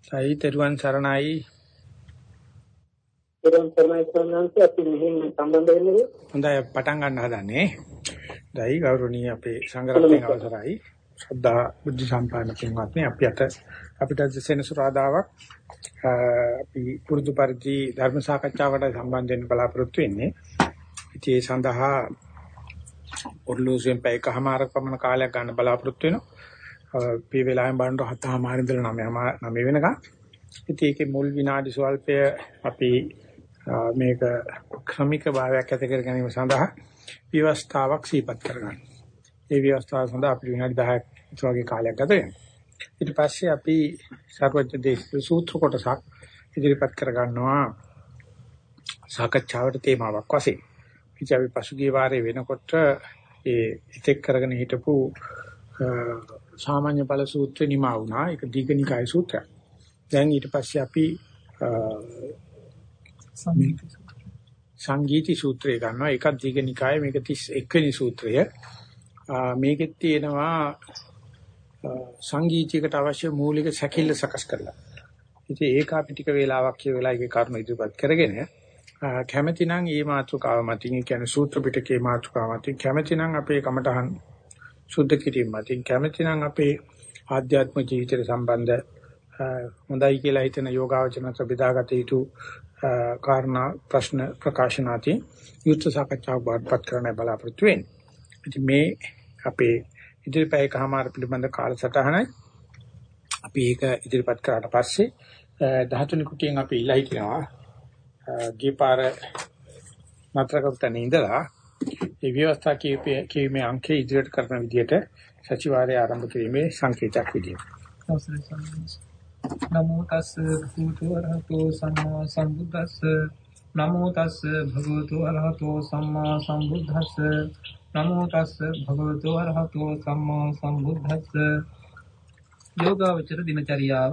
සයි තෙරුවන් සරණයි. තෙරුවන් සරණයි සම්මානට අපි මෙහෙම සම්බන්ධ වෙන්නේ. හොඳයි පටන් ගන්න හදන්නේ. දැයි ගෞරවනීය අපේ සංඝරත්නයේ අවසරයි. ශ්‍රද්ධා බුද්ධ සම්පන්න පින්වත්නි අපිට සෙනසුරාදාවක් අපි පුරුදු පරිදි ධර්ම සාකච්ඡාවට සම්බන්ධ වෙන්න බලාපොරොත්තු වෙන්නේ. ඉතින් ඒ සඳහා ඔර්ලෝසෙන් පැයකමාරක් පමණ කාලයක් ගන්න බලාපොරොත්තු වෙනවා. මේ වෙලාවෙන් බලනකොට 7:00 ඉඳලා 9 වෙනකම්. ඉතින් ඒකේ මුල් විනාඩි ස්වල්පය අපි මේක ක්‍රමික භාවයක් ඇති කර ගැනීම සඳහා ව්‍යවස්ථාවක් සීපත් කරගන්න. ඒ ව්‍යවස්ථාව සඳහා අපි විනාඩි 10ක් වගේ කාලයක් ගත වෙනවා. ඊට පස්සේ අපි සර්වඥ දේශිත සූත්‍ර කොටසක් ඉදිරිපත් කරගන්නවා සාකච්ඡාවට තේමාවක් වශයෙන්. ඉතින් අපි පසුගිය වාරේ වෙනකොට ඒ ඉතෙක් කරගෙන හිටපු සාමාන්‍ය ඵල සූත්‍රේ නිමා වුණා. ඒක දීඝනිකාය සූත්‍රයක්. දැන් ඊට පස්සේ අපි සංගීති සූත්‍රය ගන්නවා. ඒකත් දීඝනිකායේ මේක 31 වෙනි සූත්‍රය. මේකෙත් තියෙනවා සංගීතයකට අවශ්‍ය මූලික සැකිල්ල සකස් කරලා. ඉතින් ඒක අපි ටික වේලාවක් කියවලා ඒකේ කර්ම ඉදිරිපත් කරගෙන කැමැතිනම් මේ මාතෘකාව මතින් කියන්නේ සූත්‍ර පිටකේ මාතෘකාව මතින් කැමැතිනම් අපේ කමඨහන් සුද්ධ කිරීම මතින් කැමැතිනම් අපේ ආධ්‍යාත්මික ජීවිතයට සම්බන්ධ හොඳයි කියලා හිතන යෝගාවචනත බෙදාගත යුතු කාරණා ප්‍රශ්න ප්‍රකාශනාති යුක්ත සාකච්ඡාවක් බාටපත් කරන්න බලාපොරොත්තු වෙන්නේ. ඉතින් මේ අපේ ඉදිරිපැයකමාර පිළිබඳ කාලසටහනයි අපි ඒක ඉදිරිපත් කරාට පස්සේ 13 වෙනි කුටියෙන් අපි ඉල්ලා හිටිනවා ගිපාර මාත්‍රකතන ඉඳලා ඒ ව්‍යවස්ථා කීමේ අංකයේ ඉදිරියට කරන විදිහට සතිವಾರයේ ආරම්භ කිරීමේ සංකේතයක් විදියට. නමෝ තස් භගවතු අරහතෝ සම්මා සම්බුද්දස්ස නමෝ තස් භගවතු අරහතෝ සම්මා සම්බුද්දස්ස නමෝ තස් භගවතු අරහතෝ සම්මා සම්බුද්දස්ස යෝගාවචර දිනචරියාව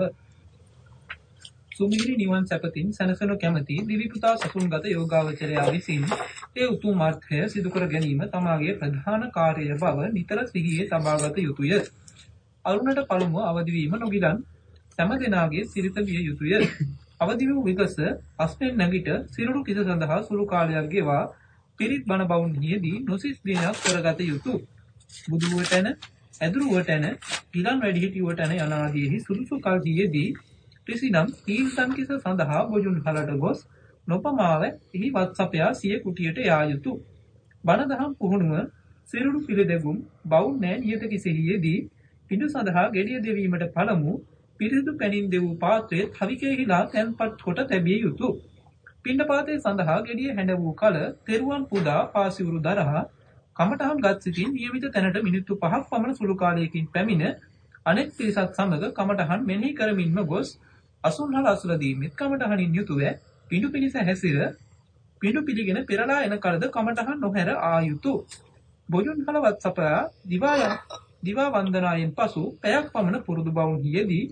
සුමිහිරි නිවන් සැපතින් සනසන කැමැති දිවිපුතා සසුන්ගත යෝගාවචරයා විසින් ඒ උතුම් මාර්ගය සිදු කර ගැනීම තමාගේ ප්‍රධාන කාර්යය බව නිතර සිහියේ තබාගත යුතුය. අරුණට පළමුව අවදි වීම නොගිලන් සෑම දිනාගේ සිරිත විය යුතුය. අවදි වූ විගස අස්පෙන් නැගිට සිරුරු කිස සඳහා සුළු කාලයක් ගෙවා පිරිත් බණ බවුන්හිදී නොසිස් දිනයක් කරගත යුතුය. බුදුවටන ඇදුරුවටන ගිලන් වැඩිහිටියවටන යනාදීහි සුළුසු කල්හිදී ත්‍රිසිනම් තීර්ථන් කිස සඳහා බොජුන් හලට ගොස් නොපමාව එහි වත්සපයා සිය කුටියට යා යුතුය. බණ දහම් පුහුණුව සිරුරු පිළිදෙගුම් බවුන් නෑ නියත කිසෙහිදී පිඬු සඳහා ගෙඩිය දෙවීමට පළමු පිරිසිදු පැනින් දෙවූ පාත්‍රයේ තවිකෙහිලා තැන්පත් කොට තැබිය යුතුය. පිණ්ඩපාතයේ සඳහා ගෙඩිය හැඬ වූ කල තෙරුවන් පුදා පාසිවුරු දරහා කමඨහන් ගත් සිටින් නියමිත තැනට මිනිත්තු 5ක් පමණ සුළු කාලයකින් පැමිණ අනෙක් පිරිසත් සමග කමඨහන් මෙනෙහි කරමින්ම ගොස් අසුන්හල අසුලදී මෙත් කමඨහනින් යුතුව පිඬු පිනිස හැසිර පිඬු පිළිගෙන පෙරලා එන කලද කමඨහන් නොහැර ආ යුතුය. බොජුන්හල වත්සපයා දිවා වන්දනායෙන් පසු පැයක් පමණ පුරුදු බවුන් හියේදී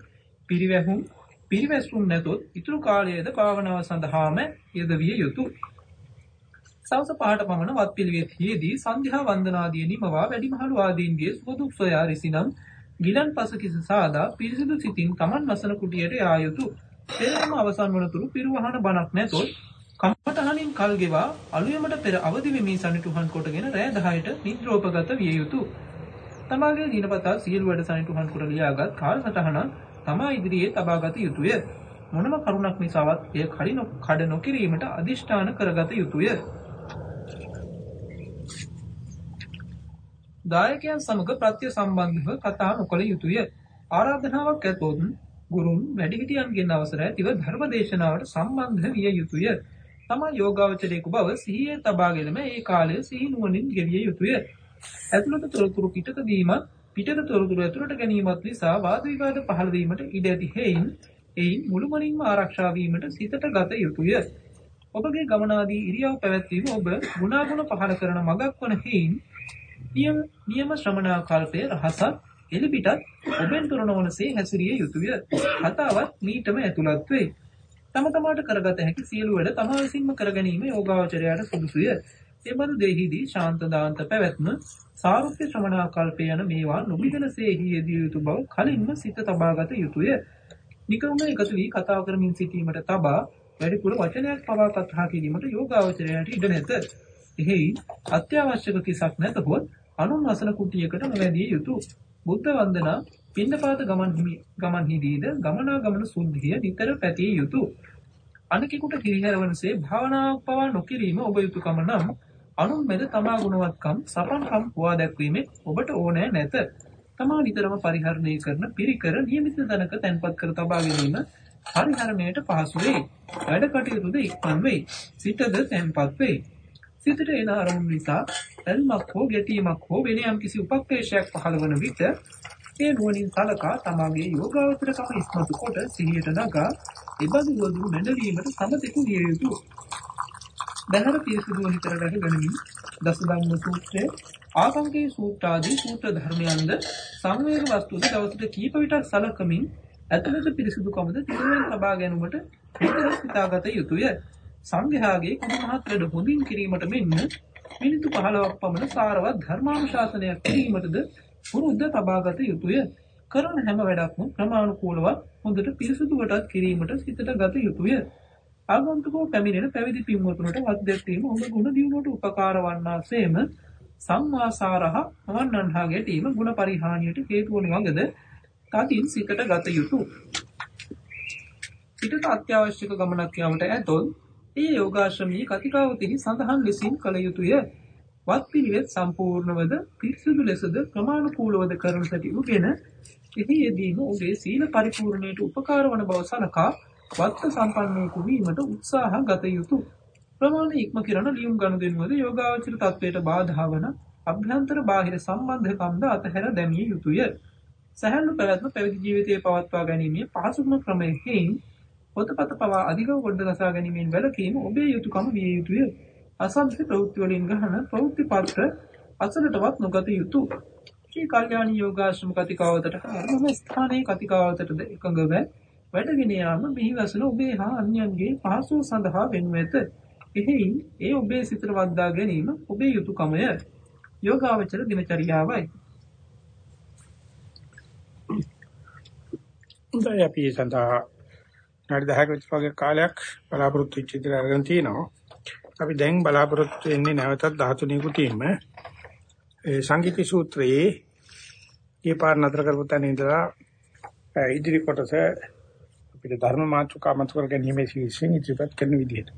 පිරිවැසුම් නැතොත් ඉතුරු කාලයේද භාවනාව සඳහාම යෙදවිය යුතුය. සවස 5ට පමණ වත් පිළිවෙත්හිදී සන්ධ්‍යා වන්දනාදී නිමවා වැඩිමහලු ආදීන්ගේ සුවදුක් සොයා රිසිනම් ගිලන් පස කිස සාදා පිරිසිදු සිතින් Taman වසන කුටියට යා යුතුය. පෙරම අවසන් වනතුරු පිරුවහන බණක් නැතොත් කමඨහනින් කල් ගෙවා අලුයමට පෙර අවදි වෙමි සනිටුහන් කොටගෙන රැය 10ට නිද්‍රෝපගත විය යුතුය. තමාගේ දිනපතා සියලු වැඩ සනිටුහන් කොට ලියාගත් කාලසටහන තමා ඉදිරියේ තබාගත යුතුය. මොනම කරුණක් නිසාවත් එය කඩ නොකිරීමට අදිෂ්ඨාන කරගත යුතුය. දායකයන් සමග ප්‍රත්‍ය සම්බන්ධව කතා නොකළ යුතුය. ආරාධනාවක් ඇතොත් ගුරුන් වැඩිහිටියන්ගෙන් අවසර ඇතිව ධර්ම දේශනාවට සම්බන්ධ විය යුතුය. තමා යෝගාවචරයෙකු බව සිහියේ තබාගෙනම ඒ කාලය සිහි නුවණින් ගෙවිය යුතුය. ඇතුළත තොරතුරු පිටත දීමත් පිටත තොරතුරු ඇතුළට ගැනීමත් නිසා වාද විවාද පහළ වීමට ඉඩ ඇති හේයින් එයින් මුළුමනින්ම ආරක්ෂා වීමට සිතට ගත යුතුය. ඔබගේ ගමනාදී ඉරියව් පැවැත්වීම ඔබ ගුණාගුණ පහළ කරන මගක් වන හේයින් නියම ශ්‍රමණාකල්පයේ රහසත් එලිපිටත් ඔබෙන් තොර නොවනසේ හැසිරිය යුතුය. කතාවත් මීටම ඇතුළත් වේ. තම තමාට කරගත හැකි සියලු වැඩ තමා විසින්ම කර ගැනීම යෝගාවචරයට සුදුසුය. එබඳු දෙහිදී ශාන්ත දාන්ත පැවැත්ම සාරුප්‍ය ශ්‍රමණාකල්පය යන මේවා නොබිදෙනසේ හියදිය යුතු බව කලින්ම සිත තබාගත යුතුය. නිකම්ම එකතු වී කතා කරමින් සිටීමට තබා වැඩිපුර වචනයක් පවා කතා කිරීමට යෝගාවචරයට ඉඩ නැත. එහෙයි අත්‍යවශ්‍යක කිසක් නැතහොත් අනුන් වසන කුටියකට නොවැදිය යුතුය. බුද්ධ වන්දනා පින්නපාත ගමන්හිදීද ගමනාගමන සුද්ධිය නිතර පැතිය යුතුය. අනෙකුට කිරිහැරවනසේ භාවනාවක් පවා නොකිරීම ඔබ යුතුයකම නම් අනුන් මැද තමා ගුණවත්කම් සපන්කම් හොවා දැක්වීමේ ඔබට ඕනෑ නැත. තමා නිතරම පරිහරණය කරන පිරිකර නියමිත තැනක තැන්පත් කර තබා ගැනීම පරිහරණයට පහසු වෙයි. වැඩ කටයුතුද ඉක්මන් වෙයි. සිතද තැන්පත් වෙයි. සිතට එන අරමුණු නිසා ඇල්මක් හෝ ගැටීමක් හෝ වෙන යම් කිසි උපක්ලේශයක් පහළ වන විට ඒ නුවණින් සලකා තමාගේ යෝගාවචරකම ඉස්මතු කොට සිහියට නගා එබඳු වදුරු මැඩලීමට සමතෙකු විය යුතුය. දැහැර පිරිසුදුව නිතර රැකගනිමින් දසධම්ම සූත්‍රය, ආකංකේ සූත්‍ර ආදී සූත්‍ර ධර්මයන්ද සංවේග වස්තුද දවසට කීප විටක් සලකමින් ඇතුළත පිරිසුදුකමද තිරුවෙන් ලබා ගැනීමට නිතර සිතාගත යුතුය. සංඝයාගේ කුඩු මහත් වැඩ හොඳින් කිරීමට මෙන්ම මිනිත්තු 15ක් පමණ සාරවත් ධර්මානුශාසනයක් කිරීමටද පුරුද්ද තබාගත යුතුය. කරන හැම වැඩක්ම ක්‍රමානුකූලව හොඳට පිරිසුදුවටත් කිරීමට සිතට ගත යුතුය. ආගන්තුකෝ පැමිණෙන පැවිදි පින්වතුන්ට වත් දැක්වීම හොඳ ගුණ දියුණුවට උපකාර වන්නාseම සම්මාසාරහ වන්නන්හා ගැටීම ගුණ පරිහානියට හේතු වන වගේද තදින් සිතට ගත යුතුය. සිතට අත්‍යවශ්‍යක ගමනක් යාමට ඇතොත් ඒ යෝගාශ්‍රමී කතිකාවතෙහි සඳහන් ලෙසින් කළ යුතුය. වත් පිළිවෙත් සම්පූර්ණවද පිරිසුදු ලෙසද ක්‍රමානුකූලවද කරන සැටි උගෙන එහි යෙදීම ඔබේ සීල පරිපූර්ණයට උපකාර වන බව සලකා වත්ත සම්පන්නයෙකු වීමට උත්සාහ ගත යුතුය. ප්‍රමාණ ඉක්ම කිරණ ලියුම් ගනුදෙනුවද යෝගාවචර තත්වයට බාධා වන අභ්‍යන්තර බාහිර සම්බන්ධකම්ද අතහැර දැමිය යුතුය. සැහැල්ලු පැවැත්ම පැවිදි ජීවිතයේ පවත්වා ගැනීමේ පහසුම ක්‍රමය හේයින් පොතපත පවා අධිකව ගොඩ ගසා ගැනීමෙන් වැළකීම ඔබේ යුතුයකම විය යුතුය. අසභ්‍ය ප්‍රවෘත්ති වලින් ගහන ප්‍රවෘත්ති පත්‍ර අසලටවත් නොගත යුතුය. මේ කල්යාණී යෝගාශ්‍රම කතිකාවතට හැම ස්ථානයේ කතිකාවතටද එකඟව වැඩගෙන යාම මෙහි වසන ඔබේ හා අන්‍යයන්ගේ පහසුව සඳහා වෙනු ඇත. එහෙයින් ඒ ඔබේ සිතට වද්දා ගැනීම ඔබේ යුතුයකමය. යෝගාවචර දිනචරියාවයි. දැන් අපි සඳහා හරි 10ක විතර කාලයක් බලාපොරොත්තු වෙච්ච ඉතින් අරගෙන තිනවා. අපි දැන් බලාපොරොත්තු වෙන්නේ නැවතත් 13 කුටියෙම ඒ සංගීති සූත්‍රයේ ඒ පාර නතර කරපු තැන ඉඳලා ඉදිරි කොටස අපිට ධර්ම මාතෘකා මත කර ගැනීමේ ශීර්ෂයෙන් ඉදිරිපත් කරන විදිහට.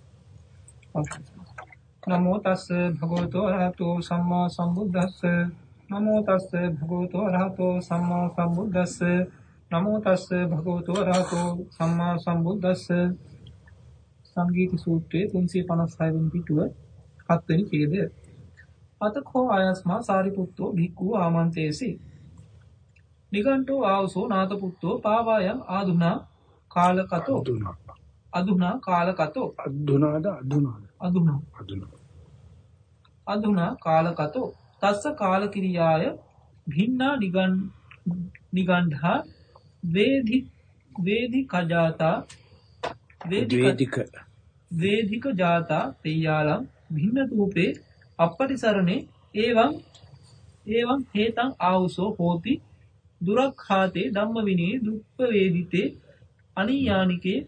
නමෝ තස්ස භගවතෝ අරහතෝ සම්මා සම්බුද්දස්ස. නමෝ තස්ස භගවතෝ අරහතෝ සම්මා සම්බුද්දස්ස. නමෝ තස්ස භගවතෝ අරහතෝ සම්මා සම්බුද්දස්ස. සංගීත සූත්‍රයේ 356 වෙනි පිටුව 7 වෙනි ඡේදය. අතකෝ ආයස්මා සාරිපුත්තෝ භික්ඛු ආමන්තේසි. නිගණ්ඨෝ ආවසෝ නාතපුත්තෝ පාවායම් ආදුනා කාලකතෝ. අදුනා කාලකතෝ. අදුනා කාලකතෝ. තස්ස කාලකිරියාය භින්නා නිගණ්ඨා වේදිකජාතා වේදික ජාතා තේයාලම් භින්න රූපේ අපපටිසරණේ එවං හේතං ආවුසෝ හෝති දුරක්ඛාතේ ධම්ම විනේ දුප්ප වේදිතේ අනියානිකේ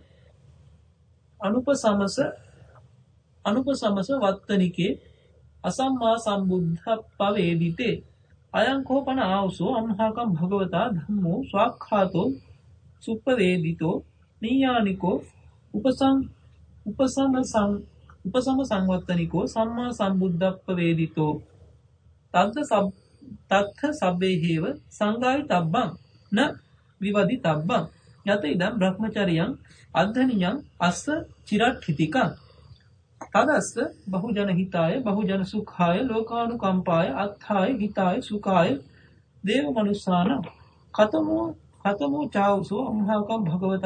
අනුපසමස වත්තනිකේ අසම්මා සම්බුද්ධප්ප වේදිතේ අයං කෝපන ආවුසෝ අම්හාකම් භගවතා ධම්මෝ ස්වාක්ඛාතෝ සුප්ප වේදිතෝ නියානිකෝ උපසම සංවත්තනිකෝ සම්මා සම්බුද්ධප්ප වේදිතෝ තත්ථ සබ්බේහේව සංගායි තබ්බං න විවදි තබ්බං යත ඉදම් බ්‍රහ්මචරියං අද්ධනියං අස්ස චිරට්ඨිතිකං තදස්ස බහුජන හිතාය බහුජන සුඛාය ලෝකානුකම්පාය අත්ථාය හිතාය සුඛාය දේව මනුස්සාන කතමෝ චාවසෝ අම්හාකම්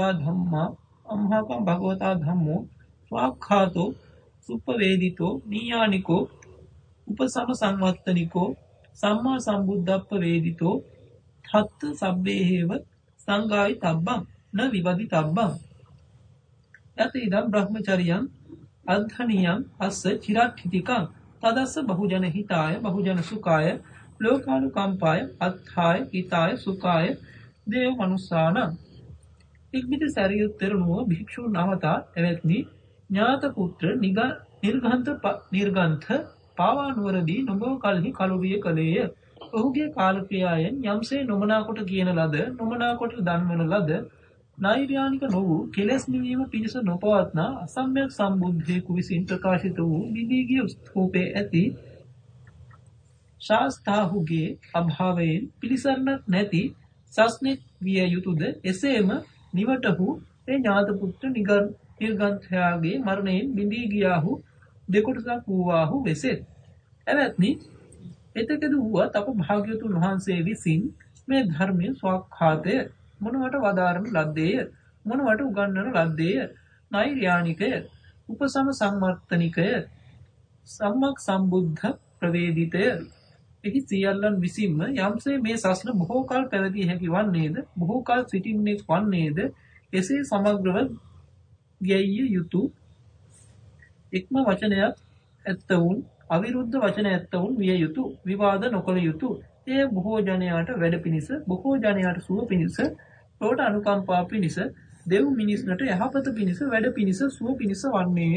භගවතා ධම්මෝ ස්වාක්ඛාතෝ සුප්පවේදිතෝ නියානිකෝ උපසම සංවත්තනිකෝ සම්මා සම්බුද්ධප්ප වේදිතෝ තත්ත සබ්බේහේව සංගායි තබ්බං න විවදි තබ්බං යත ඉදම් බ්‍රහ්මචරියං අද්ධනියං අස්ස චිරට්ඨිතිකං තදස්ස බහුජන හිතාය බහුජන සුඛාය ලෝකානුකම්පාය අත්ථාය හිතාය සුඛාය දේව මනුස්සාන ඉක්බිති සැරියුත් තෙරණුව භික්ෂූන් අවතා එවත්නි ඥාත පුත්‍ර නිර්ගන්ථ පාවා නුවරදී නොබෝ කලෙහි කලුරිය කලේය. ඔහුගේ කාලක්‍රියාවෙන් යම්සේ නොමනා කොට කියන ලද නොමනා කොට දන්වන ලද නෛර්යානික නො වූ කෙලෙස් නිවීම පිණිස නොපවත්නා අසම්‍යක් සම්බුද්ධයෙකු විසින් ප්‍රකාශිත වූ විදීගිය ස්තූපේ ඇති ශාස්තාහුගේ අභාවයෙන් පිළිසරණක් නැති සස්නෙක් විය යුතුද? එසේම නිවටහු ඒ ඥාත පුත්‍ර නිර්ගන්ථයාගේ මරණයෙන් බිඳී ගියාහු දෙකොටසක් වූවාහු වෙසෙත්. එවත්නි එතකද වුවත් අප භාග්‍යවතුන් වහන්සේ විසින් මේ ධර්මයේ ස්වකහාතය මොනවට වදාරන ලද්දේය, මොනවට උගන්වන ලද්දේය, නෛර්යානිකය, උපසම සම්මර්ථනිකය, සම්මක් සම්බුද්ධ ප්‍රවේදිතය. එහි සියල්ලන් විසින්ම යම්සේ මේ සසල බොහෝ කල් පැවතිය හැකි වන්නේද, බොහෝ කල් සිටින්නේ වන්නේද, එසේ සමග්‍රව ගැයිය යුතු එක්ම වචනයක් ඇත්තවුන් අවිරුද්ධ වචන ඇත්තවුන් විය යුතු, විවාද නොකළ යුතු. එය බොහෝ ජනයාට වැඩ පිණිස, බොහෝ ජනයාට සුව පිණිස, ලෝට අනුකම්පා පිණිස, දෙව් මිනිස්නට යහපත පිණිස, වැඩ පිණිස, සුව පිණිස වන්නේය.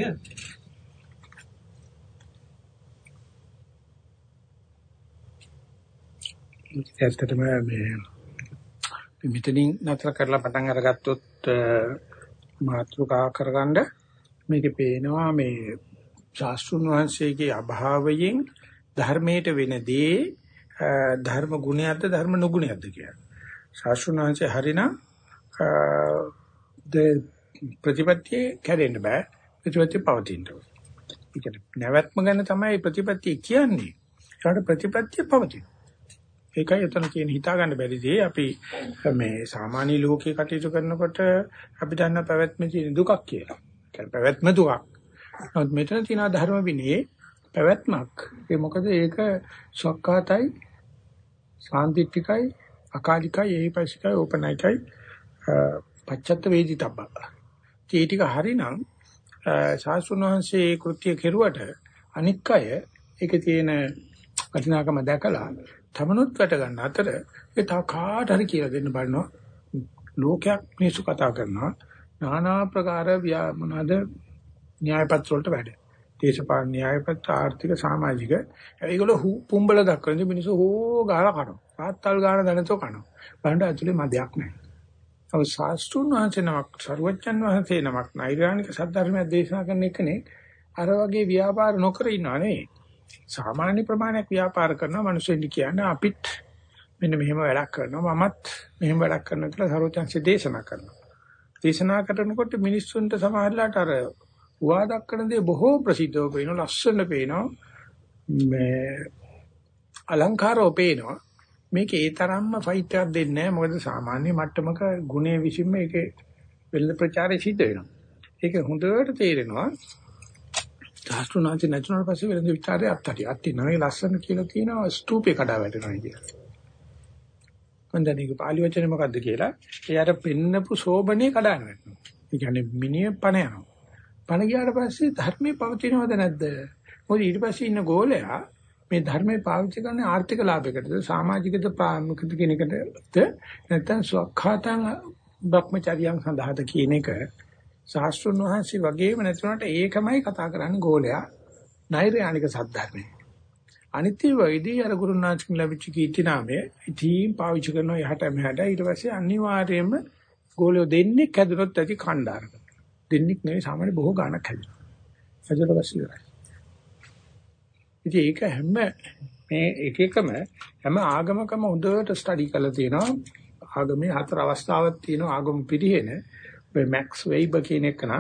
ඇත්තටම මේ මෙතනින් නතර කරලා පටන් අරගත්තොත් මාතෘකා කරගන්න මේකේ පේනවා මේ ශාස්ත්‍රුන් වහන්සේගේ අභාවයෙන් ධර්මයට වෙනදී ධර්ම ගුණයක්ද ධර්ම නුගුණයක්ද කියලා. ශාස්ත්‍රුන් වහන්සේ හරිනම් ප්‍රතිපත්තිය කැඩෙන්න බෑ, ප්‍රතිපත්තිය පවතින්න ඕනේ. ඒ කියන්නේ නැවැත්ම ගැන තමයි ප්‍රතිපත්තිය කියන්නේ. ඒකට ප්‍රතිපත්තිය පවතින. ඒකයි එතන තියෙන හිතා ගන්න බැරි දේ. අපි මේ සාමාන්‍ය ලෝකේ කටයුතු කරනකොට අපි දන්න පැවැත්මේ තියෙන දුකක් කියලා. කියන්නේ පැවැත්ම දුකක්. නමුත් මෙතන තියෙන ධර්ම විනයේ පැවැත්මක්. ඒ මොකද ඒක සක්කාතයි, සාන්තිත්‍තිකයි, අකාලිකයි, ඒහිපසිකයි, ඕපනයිකයි, පච්චත්ත වේදිතබ්බ. ඒ ටික හරිනම් ශාස්ත්‍රඥාන්සේ කෘත්‍ය කෙරුවට අනික් අය ඒකේ තියෙන වටිනාකම දැකලා තමනුත් වැට ගන්න අතර ඒ තව කාට හරි කියලා දෙන්න බලනවා. ලෝකයක් මිනිස්සු කතා කරනවා নানা ප්‍රකාර මොනවාද න්‍යායපත්‍ර වලට වැඩ. දේශපාලන න්‍යායපත්‍ර, ආර්ථික, සමාජික ඒගොල්ලෝ පුම්බල දක්වන මිනිස්සු හෝ ගාලා කනවා. පාත්තල් ගාන දැනතෝ කනවා. බලන්න ඇතුලේ මදයක් නැහැ. අව ශාස්ත්‍රුන් වහන්සේ නමක්, සර්වඥන් වහන්සේ නමක් නෛර්යානික සද්ධර්මය දේශනා කරන එකනේ අර වගේ ව්‍යාපාර නොකර ඉන්නව නෙවෙයි. සාමාන්‍ය ප්‍රමාණයක් ව්‍යාපාර කරන මිනිස්සුන්ට කියන්නේ අපිත් මෙන්න මෙහෙම වැඩක් කරනවා, මමත් මෙහෙම වැඩක් කරනවා කියලා සර්වඥන්සේ දේශනා කරනවා. දේශනා කරනකොට මිනිස්සුන්ට සමහරලාට අර උවා දක්වන දේ බොහෝ ප්‍රසිද්ධව පේනවා, ලස්සන පේනවා, මේ අලංකාරව පේනවා. මේක ඒ තරම්ම ෆයිට් එකක් දෙන්නේ නැහැ. මොකද සාමාන්‍ය මට්ටමක ගුණයේ විසින්ම ඒකේ වෙළ ප්‍රචාරය සිද්ධ වෙනවා. ඒක හොඳට තේරෙනවා. ශාස්ත්‍රඥාන්සේ නැතුණාට පස්සේ වෙළඳ විචාරය අත්හැරිය නෑ. ලස්සන කියලා කියනවා ස්තූපේ කඩා වැටෙනවා කියලා. මන්දනීක පාලි වචනේ මොකද්ද කියලා එයාට පෙන්නපු සෝබනේ කඩාන වැටෙනවා. ඒ කියන්නේ මිනිහ පණ යනවා. පණ ගියාට පස්සේ ධර්මයේ පවතිනවද නැද්ද? මොකද ඊට පස්සේ ඉන්න ගෝලයා මේ ධර්මයේ පාවිච්චි කරන ආර්ථික ලාභයකටද සමාජිකද ප්‍රාමුඛද කියන එකද නැත්නම් ස්වඛාතං භ්‍රමචර්යයන් සඳහාද කියන එක ශාස්ත්‍රඥ වහන්සේ වගේම නැතුණට ඒකමයි කතා කරන්නේ ගෝලයා නෛර්යානික සද්ධර්මයේ. අනිත්‍ය වෛදී අර ගුරුනාචකින් ලැබිච්ච කීර්ති නාමය ඉතින් පාවිච්චි කරනවා යහට මෙහාට. ඊට පස්සේ අනිවාර්යයෙන්ම ගෝලියෝ දෙන්නේ කැදුනොත් ඇති කණ්ඩායමක. දෙන්නෙක් නෙවෙයි සාමාන්‍ය බොහෝ ගාණක් හැදෙනවා. එතකොට පස්සේ ඉවරයි. ඉතින් ඒක හැම මේ එක එකම හැම ආගමකම හොඳට ස්ටඩි කරලා තියෙනවා. ආගමේ හතර අවස්ථාවක් තියෙනවා. ආගම පිළිහෙන ඔය මැක්ස් වෙයිබර් කියන එක නා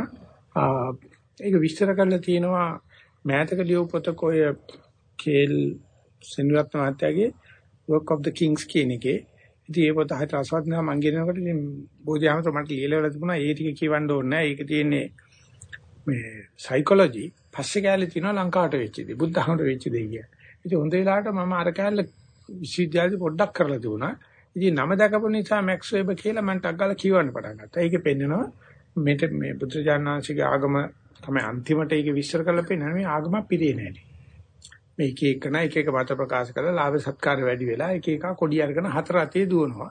ඒක විස්තර කරලා තියෙනවා මෑතක ලියපු පොතක ඔය කේල් සෙන්වත්න මහත්තයාගේ Work of the Kings කියන එකේ. ඉතින් ඒ පොත හත අසවත් නා මං ගෙනනකොට ඉතින් බෝධිආමත මට ලියලා තිබුණා. ඒ ටික කියවන්න ඕනේ නැහැ. ඒක තියෙන්නේ මේ සයිකොලොජි පස්සේ කැලේ තියෙනවා ලංකාවට වෙච්ච දේ. බුද්ධ ධර්මයට වෙච්ච දේ කිය. ඉතින් හොඳ වෙලාවට මම අර කැලේ විශ්වවිද්‍යාලේ පොඩ්ඩක් කරලා තිබුණා. ඉතින් නම දැකපු නිසා මැක්ස් වෙබර් කියලා මම ටක් ගාලා කියවන්න පටන් ගත්තා. ඒකේ පෙන්නනවා මේ බුදුජානනාංශික ආගම තමයි අන්තිමට ඒක විස්තර කරලා පෙන්නන්නේ මේ ආගම පිරේ නැහැ. මේ එක එක මත ප්‍රකාශ කරලා ලාභ සත්කාර වැඩි වෙලා එක එක කොඩි අරගෙන හතර අතේ දුවනවා.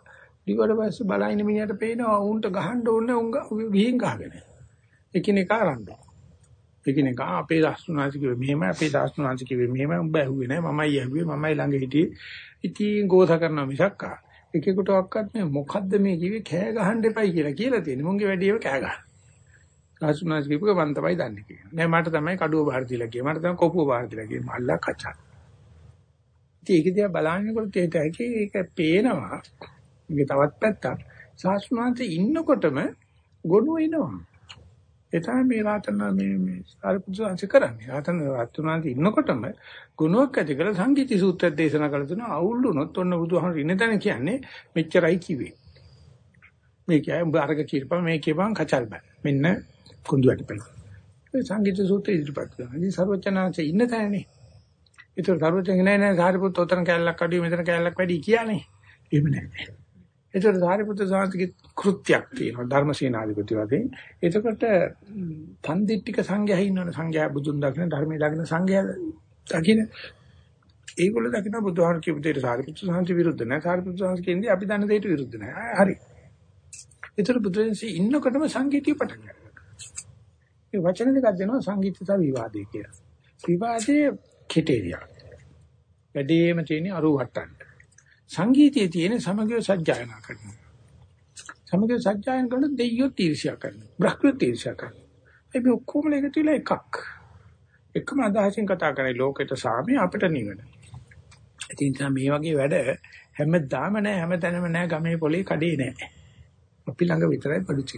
ඊට පස්සේ බලයින මිනිහට පේනවා උන්ට ගහන්න ඕනේ උන් විහිං ගහගෙන. එකිනෙක ආරම්භ. එකිනෙක අපේ දාස්තුනාංශ කිව්වේ මෙහෙමයි අපේ දාස්තුනාංශ කිව්වේ මෙහෙමයි උඹ ඇහුවේ නෑ මමයි ඇහුවේ මමයි ළඟ හිටියේ. ඉතින් ගෝස කරනවා මිසක් එකෙකුට ඔක්කත් මේ මොකද්ද මේ කිව්වේ කෑ ගහන්න එපයි කියලා තියෙන්නේ. මුන්ගේ වැඩේම කෑ ගන්න. දාස්තුනාංශ කිව්වක මන් තමයි දන්නේ කියලා. නෑ මට තමයි කඩුව බාර දීලා කිව්වේ. මට තමයි කොපුව බාර දීලා කිව්වේ. මල්ලා කචා. ඉතින් ඒක දිහා බලනකොට ඒක පේනවා. මේක තවත් පැත්තක්. ශාස්ත්‍රඥාන්සේ ඉන්නකොටම ගොනු එනවා. ඒ තමයි මේ රාතන මේ සාරිපුත්‍රයන්සේ කරන්නේ. රාතනාන්සේ ඉන්නකොටම ගුණයක් ඇති කරලා සංගීති සූත්‍රය දේශනා කළ තුන අවුල් වුණොත් ඔන්න බුදුහාමුදුරු ඉන්න තැන කියන්නේ මෙච්චරයි කිව්වේ. මේ කියයි උඹ අරක කියපන් මේ කියපන් කචල් බෑ. මෙන්න කුඳු වැටපයි. ඒ සංගීත සූත්‍රය ඉදිරිපත් කරනවා. ඉතින් සර්වඥාන්සේ ඉන්න තැනනේ. ඒක සර්වඥ නෑ සාරිපුත්‍ර උතන කැලලක් අඩුයි මෙතන කැලලක් වැඩි කියන්නේ. එහෙම නෑ. ඒතර සාරිපුත්‍ර සාන්තිගේ කෘත්‍යයක් තියෙනවා ධර්මසේනාධිපති වශයෙන්. එතකොට තන්දිට්ඨික සංඝයා ඉන්නවනේ සංඝයා බුදුන් දකින ධර්මයේ දකින සංඝයා දකින ඒගොල්ලෝ දකින බුදුහාර කියපු දෙයට සාරිපුත්‍ර සාන්ති විරුද්ධ නැහැ. සාරිපුත්‍ර සාන්ති කියන්නේ අපි දන්න දෙයට විරුද්ධ නැහැ. හරි. ඒතර බුදුන්සේ ඉන්නකොටම සංගීතය පටන් ගන්නවා. මේ වචන දෙකක් දෙනවා සංගීත සහ විවාදේ කියලා. විවාදයේ කෙටේරියා. වැඩිම තියෙන අරුවට්ටන්න. සංගීතයේ තියෙන සමගිය සජ්ජායනා කරනවා. සමගිය සජ්ජායනා කරන දෙයියෝ තීර්ෂා කරනවා. බ්‍රහ්මෝ තීර්ෂා කරනවා. මේ ඔක්කොම එකතු වෙලා එකක්. එකම අදහසින් කතා කරන්නේ ලෝකෙට සාමය අපිට නිවන. ඉතින් මේ වගේ වැඩ හැමදාම නැහැ හැමතැනම නැහැ ගමේ පොලේ කඩේ නැහැ. අපි ළඟ විතරයි පඩුචි.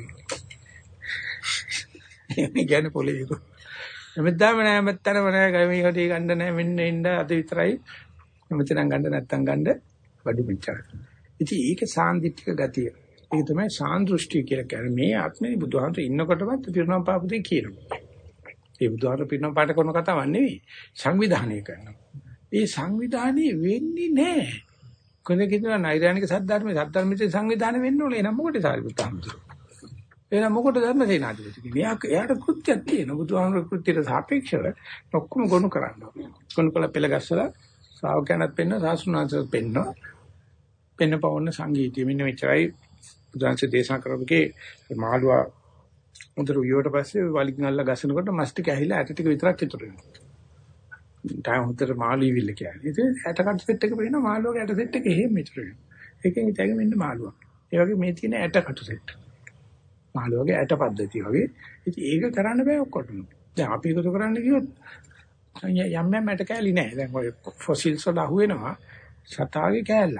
මේ කියන්නේ පොලේ එක. හැමදාම නැහැ හැමතැනම නැහැ ගමේ කඩේ ගන්න නැහැ මෙන්න ඉන්න අද විතරයි. මෙතන ගන්න නැත්තම් ගන්න බඩු මෙච්චර. ඉතින් ඒක සාන්දිටික ගතිය. ඒක තමයි සාන්දෘෂ්ටි කියලා කියන්නේ. මේ ආත්මේ බුදුහාමර ඉන්නකොටවත් පිරුණම් පාපුදේ කියනවා. ඒ බුදුහාමර පිරුණම් පාට කරන කතාවක් නෙවෙයි. සංවිධානය කරනවා. ඒ සංවිධානයේ වෙන්නේ නැහැ. කොහොමද කියනවා නෛර්යානික සද්ධර්මයේ සංවිධානය වෙන්න ඕනේ. එනම මොකටද සාරිපුත්ත හාමුදුරුවෝ? එනම මොකටද ධර්මසේනාධිපති කියන්නේ? එයාට කෘත්‍යයක් තියෙනවා. බුදුහාමර කෘත්‍යයට සාපේක්ෂව ඔක්කොම ගොනු කරනවා. ගොනු කළ පෙළ ගැස්සලා ශ්‍රාවකයන්ත් පෙන්න සාසුනාංශත් පෙන්නවා. පෙන්නපවන්න සංගීතය මෙන්න මෙච්චරයි බුදුන්සේ දේශනා කරපුකේ මාළුවා උදේ උයවට පස්සේ වලින් අල්ල ගසනකොට මස් ටික ඇහිලා ඇට ටික විතරක් ඉතුරු වෙනවා. ටයිම් උතර මාළු ඉවිල්ල කියන්නේ. ඉතින් ඇට කට් සෙට් එක පේනවා මාළුවගේ ඇට සෙට් එක එහෙම ඉතුරු වෙනවා. ඒකෙන් ඉතින් මෙන්න මාළුවා. ඒ වගේ මේ තියෙන ඇට කට් සෙට්. මාළුවගේ ඇට පද්ධතිය වගේ. ඉතින් ඒක කරන්න බෑ ඔක්කොටම. දැන් අපි එකතු කරන්න කිව්වොත් යම් යම් ඇට කැලි නෑ. දැන් ඔය ෆොසිල්ස් වල අහුවෙනවා සතාගේ කැලලක්.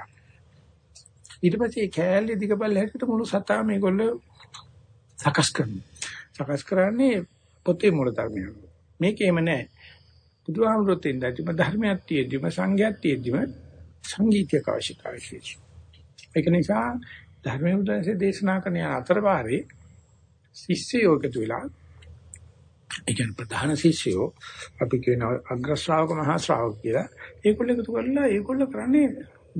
ඊට පස්සේ ඒ කැලේ දිගපල්ල හැටියට මුළු සතා මේගොල්ලෝ සකස් කරනවා. සකස් කරන්නේ පොතේ මූල ධර්මය. මේකේම නෑ. බුදුහාමුදුරුවෝ ඉඳන්දිම ධර්මයක් තියෙද්දිම සංඝයක් තියෙද්දිම සංගීතයක අවශ්‍යතාවය. ඒක නිසා ධර්මයේ උදැසේ දේශනා කරන අතරපාරේ ශිෂ්‍යයෝ එකතු වෙලා ඒ කියන්නේ ප්‍රධාන ශිෂ්‍යයෝ අපි කියන අග්‍ර ශ්‍රාවක මහා ශ්‍රාවක කියලා ඒගොල්ලෝ එකතු කරලා ඒගොල්ලෝ කරන්නේ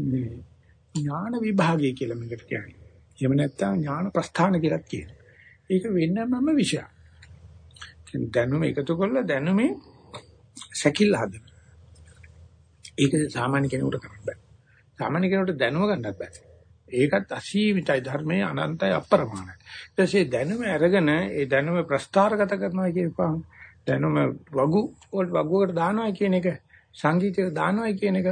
ඥාන විභාගය කියලා මේකට කියන්නේ. එහෙම නැත්නම් ඥාන ප්‍රස්ථාන කියලා කියනවා. ඒක වෙනමම විෂයක්. දැනුම එකතු කරලා දැනුමේ සැකිල්ල හදන. ඒක සාමාන්‍ය කෙනෙකුට කරන්න බෑ. සාමාන්‍ය කෙනෙකුට දැනුම ගන්නත් බෑ. ඒකත් අසීමිතයි ධර්මයේ අනන්තයි අප්‍රමාණයි. ඊට පස්සේ දැනුම අරගෙන ඒ දැනුම ප්‍රස්ථාරගත කරනවා කියපුවාම දැනුම වගුවකට දානවා කියන එක සංගීතයට දානවා කියන එක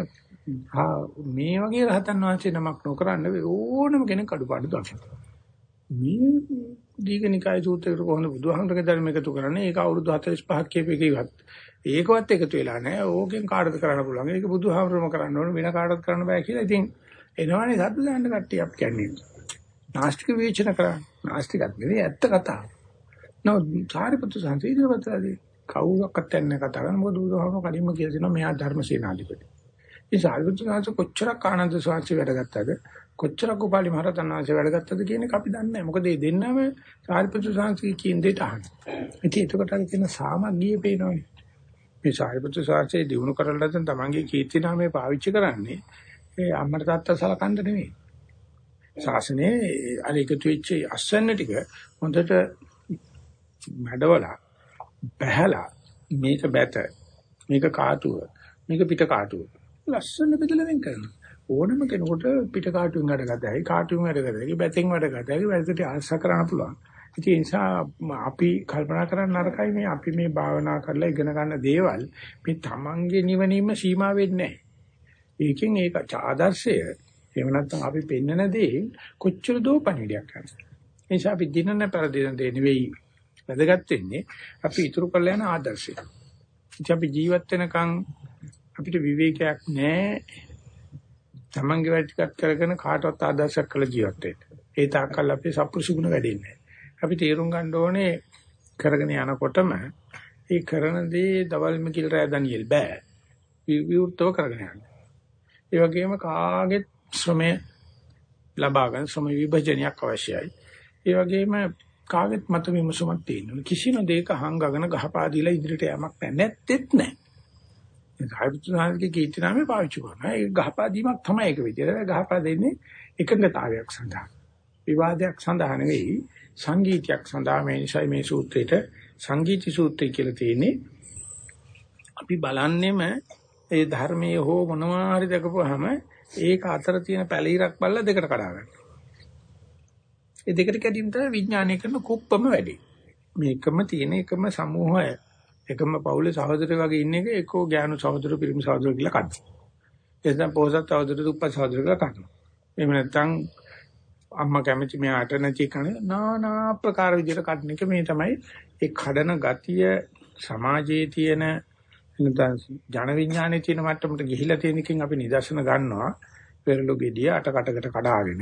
මේ වගේ රහතන් වහන්සේ නමක් නොකරන්න ඕනම කෙනෙක් අඩුපාඩු දකිනවා. මේ දීඝනිකාය සූත්‍රයට කොහොමද බුදුහාමරගේ ධර්ම එකතු කරන්නේ? ඒක අවුරුදු 45ක් කියපේකේවත් ඒකවත් එකතු වෙලා නැහැ. ඕකෙන් කාටද කරන්න පුළුවන්? ඒක බුදුහාමරම කරන්න ඕන වෙන කාටවත් කරන්න බෑ කියලා. ඉතින් එනවනේ සද්ද දාන්න කට්ටිය අපි කියන්නේ. නාස්තික විචන කරා. නාස්තිකත් නෙවෙයි ඇත්ත කතාව. නෝ සාරිපුත්‍ර සංසීදවත්ලාදී කවුරක්වත් යන්නේ කතා කරන මොකද බුදුහාමර කලින්ම කියලා දෙනවා මෙයා ධර්මසේනාධිපති. ඒ සාරිපුත්‍ර සංසීද කොච්චරක් ආනන්ද ස්වාමීන් වැඩගත්තද කොච්චරක් උපාලි මහරතන් වහන්සේ වැඩගත්තද කියන එක අපි දන්නේ නැහැ. මොකද මේ දෙන්නම සාරිපුත්‍ර සංසීද කියන දෙයට අහන්නේ. ඉතින් ඒකට අර කියන සාමග්ගිය පේනවනේ. මේ සාරිපුත්‍ර සංසීද දිනු කරලා දැන් තමන්ගේ කීර්ති නාමය පාවිච්චි කරන්නේ ඒ අම්මට තාත්තා සලකන්න නෙවෙයි. ශාසනයේ අර එකතු වෙච්ච අස්වැන්න ටික හොඳට මඩවලා බහැලා මේක බැත මේක කාටුව මේක පිට කාටුව ලස්සන බෙදලා වෙන් කරනවා. ඕනම කෙනෙකුට පිට කාටුන් වැඩ ගතයි කාටුන් වැඩ ගතයි බැතින් වැඩ ගතයි වැඩට ආශ කරන්න පුළුවන්. ඒ නිසා අපි කල්පනා කරන්න නරකයි මේ අපි මේ භාවනා කරලා ඉගෙන ගන්න දේවල් මේ තමන්ගේ නිවනීම සීමා වෙන්නේ නැහැ. ඒකෙන් ඒක ආදර්ශය එහෙම නැත්නම් අපි පෙන්නන දේ කොච්චර දෝ පණිවිඩයක් කරනවා. ඒ නිසා අපි දිනන පරිදින දේ නෙවෙයි වැදගත් වෙන්නේ අපි ඉතුරු කරලා යන ආදර්ශය. ඉතින් අපි ජීවත් වෙනකන් අපිට විවේකයක් නැහැ. තමන්ගේ වැඩ ටිකක් කරගෙන කාටවත් ආදර්ශයක් කළ ජීවත් වෙන්න. ඒ තාක්කල් අපේ සප්පුරුෂුගුණ වැඩෙන්නේ නැහැ. අපි තේරුම් ගන්න ඕනේ කරගෙන යනකොටම ඒ කරන දේ දවල් මිකිල් රෑ ඩැනියෙල් බෑ. විවෘතව කරගෙන යන්න. ඒ වගේම කාගෙත් ශ්‍රමය ලබා ගන්න ශ්‍රම විභජනයක් අවශ්‍යයි. ඒ වගේම කාගෙත් මත විමසුමක් තියෙනවා. කිසිම දෙයක හංගගෙන ගහපා දීලා ඉදිරියට යamak නැහැ. නැත්තේත් නැහැ. ඒ සාහිත්‍යනාගේ කීර්තිනාමේ පාවිච්චි කරනවා. ඒ ගහපා දීමක් තමයි ඒක විදියට. ගහපා දෙන්නේ එකඟතාවයක් සඳහා. විවාදයක් සඳහා නෙවෙයි සංගීතයක් සඳහා මේ නිසා මේ සූත්‍රයට සංගීති සූත්‍රය කියලා තියෙන්නේ. අපි බලන්නෙම ඒ ධර්මයේ හෝ මොනවා හරි දකපුවාම ඒක අතර තියෙන පැලිරක් බල්ල දෙකට කඩා ගන්න. ඒ දෙකට කැඩීම තමයි විඥානය කරන කුප්පම වැඩි. මේකම තියෙන එකම සමූහය එකම පවුලේ සහෝදරයෝ වගේ ඉන්න එක එක්කෝ ඥාන සහෝදර පිරිමි සහෝදර කියලා කඩනවා. එතන පොහොසත් සහෝදර දුප්පත් සහෝදර කියලා කඩනවා. එහෙම නැත්නම් අම්මා කැමති මෙයාට නැති කන නානා ප්‍රකාර විදිහට කඩන එක මේ තමයි ඒ කඩන ගතිය සමාජයේ තියෙන නැත්නම් ජන විඥානයේ තියෙන මට්ටමට ගිහිලා තියෙන එකකින් අපි නිදර්ශන ගන්නවා. පෙරළු ගෙඩිය අට කටකට කඩාගෙන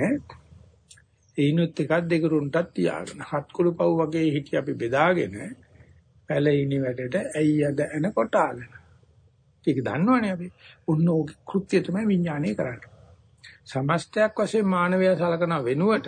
ඒනොත් එකක් දෙකරුන්ටත් තියාගෙන හත් කුළු පව් වගේ හිටි අපි බෙදාගෙන පැලිනි වැඩට ඇයි අද එන කොටාගෙන. ඒක දන්නවනේ අපි. උන්න ඕක කෘත්‍ය තමයි විඥානය කරන්නේ. සමස්තයක් වශයෙන් මානවයා සලකන වෙනුවට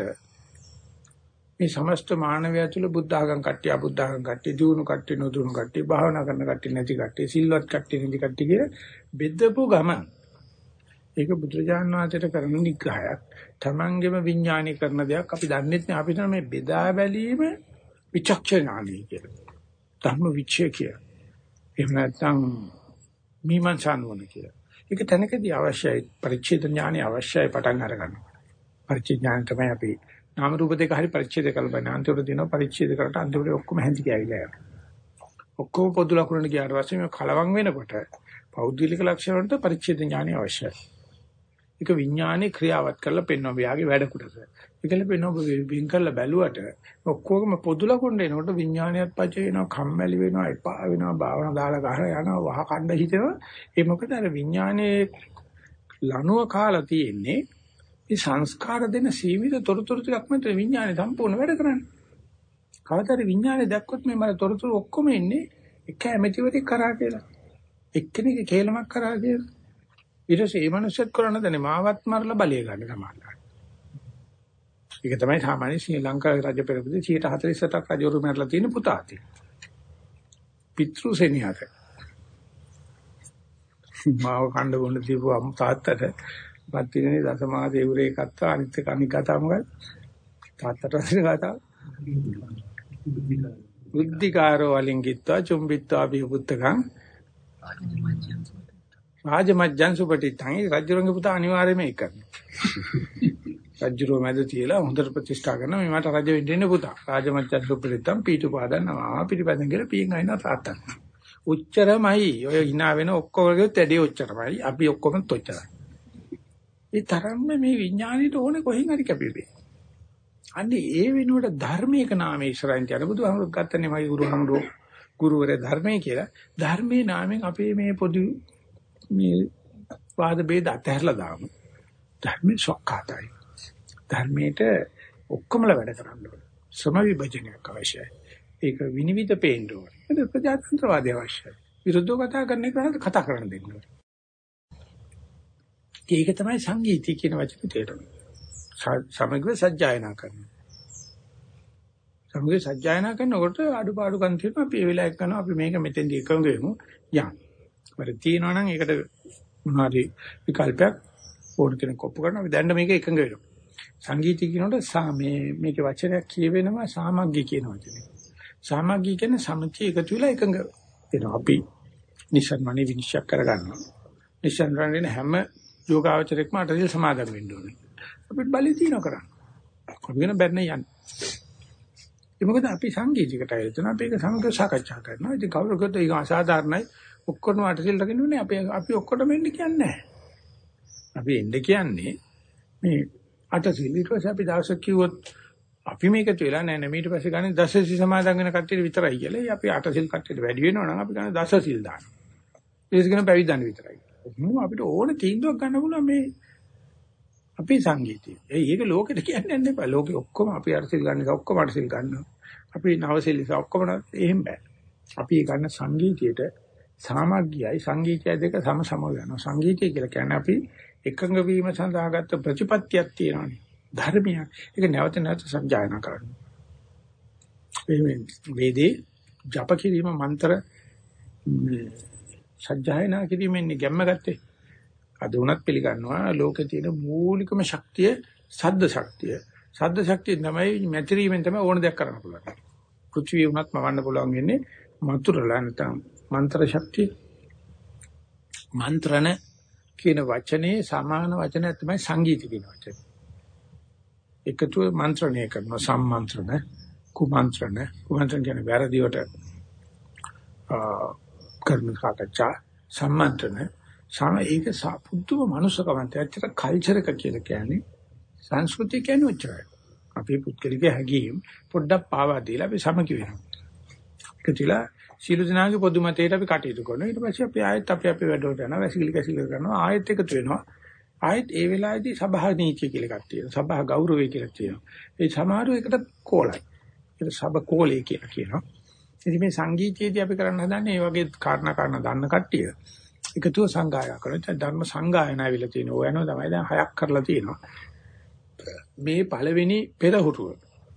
මේ සමස්ත මානවයා තුළ බුද්ධ ආගම් කට්ටිය අබුද්ධ ආගම් කට්ටිය දිනු කට්ටිය නොදිනු කට්ටිය භාවනා කරන කට්ටිය නැති කට්ටිය සිල්වත් කට්ටිය නැති කට්ටිය කියලා බෙදපු ගමන් ඒක බුදුරජාණන් වහන්සේට කරන නිග්‍රහයක්. තමන්ගේම විඥානය කරන දෙයක් අපි දන්නේ නැහැ. අපි තමයි මේ බෙදා බැලීම විචක්ෂණාලී කියලා. ධම්ම විචය කියලා. එහෙම නැත්නම් මීමන්සානුවන කියලා. ඒක තැනකදී අවශ්‍යයි පරිච්ඡේද ඥානය අවශ්‍යයි පටන් අරගන්න. පරිච්ඡේද ඥාන තමයි අපි නාම රූප දෙක හරි පරිච්ඡේද කල්පනා අන්තිමට දිනන පරිච්ඡේද කරලා අන්තිමට ඔක්කොම හැඳි ගෑවිලා යනවා. ඔක්කොම පොදු ලකුණට ගියාට පස්සේ මේ කලවම් වෙනකොට පෞද්ගලික ලක්ෂණ වලට පරිච්ඡේද ඥානය අවශ්‍යයි. ඒක විඥානේ ක්‍රියාවත් කරලා පෙන්වන ව්‍යාගේ වැඩ කොටස. ඒකල පෙන්වන වින් කරලා බැලුවට ඔක්කොගම පොදු ලකුණට එනකොට විඥානයත් පච වෙනවා, කම්මැලි වෙනවා, එපා වෙනවා, භාවනා දාලා ගහලා යනවා, වහ කණ්ඩ හිතෙනවා. ඒ මොකද අර විඥානේ ලනුව කාලා තියෙන්නේ මේ සංස්කාර දෙන සීමිත තොරතුරු ටිකක් මත විඥානේ සම්පූර්ණ වැඩ කරන්නේ. කවදාද විඥානේ දැක්කොත් මේ මර තොරතුරු ඔක්කොම එන්නේ එක ඇමතිවරයෙක් කරා කියලා. එක්කෙනෙක් කේලමක් කරා කියලා. ඊට පස්සේ මේ මිනිස්සුත් කරන දන්නේ මාවත් මරලා බලය ගන්න සමානයි. ඒක තමයි සාමාන්‍ය ශ්‍රී ලංකාවේ රජ පෙරපුරේ 148ක් රජවරු මරලා තියෙන පුතා අතේ. පිට්‍රුසෙනියක. මාව කණ්ඩ බොන්න දීපු තාත්තට පත්තිනේ දසමහා දේවරේ කතා අනිත් එක අනිත් කතාව මොකද? තාත්තට වදින කතාව. බුද්ධිකාරෝ වලින් කිත්වා චුම්බිත්වා බිහුත්තකං රාජමජ්ජන් සුපටිත්තං රජුරංග පුතා අනිවාර්යයෙන්ම ඒක කරනවා. රජුරෝ මැද තියලා හොඳට ප්‍රතිෂ්ඨා කරනවා මේ මට රජ වෙන්න ඉන්න පුතා. රාජමජ්ජන් සුපටිත්තං පීතු පාදන්නවා පිටිපදෙන් කියලා පියෙන් අයින තාත්තා. උච්චරමයි ඔය hina වෙන ඔක්කොමගෙත් ඇදී උච්චරමයි අපි ඔක්කොම තොච්චරයි. ඒ තරම්ම මේ විඥාණයට ඕනේ කොහෙන් හරි කැපෙන්නේ. අන්නේ ඒ වෙනුවට ධර්මයක නාමයේ ඉස්සරහින් තියන බුදුහාමුදුරුවෝ ගත්තනේ මගේ ගුරුහාමුදුරුවෝ ගුරුවරයා ධර්මයේ කියලා. ධර්මයේ නාමයෙන් අපේ මේ පොදු මේ වාද ભેද අතහැරලා දාමු. ධර්මයේ සොක්කාතයි. ධර්මයට ඔක්කොමලා වැඩ කරන්න ඕනේ. සම විභජනයක් අවශ්‍යයි. ඒක විනිවිද පේන්න ඕනේ. ඒක ප්‍රජාතන්ත්‍රවාදය අවශ්‍යයි. විරුද්ධව කතා කරන එක කතා කරන්න දෙන්න ඕනේ. ඒක තමයි සංගීතය කියන වචනේ තේරුම. සමග්‍ර සජ්ජායනා කරනවා. සමග්‍ර සජ්ජායනා කරනකොට අඩුපාඩුකම් තියෙනවා අපි ඒ වෙලාවට කරනවා අපි මේක මෙතෙන්දී එකඟ වෙමු යන්න. වර තියෙනවා නම් ඒකට මොනවාරි විකල්පයක් ඕන කෙනෙක් ඔප්පු කරනවා අපි දැන් මේක එකඟ වෙනවා. සංගීතය කියනකොට මේකේ වචනයක් කියවෙනවා සාමග්ගී කියන වචනේ. සාමග්ගී කියන්නේ සමථය එකතු වෙලා එකඟ වෙනවා. අපි නිසන්මනේ විනිශ්චය කරගන්නවා. නිසන්රන්නේ හැම යෝගාවචරෙක්ම අටසිල් සමාදන් වෙන්න ඕනේ. අපිට බලය තියන කරන්න. අපි වෙන බැරනේ යන්නේ. ඒ මොකද අපි සංගීතයකට ඇවිල්ලා අපි ඒක සමග සාකච්ඡා කරනවා. ඉතින් කවුරු කිව්වොත් ඒක අසාධාරණයි. ඔක්කොම අටසිල් රකින්නේ අපි ඔක්කොටම එන්න කියන්නේ නැහැ. අපි එන්න කියන්නේ මේ අටසිල් ඊට පස්සේ අපි දවසක් කිව්වොත් අපි මේකට වෙලා නැහැ ඊට පස්සේ ගන්නේ දසසිල් සමාදන් වෙන කට්ටියට විතරයි කියලා. අපි අටසිල් කට්ටියට වැඩි වෙනවා නම් අපි ගන්න දසසිල් දානවා. ඒක කියන පැවිද්දන් විතරයි. අපිට ඕන තීන්දුවක් ගන්න පුළුවන් මේ අපේ සංගීතය. ඒක ලෝකෙට කියන්නේ නැහැ බෑ. ලෝකෙ ඔක්කොම අපි අටසිල් ගන්න ඔක්කොම අටසිල් ගන්නවා. අපි නවසිල් ඔක්කොම එහෙම බෑ. අපි ගන්න සංගීතයට සාමග්ගයයි සංගීතය දෙක සම වෙනවා. සංගීතය කියලා කියන්නේ අපි එකඟ වීම සඳහා ගත්ත ප්‍රතිපත්තියක් තියෙනවානේ. ධර්මයක්. ඒක නැවත නැවත සංජානන කරනවා. මේ වේදේ ජප කිරීම මන්ත්‍ර සජ්ජායනා කිරීමෙන් ගැම්ම ගත්තේ. අද උනත් පිළිගන්නවා ලෝකේ තියෙන මූලිකම ශක්තිය සද්ද ශක්තිය. සද්ද ශක්තිය තමයි මැතිරීමෙන් තමයි ඕන දෙයක් කරන්න පුළුවන්. පෘථිවිය උනත් මවන්න පුළුවන් වෙන්නේ මතුරලා නැත්නම් මන්ත්‍ර ශක්තිය. මන්ත්‍රණ කියන වචනේ සමාන වචනයක් තමයි සංගීත කියන වචනේ. එකතුව මන්ත්‍රණය කරනවා සම්මන්ත්‍රණ කුමන්ත්‍රණ කියන්නේ වැරදිවට කරන සාකච්ඡා සම්මන්ත්‍රණ ඒක පුදුම මනුස්සකමන්ත ඇත්තට කල්චර් එක කියලා කියන්නේ සංස්කෘතිය කියන්නේ උච්චරයි. අපේ පුත්කලික හැගීම් පොඩ්ඩක් පාවා දීලා අපි සමකි වෙනවා. ඒකතිලා සීල දනාගේ පොදු මතයට අපි කටයුතු කරනවා. ඊට පස්සේ අපි ආයෙත් අපි වලට යනවා. වැසිකිලි කැසිලි කරනවා. ආයෙත් එකතු වෙනවා. ආයෙත් ඒ වෙලාවේදී සභා නීතිය කියලා එකක් තියෙනවා. සභා ගෞරවය කියලා තියෙනවා. ඒ සමහරව එකට කෝලයි. ඒක සභා කෝලේ කියලා කියනවා. ඉතින් මේ සංගීතයේදී අපි කරන්න හදන්නේ මේ වගේ කාරණා දන්න කට්ටිය. එකතුව සංගායනා කරනවා. ධර්ම සංගායනා විල තියෙන ඕයනෝ තමයි දැන් 6ක් කරලා තියෙනවා. මේ පළවෙනි පෙරහුරුව.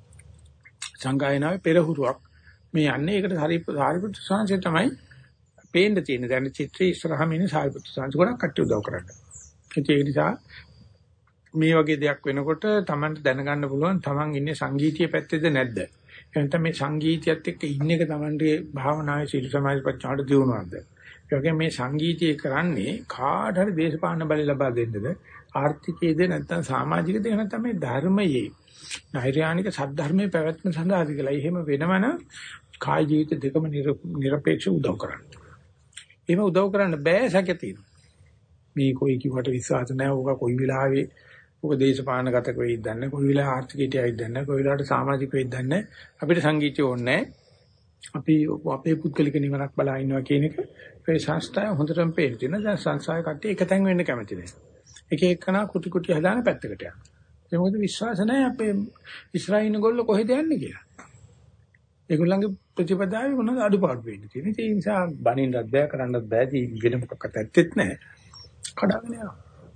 සංගායනාවේ පෙරහුරුවක් මේ යන්නේ ඒකට සාරිපුත්‍ර සාංශය තමයි පේන්න තියෙන. දැන් චිත්‍රයේ ඉස්සරහම ඉන්නේ සාරිපුත්‍ර සාංශ ගොඩක් කට්ටිය උදව් කරන්නේ. ඒ නිසා මේ වගේ දෙයක් වෙනකොට Tamanට දැනගන්න පුළුවන් Taman ඉන්නේ සංගීතීය පැත්තේද නැද්ද? එහෙනම් මේ සංගීතයත් එක්ක ඉන්න එක Tamanගේ භාවනාවේ සීල සමාධි ප්‍රඥාට දියුණුවක්ද? ඒ වගේ මේ සංගීතය කරන්නේ කාට හරි දේශපාලන බලය ලබා දෙන්නද? ආර්ථිකයේද නැත්නම් සමාජිකද නැත්නම් මේ ධර්මයේ නෛර්යානික සද්ධර්මයේ පැවැත්ම සඳහාද කියලා. එහෙම වෙනවනම් කාය ජීවිත දෙකම নিরপেক্ষ උදව් කරන්න. එහෙම උදව් කරන්න බෑ සැකතියි. මේ කොයි කිව්වට විශ්වාස නැහැ. ඕක කොයි වෙලාවෙ ඕක දේශපාලනගතක වෙයිද දන්නේ. කොයි වෙලාවෙ ආර්ථිකයට යයිද දන්නේ. කොයි වෙලාවට සමාජික වෙයිද දන්නේ. අපිට සංගීතය ඕනේ අපි අපේ පුද්ගලික නිවනක් බලා ඉන්නවා කියන එක ඒ සංස්ථාව හොඳටම පේන. දැන් සංස්ථාවේ කට්ටිය එකතෙන් වෙන්න කැමති නැහැ. එක එකනා කුටි කුටි හදාන පැත්තකට යනවා. ඒ මොකද විශ්වාස නැහැ අපේ ඉස්රායිල් ගොල්ලෝ කොහෙද යන්නේ කියලා. ඒගොල්ලන්ගේ ප්‍රතිපදාවේ මොනවද අඩුපාඩු වෙන්නේ තියෙන්නේ. ඒ නිසා බණින්නත් බෑ කරන්නත් බෑ. වෙන මොකක්වත් ඇත්තෙත් නැහැ. කඩාගෙන යනවා.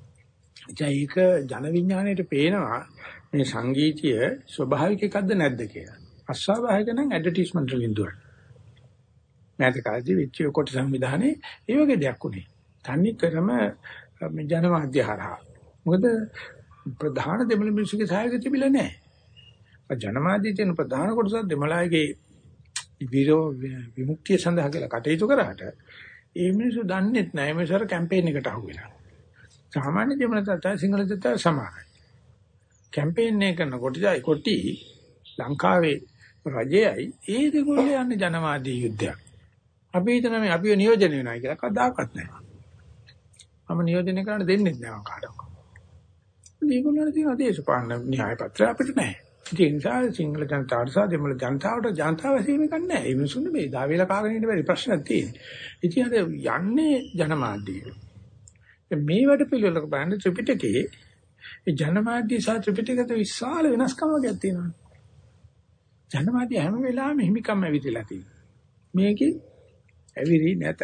ඒක ජන විඥාණයට පේනවා මේ සංගීතය ස්වභාවික එකක්ද නැද්ද කියලා. අස්වාභාවික නම් ඇඩ්වර්ටයිස්මන්ට් වලින් දුවන. නැති කාලේ විචය කොට සංවිධානයේ ඒ වගේ දෙයක් උනේ. තන්නේ කරම මේ ජනමාධ්‍ය හරහා. මොකද ප්‍රධාන දෙමළ මිනිස්සුගේ සහයෝගය තිබිලා නැහැ. ජනමාධ්‍යයේ තියෙන ප්‍රධාන කොටස දෙමළාගේ විමුක්තිය සඳහා කියලා කටයුතු කරාට ඒ මිනිස්සු දන්නේ නැහැ මේ සර කැම්පේන් එකට අහු වෙලා. සාමාන්‍ය දෙමළ තත්ත්වය සිංහල තත්ත්වය සමානයි. කැම්පේන් එක කරනකොට කොටි ලංකාවේ රජයයි ඒ දෙකොල්ලේ යන්නේ ජනමාධ්‍ය යුද්ධයක්. අපි හිතන මේ අපිව නියෝජනය වෙනවා කියලා කවදාකවත් නැහැ. මම නියෝජනය කරන්න දෙන්නේ නැහැ කාටවත්. මේගොල්ලන්ට තියෙන දේශපාලන න්‍යාය පත්‍රය අපිට නැහැ. ඒ නිසා සිංහල ජනතාවට සහ දෙමළ ජනතාවට ජනතාව වශයෙන් එකක් නැහැ. ඒ මිනිසුන්ගේ මේ දාවේලා කාගෙන ඉන්න බැරි ප්‍රශ්නක් තියෙනවා. ඉතින් අර යන්නේ ජනමාධ්‍යය. මේ වැඩ පිළිවෙලක බලන්න ත්‍රිපිටකයේ ඒ ජනමාධ්‍ය සහ ත්‍රිපිටකයට විශාල වෙනස්කම් වර්ගයක් තියෙනවා. ජනමාධ්‍ය හැම වෙලාවෙම හිමිකම් ඇවිදලා තියෙනවා. මේකේ ඇවිරි නැත.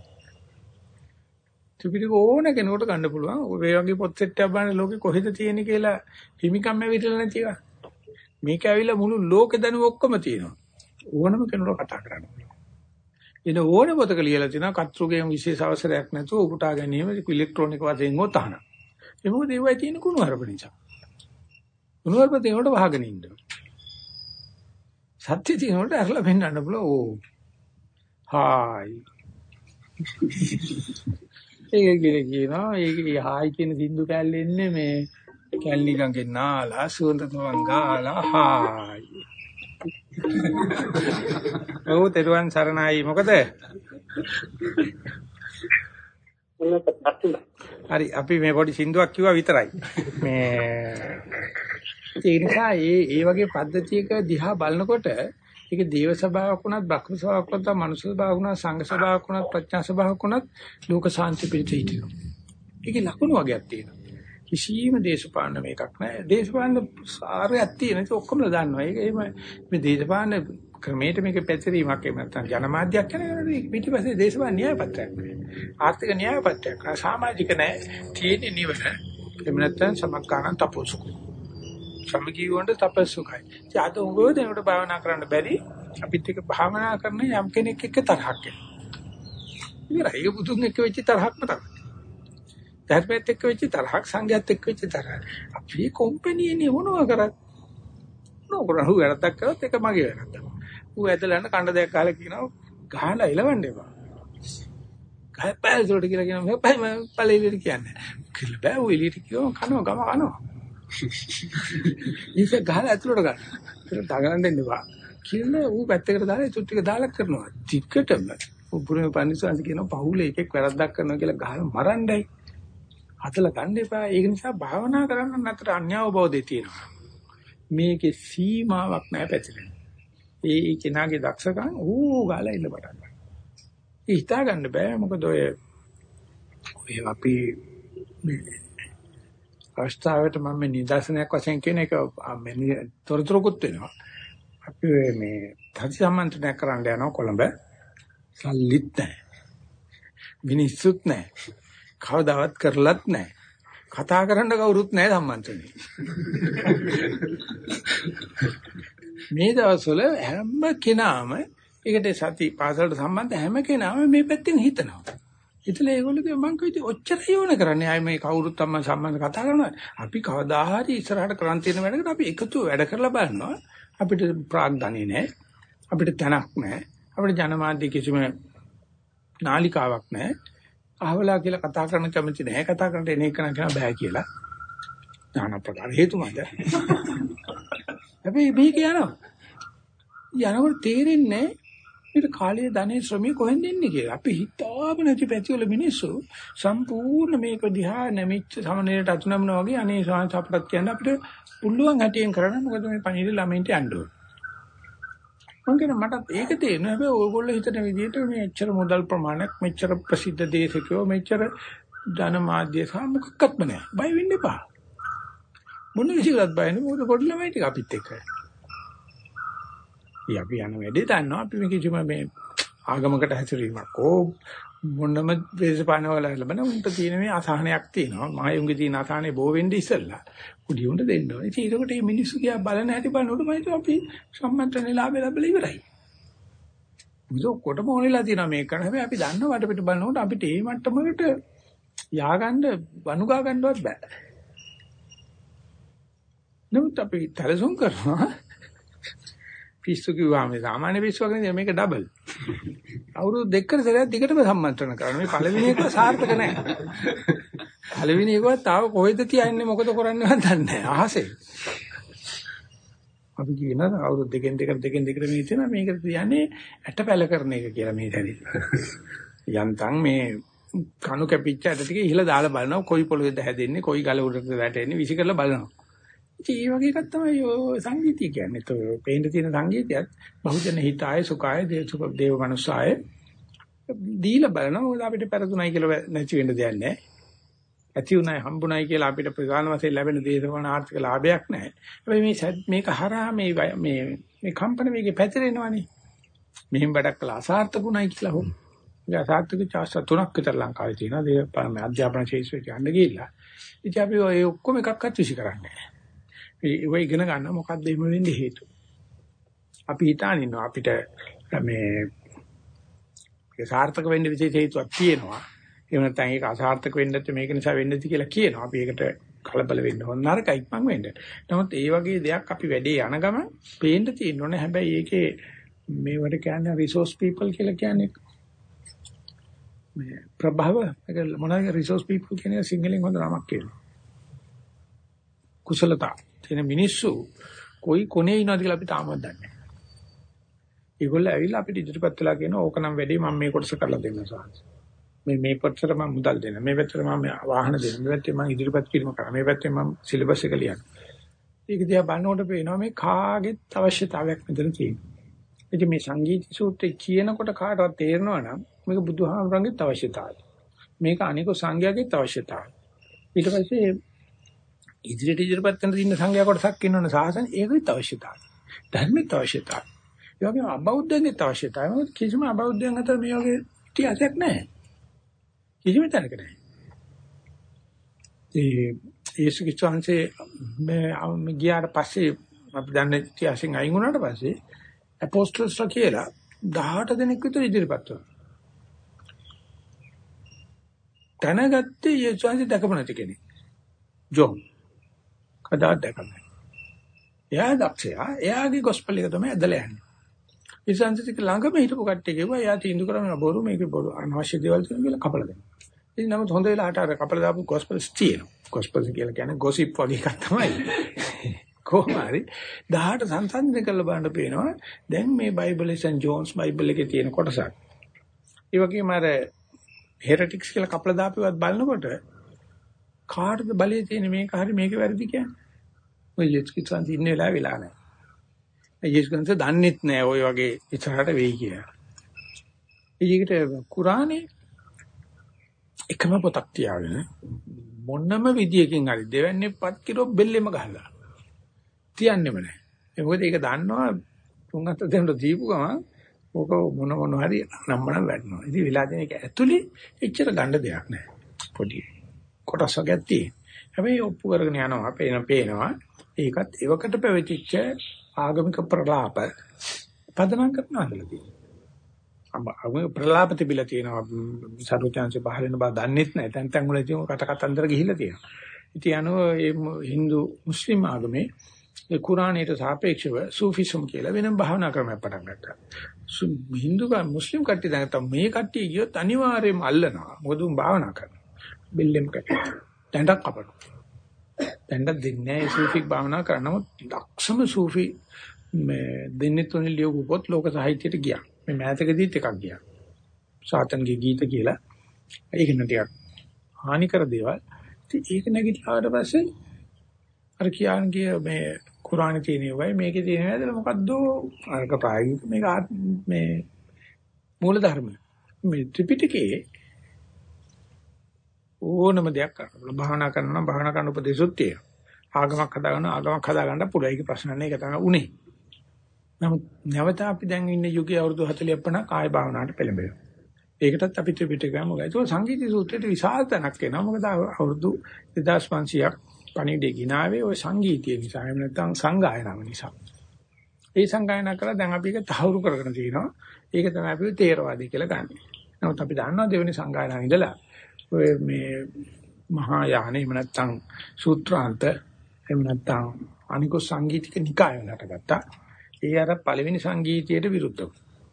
ත්‍රිපිටක ඕන කෙනෙකුට ගන්න පුළුවන්. ඔය වගේ පොත් සෙට් එකක් බලන්න ලෝකෙ කොහෙද තියෙන්නේ කියලා හිමිකම් ඇවිදලා නැති එක. මේක ඇවිල්ලා මුළු ලෝකෙ දැනුම ඔක්කොම තියෙනවා. ඕනම කෙනෙකුට කතා කරන්න පුළුවන්. එන ඕන පොතක ලියලා තියෙනවා කතෘගේ විශේෂ අවසරයක් නැතුව උපුටා ගැනීම ඉලෙක්ට්‍රොනික වශයෙන් ගොතහන. ඒ මොකද ඒවයි තියෙන කුණු හරප නිසා. කුණු හරප තියෙනකොට වහගෙන ඉන්න. සත්‍ය තියෙනකොට අරලා පෙන්නන්න පුළුවන්. ඕ. හායි. ඒක කියනවා ඒක හායි කියන සින්දු කැල්ලේ ඉන්නේ මේ කැල්ලි ගඟේ නාලා සුවඳ තවන් ගාලා හායි. ඔව් තෙරුවන් සරණයි මොකද? හරි අපි මේ පොඩි සින්දුවක් කිව්වා විතරයි. මේ ඒ නිසා ඒ වගේ පද්ධතියක දිහා බලනකොට ඒක දේව සභාවක් වුණත්, බ්‍රහ්ම සභාවක් වුණත්, මනුෂ්‍ය සභාවක් වුණත්, සංඝ සභාවක් වුණත්, ප්‍රඥා සභාවක් වුණත් ලෝක ශාන්ති පිළිතුරු. ඒකේ ලකුණු වගේක් තියෙනවා. කිසියම් දේශපාලන මේකක් නැහැ. දේශපාලන සාරයක් තියෙන ඒක ඔක්කොම දන්නවා. ඒක එහෙම මේ දේශපාලන ක්‍රමයට මේක පැතිරීමක් එහෙම නැත්නම් ජනමාධ්‍යයක් කරනවා. පිටිපස්සේ දේශපාලන න්‍යාය පත්‍රයක් නෙවෙයි. ආර්ථික න්‍යාය පත්‍රයක්. සමාජික නැහැ. තියෙන නිවන. එහෙම නැත්නම් සමකාරණ තපෝසුකු. සමගී වොන්ට තපස්සුකයි. ඉතින් අද උගෝ දෙනකොට භාවනා කරන්න බැරි අපිත් එක්ක භාවනා කරන යම් කෙනෙක් එක්ක තරහක් එනවා. ඉතින් ඒක බුදුන් එක්ක වෙච්ච තරහක්ම තමයි. ධර්මයත් එක්ක වෙච්ච තරහක් සංඝයත් එක්ක වෙච්ච තරහක්. අපි කොම්පැනියනේ මොනවා කරත් නෝකරහු වැරද්දක් කරත් ඒක මගේ වැරද්ද. ඌ ඇදලා යන කණ්ඩ දෙයක් කාලේ කියනවා ගහලා එලවන්න එපා. ගහපැල් උඩට කියලා කියනවා මම පළේලිට කියන්නේ. කියලා බෑ ඌ එළියට කියනවා කනවා ගම කනවා. ඉතින් ගහලා ඇතුළට ගන්න. ඒක දගන්න දෙන්න එපා. කියලා ඌ පැත්තකට දාලා ඒ තුට්ටික දාලා කරනවා. ටිකටම ඌ පුරේ පන්සිවාංශ කියනවා පහුලේ එකෙක් වැරද්දක් කරනවා කියලා ගහලා මරන්නයි. හතලා ගන්න එපා. ඒක නිසා භාවනා කරන්න නැතර අන්‍යවබෝධය තියෙනවා. මේකේ සීමාවක් නැහැ පැතිරෙන. ඒ කෙනාගේ දක්ෂකම් ගාලා ඉන්න පටන් ගන්නවා. ඒ හිතා ගන්න බෑ මොකද ඔය අපි අවස්ථාවට මම නිදර්ශනයක් වශයෙන් කියන එක තොරතුරුකුත් වෙනවා. අපි මේ තත්ති සම්මන්ත්‍රණයක් කරන්න යනවා කොළඹ. සල්ලිත් නැහැ. මිනිස්සුත් නැහැ. කවදාවත් කරලත් නැහැ. කතා කරන්න කවුරුත් නැහැ සම්මන්ත්‍රණේ. මේ දවස්වල හැම කෙනාම ඒකට සති පාසලට සම්බන්ධ හැම කෙනාම මේ පැත්තෙන් හිතනවා. ඉතල ඒගොල්ලෝ මං කිව්වේ ඔච්චරයි ඕන කරන්නේ. ආයේ මේ කවුරුත් අම්මා සම්බන්ධ කතා කරනවා. අපි කවදා හරි ඉස්සරහට කරන් තියෙන වැඩකට අපි එකතු වැඩ කරලා බලනවා. අපිට ප්‍රාග්ධනෙ නැහැ. අපිට තනක් නැහැ. අපිට ජනමාධ්‍ය කිසිම නාලිකාවක් නැහැ. අහවලා කියලා කතා කරන කැමති නැහැ. කතා කරන්න එන එක නෑ බෑ කියලා. නාන ප්‍රකාර හේතු මත. හැබැයි මේක යනවා. යනකොට තේරෙන්නේ ඊට කාලයේ ධනේ ශ්‍රමී කොහෙන්ද එන්නේ කියලා. අපි හිතාගෙන නැති පැතිවල මිනිස්සු සම්පූර්ණ මේක දිහා නැමිච්ච සමනලයට අතුනමනවා වගේ අනේ සාංශ අපටත් කියන්න අපිට පුළුවන් හැටියෙන් කරන්න මොකද මේ පණිවිඩ ළමයින්ට යන්න ඕන. මම කියන මට ඒක තේරෙනවා. හැබැයි ඕගොල්ලෝ හිතන විදිහට මේ එච්චර මුදල් ප්‍රමාණයක් මෙච්චර ප්‍රසිද්ධ දේශකයෝ මෙච්චර ජනමාධ්‍ය සහ මොකක්වත්ම නැහැ. බය වෙන්න එපා. මොන විදිහකට බය වෙන්නේ මොකද පොඩි ළමයි ටික අපිත් එක්ක. අපි යන වැඩේ දන්නවා අපි මේ කිසිම මේ ආගමකට හැසිරීමක් ඕ මොනම දේශපාලන වල ලැබෙන උන්ට තියෙන මේ අසහනයක් තියෙනවා. මායුන්ගේ තියෙන අසහනේ බෝ වෙන්නේ ඉස්සෙල්ලා. උඩි උන්ට දෙන්න ඕනේ. ඉතින් ඒකට මේ මිනිස්සු කියා බලන හැටි බලනකොට මම හිතුවා අපි සම්මන්ත්‍රණේ ලාභය ලැබලා ඉවරයි. මුසෝ කොටම ඕනෙලා තියෙනවා මේක කරන හැබැයි අපි දන්නවා වඩ පිට බලනකොට අපිට මේ මට්ටමකට ය아가න්න වනුගා ගන්නවත් බෑ. නමුත් අපි තරසොන් කරනවා පිස්සු කිව්වාම සාමාන්‍ය පිස්සු වගේ මේක ඩබල්. අවුරුදු දෙකකට සැරයක් දිගටම සම්මන්ත්‍රණ කරනවා. මේ පළවෙනි එක සාර්ථක නැහැ. පළවෙනි එකවත් තාම කොහෙද තියන්නේ මොකද කරන්නේ මන් දන්නේ නැහැ. අහසේ. අපි කියන අවුරුදු දෙකෙන් දෙකට මේ තියෙනවා මේකට කියන්නේ ඇටපැල කරන එක කියලා මේ දැරි. යන්තම් මේ කණු කැපිච්ච ඇට ටික ඉහළ දාලා බලනවා කොයි පොළොවේද හැදෙන්නේ කොයි ගල උඩටද වැටෙන්නේ විසි කරලා බලනවා. ඉතින් මේ වගේ එකක් තමයි ඔය සංගීතය කියන්නේ. તો පේන්න තියෙන සංගීතයත් බහුජන හිතාය සුඛාය දේව මනුස්සාය දීලා බලනවා. මොකද අපිට පෙරදුණයි කියලා නැති වෙන්න දෙයක් නැහැ. ඇති උනායි හම්බුනායි කියලා අපිට ප්‍රධාන වශයෙන් ලැබෙන දේශපාලන ආර්ථික ලාභයක් නැහැ. හැබැයි මේක හරහා මේ කම්පන වේගය පැතිරෙනවනේ. මෙහෙම වැඩක් කළා අසාර්ථකුණයි කියලා හො. ඒ අසාර්ථක චාස්ස 3ක් විතර ලංකාවේ තියෙනවා. දේශපාලන අධ්‍යාපන ශාස්ත්‍රයට යන්න ගිහිල්ලා. ඉතින් අපි ඔය ඔක්කොම එකක්වත් විසි කරන්නේ නැහැ. ඒ ඉගෙන ගන්න මොකක්ද එහෙම වෙන්නේ හේතුව. අපි හිතාන ඉන්නවා අපිට මේ සාර්ථක වෙන්න විශේෂ හේතුවක් තියෙනවා. එහෙම නැත්නම් ඒක අසාර්ථක වෙන්න නැත්නම් මේක නිසා වෙන්නේ නැති කියලා කියනවා. අපි ඒකට කලබල වෙන්න ඕන නරකයි ඉක්මන් වෙන්න. නමුත් ඒ වගේ දෙයක් අපි වැඩේ යන ගමන් පේන්න තියෙන්න ඕනේ. හැබැයි ඒකේ මේවට කියන්නේ රිසෝස් පීපල් කියලා කියන්නේ මේ ප්‍රභව මොනවාගේ රිසෝස් පීපල් කියන සිංහලෙන් හොඳ නමක් කියනවා. කුසලතා තියෙන මිනිස්සු කොයි කොනේ ඉනවද කියලා අපි තාමත් දන්නේ නැහැ. ඒගොල්ලෝ ඇවිල්ලා අපිට ඉදිරිපත් වෙලා කියනවා ඕක නම් වැඩි මම මේ කොටස කරලා දෙන්න සාහස. මේ කොටසට මම මුදල් දෙන්න. මේ පැත්තට මම වාහන දෙන්න. මේ පැත්තේ මම ඉදිරිපත් කිරීම කරා. මේ පැත්තේ මම සිලබස් එක ලියන්න. ඒක දිහා බලනකොට පේනවා මේ කාගෙත් අවශ්‍යතාවයක් මෙතන තියෙනවා. ඉතින් මේ සංගීත සූත්‍රය කියනකොට කාටවත් තේරෙනවා නම් මේක බුදුහාමුදුරන්ගේත් අවශ්‍යතාවය. මේක අනික සංඝයාගේත් අවශ්‍යතාවය. ඊට පස්සේ ඉදිරියට කරන දින්න සංඝයා කොටසක් ඉන්නවනේ සාසන ඒකෙත් අවශ්‍යතාවය. ධර්මෙත් අවශ්‍යතාවය. ඒ වගේම අබෞද්ධයන්ගේත් අවශ්‍යතාවය. මොකද කිසිම අබෞද්ධයන් අතර මේ වගේ ඉතිහාසයක් නැහැ. කිසිම තැනක නැහැ. ඒ යේසුස් ක්‍රිස්තුස්ගේ මේ ගියාට පස්සේ අපි දන්නේ ඉතිහාසෙන් අයින් වුණාට පස්සේ අපොස්තලස්ලා කියලා 18 දෙනෙක් විතර ඉදිරිපත් වුණා. දැනගත්තේ යේසුස් දැකපු නැති කෙනෙක්. ජෝන් කදාත් දැකන්නේ. එයා දක්ෂයා. එයාගේ ගොස්පල් එක තමයි ඇදලා යන්නේ. ඉතින්සික ළඟම හිටපු කට්ටිය කිව්වා එයා තීන්දුව කරන බොරු මේක බොරු අනවශ්‍ය දේවල් තියෙනවා කියලා කපලා දෙනවා. ඉතින් නමුත් හොඳ වෙලාවට අර කපලා දාපු ගොස්පල්ස් තියෙනවා. ගොස්පල්ස් කියලා කියන්නේ ගොසිප් වගේ එකක් තමයි. කොහොම හරි 18 සංසන්දනය කරලා බලන්න පේනවා. දැන් මේ බයිබල් සෙන් ජෝන්ස් බයිබල් එකේ තියෙන කොටසක්. ඒ වගේම අර හෙරටික්ස් කියලා කපලා දාපුවත් බලනකොට කාටද බලයේ තියෙන මේක හරි මේක වැරදි කියන්නේ. ඔය යේසුස්න් ඉන්නේ වෙලා නැහැ. යේසුස්න් දන්නෙත් නැහැ ඔය වගේ ඉස්සරහට වෙයි කියලා. ඒකට කුරානේ එකම පොතක් තියාගෙන මොනම විදියකින් හරි දෙවන්නේ පත් කිරෝ බෙල්ලෙම ගහලා තියන්නෙම නැහැ. ඒ මොකද ඒක දන්නවා තුන් හත දෙනෙක් දීපු ගමන් ඕක මොන හරි නම්මනම් වැටෙනවා. ඉතින් වෙලා දෙන එක ඇතුලේ එච්චර ගන්න දෙයක් නැහැ. පොඩි කොටස් වර්ගයක් තියෙන. හැබැයි ඔප්පු කරගෙන යනවා පේනවා. ඒකත් එවකට පැවතිච්ච ආගමික ප්‍රලාප පදනම් කරනවා කියලා තියෙනවා. ආගමික ප්‍රලාප තිබිලා තියෙනවා. සරුවචාන්සේ පහල වෙන බව දන්නෙත් නැහැ. තැන් තැන් වල තියෙන කට කතන්දර ගිහිල්ලා තියෙනවා. ඉතින් අනෝ මේ Hindu මුස්ලිම් ආගමේ ඒ කුරානයට සාපේක්ෂව සූෆිසම් කියලා වෙනම භාවනා ක්‍රමයක් පටන් ගත්තා. Hindu මුස්ලිම් කට්ටිය දැන් මේ කට්ටිය ගියොත් අනිවාර්යයෙන්ම අල්ලනවා. මොකද උන් භාවනා කරනවා. බෙල්ලෙම් කට්ටිය. දැන්ඩක් අපට. දැන්ඩක් දෙන්නේ නැහැ සූෆික් භාවනා කරනම ලක්ෂම සූෆි මේ දෙන්නේ තුනේ ලියපු පොත් ලෝක සාහිත්‍යයට ගියා. මේ මෑතකදීත් එකක් ගියා. සාතන්ගේ ගීත කියලා. ඒක න ටිකක් හානිකර දේවල්. ඉතින් ඒක නැගිටලාට පස්සේ අර කියන්නේ මේ කුරානේ තියෙන ඒවායි මේකේ තියෙන ඒවාද මොකද්ද අරක ප්‍රායෝගික මේක මේ මූල ධර්ම. මේ ත්‍රිපිටකයේ ඕනම දෙයක් කරන්න භාවනා කරනවා භාවනා කරන උපදේශොත් තියෙනවා. ආගමක් හදාගන්න පුළුවන්. ඒක ප්‍රශ්න නැහැ. ඒක තමයි උනේ. නමුත් නැවත අපි දැන් ඉන්න යුගයේ අවුරුදු 40 50 කාය භාවනාවට පෙළඹෙනවා. ඒකටත් අපි ත්‍රිපිටකය මොකද? ඒක සංගීත සූත්‍රයේ විශාල තැනක් එනවා. මොකද අවුරුදු 2500ක් පණිවිඩේ ගිනාවේ ওই සංගීතය නිසා. එහෙම නැත්නම් සංගායනාව නිසා. ඒ සංගායනා කරලා දැන් අපි ඒක තහවුරු කරගෙන තියෙනවා. ඒක තමයි අපි තේරවාදී කියලා ගන්නෙ. නමුත් අපි දන්නවා දෙවෙනි සංගායනාව ඉඳලා ඔය මේ මහා යාන එහෙම නැත්නම් සූත්‍රාන්ත එහෙම නැත්නම් අනිකෝ සංගීතික නිකාය වලට ගත්තා. ඒ අර පළවෙනි සංගීතයට විරුද්ධව.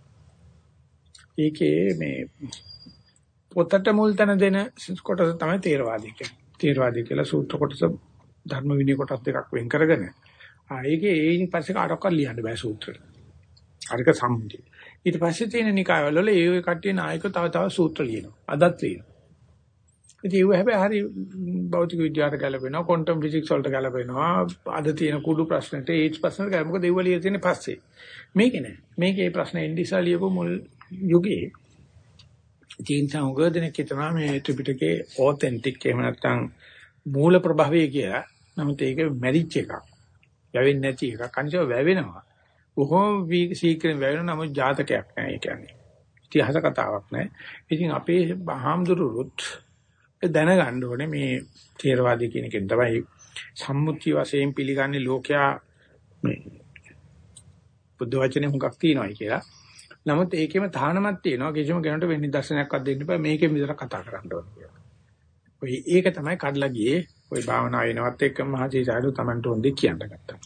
ඒකේ මේ පොතට මුල් තැන දෙන කොටස තමයි තේරවාදී කියන්නේ. තේරවාදී කියලා සූත්‍ර කොටස ධර්ම විනය කොටස් දෙකක් වෙන් කරගෙන ඒකේ ඒයින් පස්සේ කාටවත් ලියන්න බෑ සූත්‍රෙට. අරක සම්මුතිය. ඊට පස්සේ තියෙන නිකායවල ඒ කට්ටිය නායකව තව සූත්‍ර ලියනවා. අදත් ලියනවා. ඉතින් ඒව හැබැයි හරි භෞතික විද්‍යාවට ගැලපෙනවා, ක්වොන්ටම් ෆිසික්ස් වලට ගැලපෙනවා, අද තියෙන කුඩු ප්‍රශ්නෙට ඒජ් ප්‍රශ්නට ගැලපෙනවා. මොකද ඒව ලියලා තියෙන්නේ පස්සේ. මේකේ නෑ. මේකේ ප්‍රශ්න ඉන්දිසා ලියපු මුල් යුගයේ ඉතින් සංගෝධනක හිතනවා මේ ත්‍රිපිටකේ ඔතෙන්ටික් එහෙම නැත්නම් මූල ප්‍රභවය කියලා. නමුත් ඒක මැරිච් එකක්. වැවෙන්නේ නැති එකක්. අනිත් වැවෙනවා. බොහොම සීක්‍රෙන් වැවෙන නමුත් ජාතකයක් නෑ ඒ කියන්නේ. ඉතිහාස කතාවක් නෑ. ඉතින් අපේ හාමුදුරුවොත් දැනගන්න ඕනේ මේ ථේරවාදී කියන එකෙන් තමයි සම්මුති වශයෙන් පිළිගන්නේ ලෝකයා මේ බුද්ධ වචනේ හුඟක් තියෙනවායි කියලා. නමුත් ඒකෙම තහනමක් තියෙනවා කිසිම කෙනෙකුට වෙන්නේ දර්ශනයක්වත් දෙන්න බෑ මේකෙම විතර කතා කරන්න ඕනේ කියලා. ඔය ඒක තමයි කඩලා ගියේ. ඔය භාවනා වෙනවත් එක්කම මහජීසාරු Tamanට හොඳේ කියන්න ගත්තා.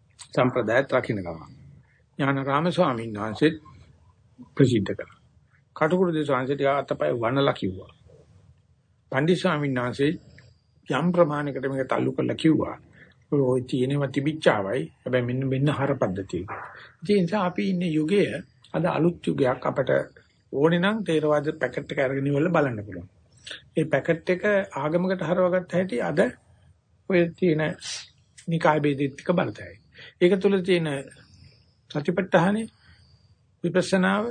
සම්ප්‍රදායත් රකින්න ගමන්. ඥානාරාම ස්වාමීන් වහන්සේ ප්‍රසිද්ධ කළා. කටුකුරු දේශාංශ ටික අතපය වනලා කිව්වා. පණ්ඩිත ස්වාමීන් වහන්සේ යම් ප්‍රමාණයකට මේක තල්ලු කරලා කිව්වා. ඔය තියෙනවා තිබිච්චාවයි. හැබැයි මෙන්න හර පද්ධතිය. ඒ නිසා අපි ඉන්නේ යුගයේ අද අලුත් යුගයක් අපට ඕනේ නම් තේරවාද පැකට් එක අරගෙන ඉවරලා බලන්න පුළුවන්. ඒ පැකට් එක ආගමකට හරවගත්ත හැටි අද ඔය තියෙන නිකාය බෙදිත්ක බලතයි. ඒක තුල තියෙන සතිපට්ඨානෙ විපස්සනාව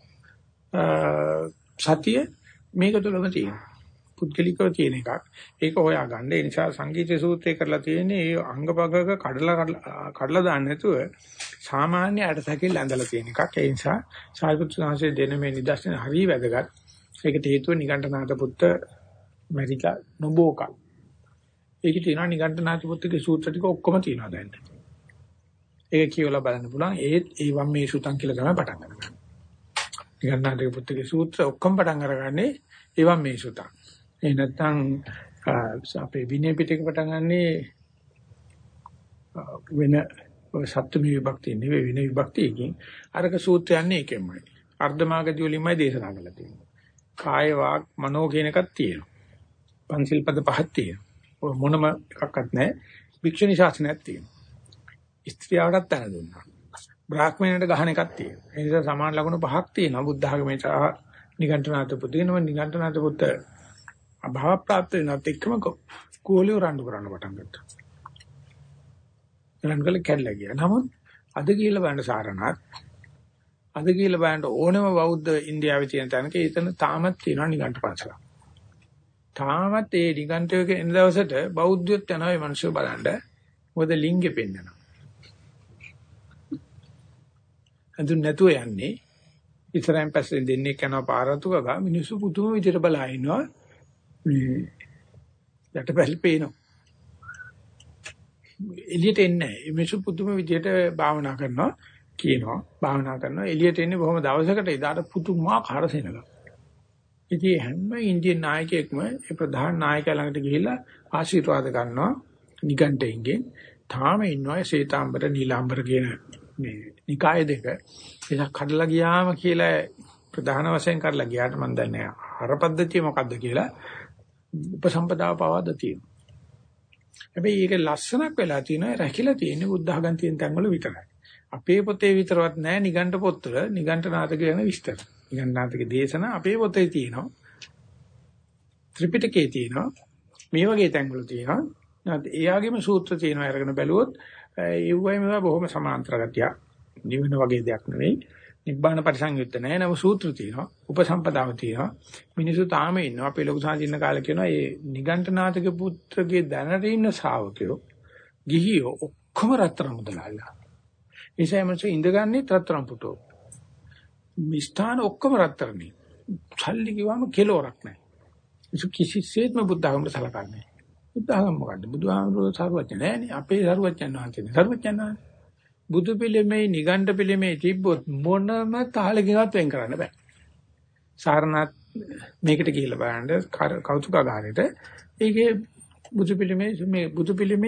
සතිය මේක තුලම තියෙනවා. පුද්ගලිකව තියෙන එකක්. ඒක හොයා ගන්න. ඒ නිසා සංගීත සූත්‍රය කරලා තියෙන්නේ ඒ අංගපගක කඩලා දාන්න නැතුව සාමාන්‍ය අටසකින් ඇඳලා තියෙන එකක්. ඒ නිසා සාරිපුත්‍ර සාංශයේ දෙන මේ නිදර්ශන හරිය වැදගත්. ඒකට හේතුව නිගණ්ඨනාථ පුත්ත මෙරිකා නොබෝක. ඒකේ තියෙනවා නිගණ්ඨනාථ පුත්තගේ සූත්‍ර ටික ඔක්කොම තියෙනවා දැන්. ඒක කියවලා බලන්න පුළුවන්. ඒ වම් මේ සුතං කියලා තමයි පටන් ගන්න. නිගණ්ඨනාථ පුත්තගේ සූත්‍ර ඔක්කොම පටන් අරගන්නේ ඒ වම් මේ සුතං. ඒ නැත්තම් අපේ විනය පිටක පටන් ගන්නේ වෙන සත්ත්ව විභක්තිය නෙවෙයි වෙන විභක්තියකින් අරක සූත්‍රය යන්නේ ඒකෙමයි. අර්ධමාගදී වලින්මයි දේශනා කරලා තියෙන්නේ. කාය වාක් මනෝ කියන එකක් තියෙනවා. පංචිල් පද පහක් තියෙනවා. ඔය මොනම එකක්වත් නැහැ. වික්ෂුනි ශාසනයක් තියෙනවා. ස්ත්‍රියවටත් තන දුන්නා. බ්‍රාහ්මණයට ගහන එකක් තියෙනවා. ඒ නිසා සමාන ලකුණු පහක් තියෙනවා. බුද්ධ ආගමේ සහ නිගණ්ඨනාථ පුතේනම නිගණ්ඨනාථ පුත අභාව ප්‍රාප්ත වෙනත් එක්කම කෝලිය රණ්ඩු කරන්න පටන් ගත්තා. රණ්ඩුකල කැඩලා ගියා. නමුත් අද කියලා බලන්න සාරණත් අද කියලා බලන්න ඕනම බෞද්ධ ඉන්දියාවේ තියෙන තැනක එතන තාමත් තියෙනවා නිගණ්ඨ පන්සල. තාමත් ඒ නිගණ්ඨයේ එන දවසට බෞද්ධයොත් යනවා මේ මිනිස්සු බලන්න. මොකද ලිංගෙ පෙන්නනවා. අඳුන් නැතුව යන්නේ ඉස්සරහින් පස්සේ දෙන්නේ කරනවා පාරතු ගා මිනිස්සු පුදුම විදිහට බලා ඉන්නවා. යටපැල් පේනවා. එළියට එන්නේ නැහැ. මිනිස්සු පුදුම විදිහට භාවනා කරනවා කියනවා. භාවනා කරනවා එළියට එන්නේ බොහොම දවසකට එදාට පුදුමාකාර සෙනඟක්. ඉතින් හැම ඉන්දියන් නායකයෙක්ම ඒ ප්‍රධාන නායකයා ළඟට ගිහිල්ලා ආශිර්වාද ගන්නවා නිගණ්ඨයෙන්. තාම ඉන්නවා ශ්වේතාම්බර නීලාම්බර කියන මේ නිකාය දෙක. ඒක කඩලා ගියාම කියලා ප්‍රධාන වශයෙන් කරලා ගියාට මම දන්නේ අර පද්ධතිය මොකද්ද කියලා උපසම්පදාව පවද තියෙනවා. හැබැයි ඒක ලස්සනක් වෙලා තියෙනවා රැකිලා තියෙන්නේ බුද්ධ ආගම් තියෙන තැන්වල විතරයි. අපේ පොතේ විතරවත් නෑ නිගණ්ඨ පොත්වල නිගණ්ඨනාථ කියන විස්තර. නිගණ්ඨනාථගේ දේශනා අපේ පොතේ තියෙනවා. ත්‍රිපිටකයේ තියෙනවා. මේ වගේ තැන්වල තියෙනවා. නැත්නම් එයාගේම සූත්‍ර තියෙනවා අරගෙන බැලුවොත් ඒ වගේ මේවා බොහොම සමාන්තර ගතිය. නිවන වගේ දෙයක් නෙවෙයි. නිබ්බාන පරිසංයුක්ත නැහැ. නම සූත්‍ර තියෙනවා. උපසම්පදාව තියෙනවා. මිනිස්සු තාම ඉන්නවා. අපේ ලොකු සාහිත්‍යන කාලේ කියනවා මේ නිගණ්ඨනාථගේ පුත්‍රගේ දැනට ඉන්න ශ්‍රාවකයෝ ගිහියෝ ඔක්කොම රත්තරන් මුදලාලා. ඒසයමස ඉඳගන්නේ රත්තරන් පුටෝ. මිස්ථාන ඔක්කොම රත්තරනේ. සල්ලි කිව්වම කෙලවරක් නැහැ. ඒක කිසිසේත්ම බුද්ධ ආගමට සලකන්නේ නැහැ. බුද්ධ ආගම මොකද්ද? බුදුහාමුදුරුවෝ සරුවච්ච නැහැනේ. අපේ සරුවච්චන් වහන්සේනේ. සරුවච්චන් වහන්සේ බුදු පිළිමේ නිගණ්ඨ පිළිමේ තිබ්බොත් මොනම තාලකින්වත් වෙන් කරන්න බෑ. සාරණත් මේකට ගිහිල්ලා බලන්න කෞතුකාගාරයට ඒකේ බුදු පිළිමේ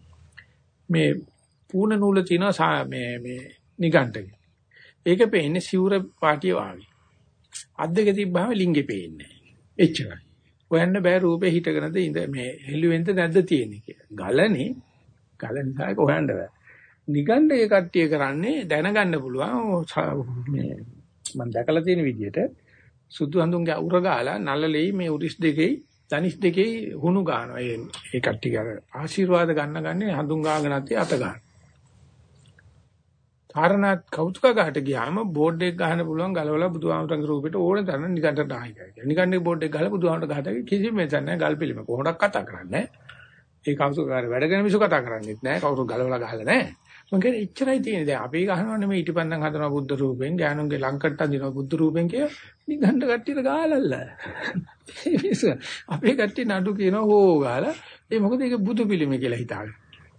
මේ පූර්ණ නූල තියෙනවා මේ නිගණ්ඨගේ. ඒක පේන්නේ සිවුර පාටිය වාගේ. අත් දෙක තිබ්බහම ලිංගෙ පේන්නේ. එච්චරයි. හොයන්න බෑ රූපේ හිටගෙනද ඉඳ මේ හෙළුවෙන්ද නැද්ද තියෙන්නේ කියලා. ගලනේ ගල නිසා ඒක හොයන්න බෑ. නිගණ්ඨයේ කට්ටිය කරන්නේ දැනගන්න පුළුවන් මේ මම දැකලා තියෙන විදිහට සුදු හඳුන්ගේ අවුර ගාලා නළලෙයි මේ උරිස් දෙකේ ධනිස් දෙකේ හුණු ගන්නවා. ඒ කට්ටිය අර ආශිර්වාද ගන්න හඳුන් ගාගෙන අත ගන්න. කාරණාත් කෞතුකගාට ගියාම බෝඩ් එක ගහන්න පුළුවන් ගලවලා බුදුහාමුදුරන්ගේ රූපෙට ඕන තරම් නිගණ්ඨට ආයිකයි කියලා. නිගණ්ඨේ බෝඩ් එක ගහලා බුදුහාමුදුරට ගහතයි කිසිම මෙතන නැහැ ගල් පිළිම කොහොමඩක් කතා කරන්නේ. ඒ කෞතුකගාරේ වැඩ කරන මිනිස්සු කතා කරන්නේත් නැහැ. කවුරු ගලවලා ගහලා නැහැ. මම කියන්නේ එච්චරයි තියෙන්නේ. දැන් අපි ගහනවා නෙමෙයි ඊටිපන්දන් හදනවා බුද්ධ රූපෙන්, ඥානුන්ගේ ලංකට්ට අදිනවා බුද්ධ රූපෙන් කියලා නිගණ්ඨ කට්ටියට ගාලල්ල. අපේ කට්ටිය නඩු කියනවා හෝ ගාලා. ඒ මොකද ඒක බුදු පිළිමේ කියලා හිතාගෙන.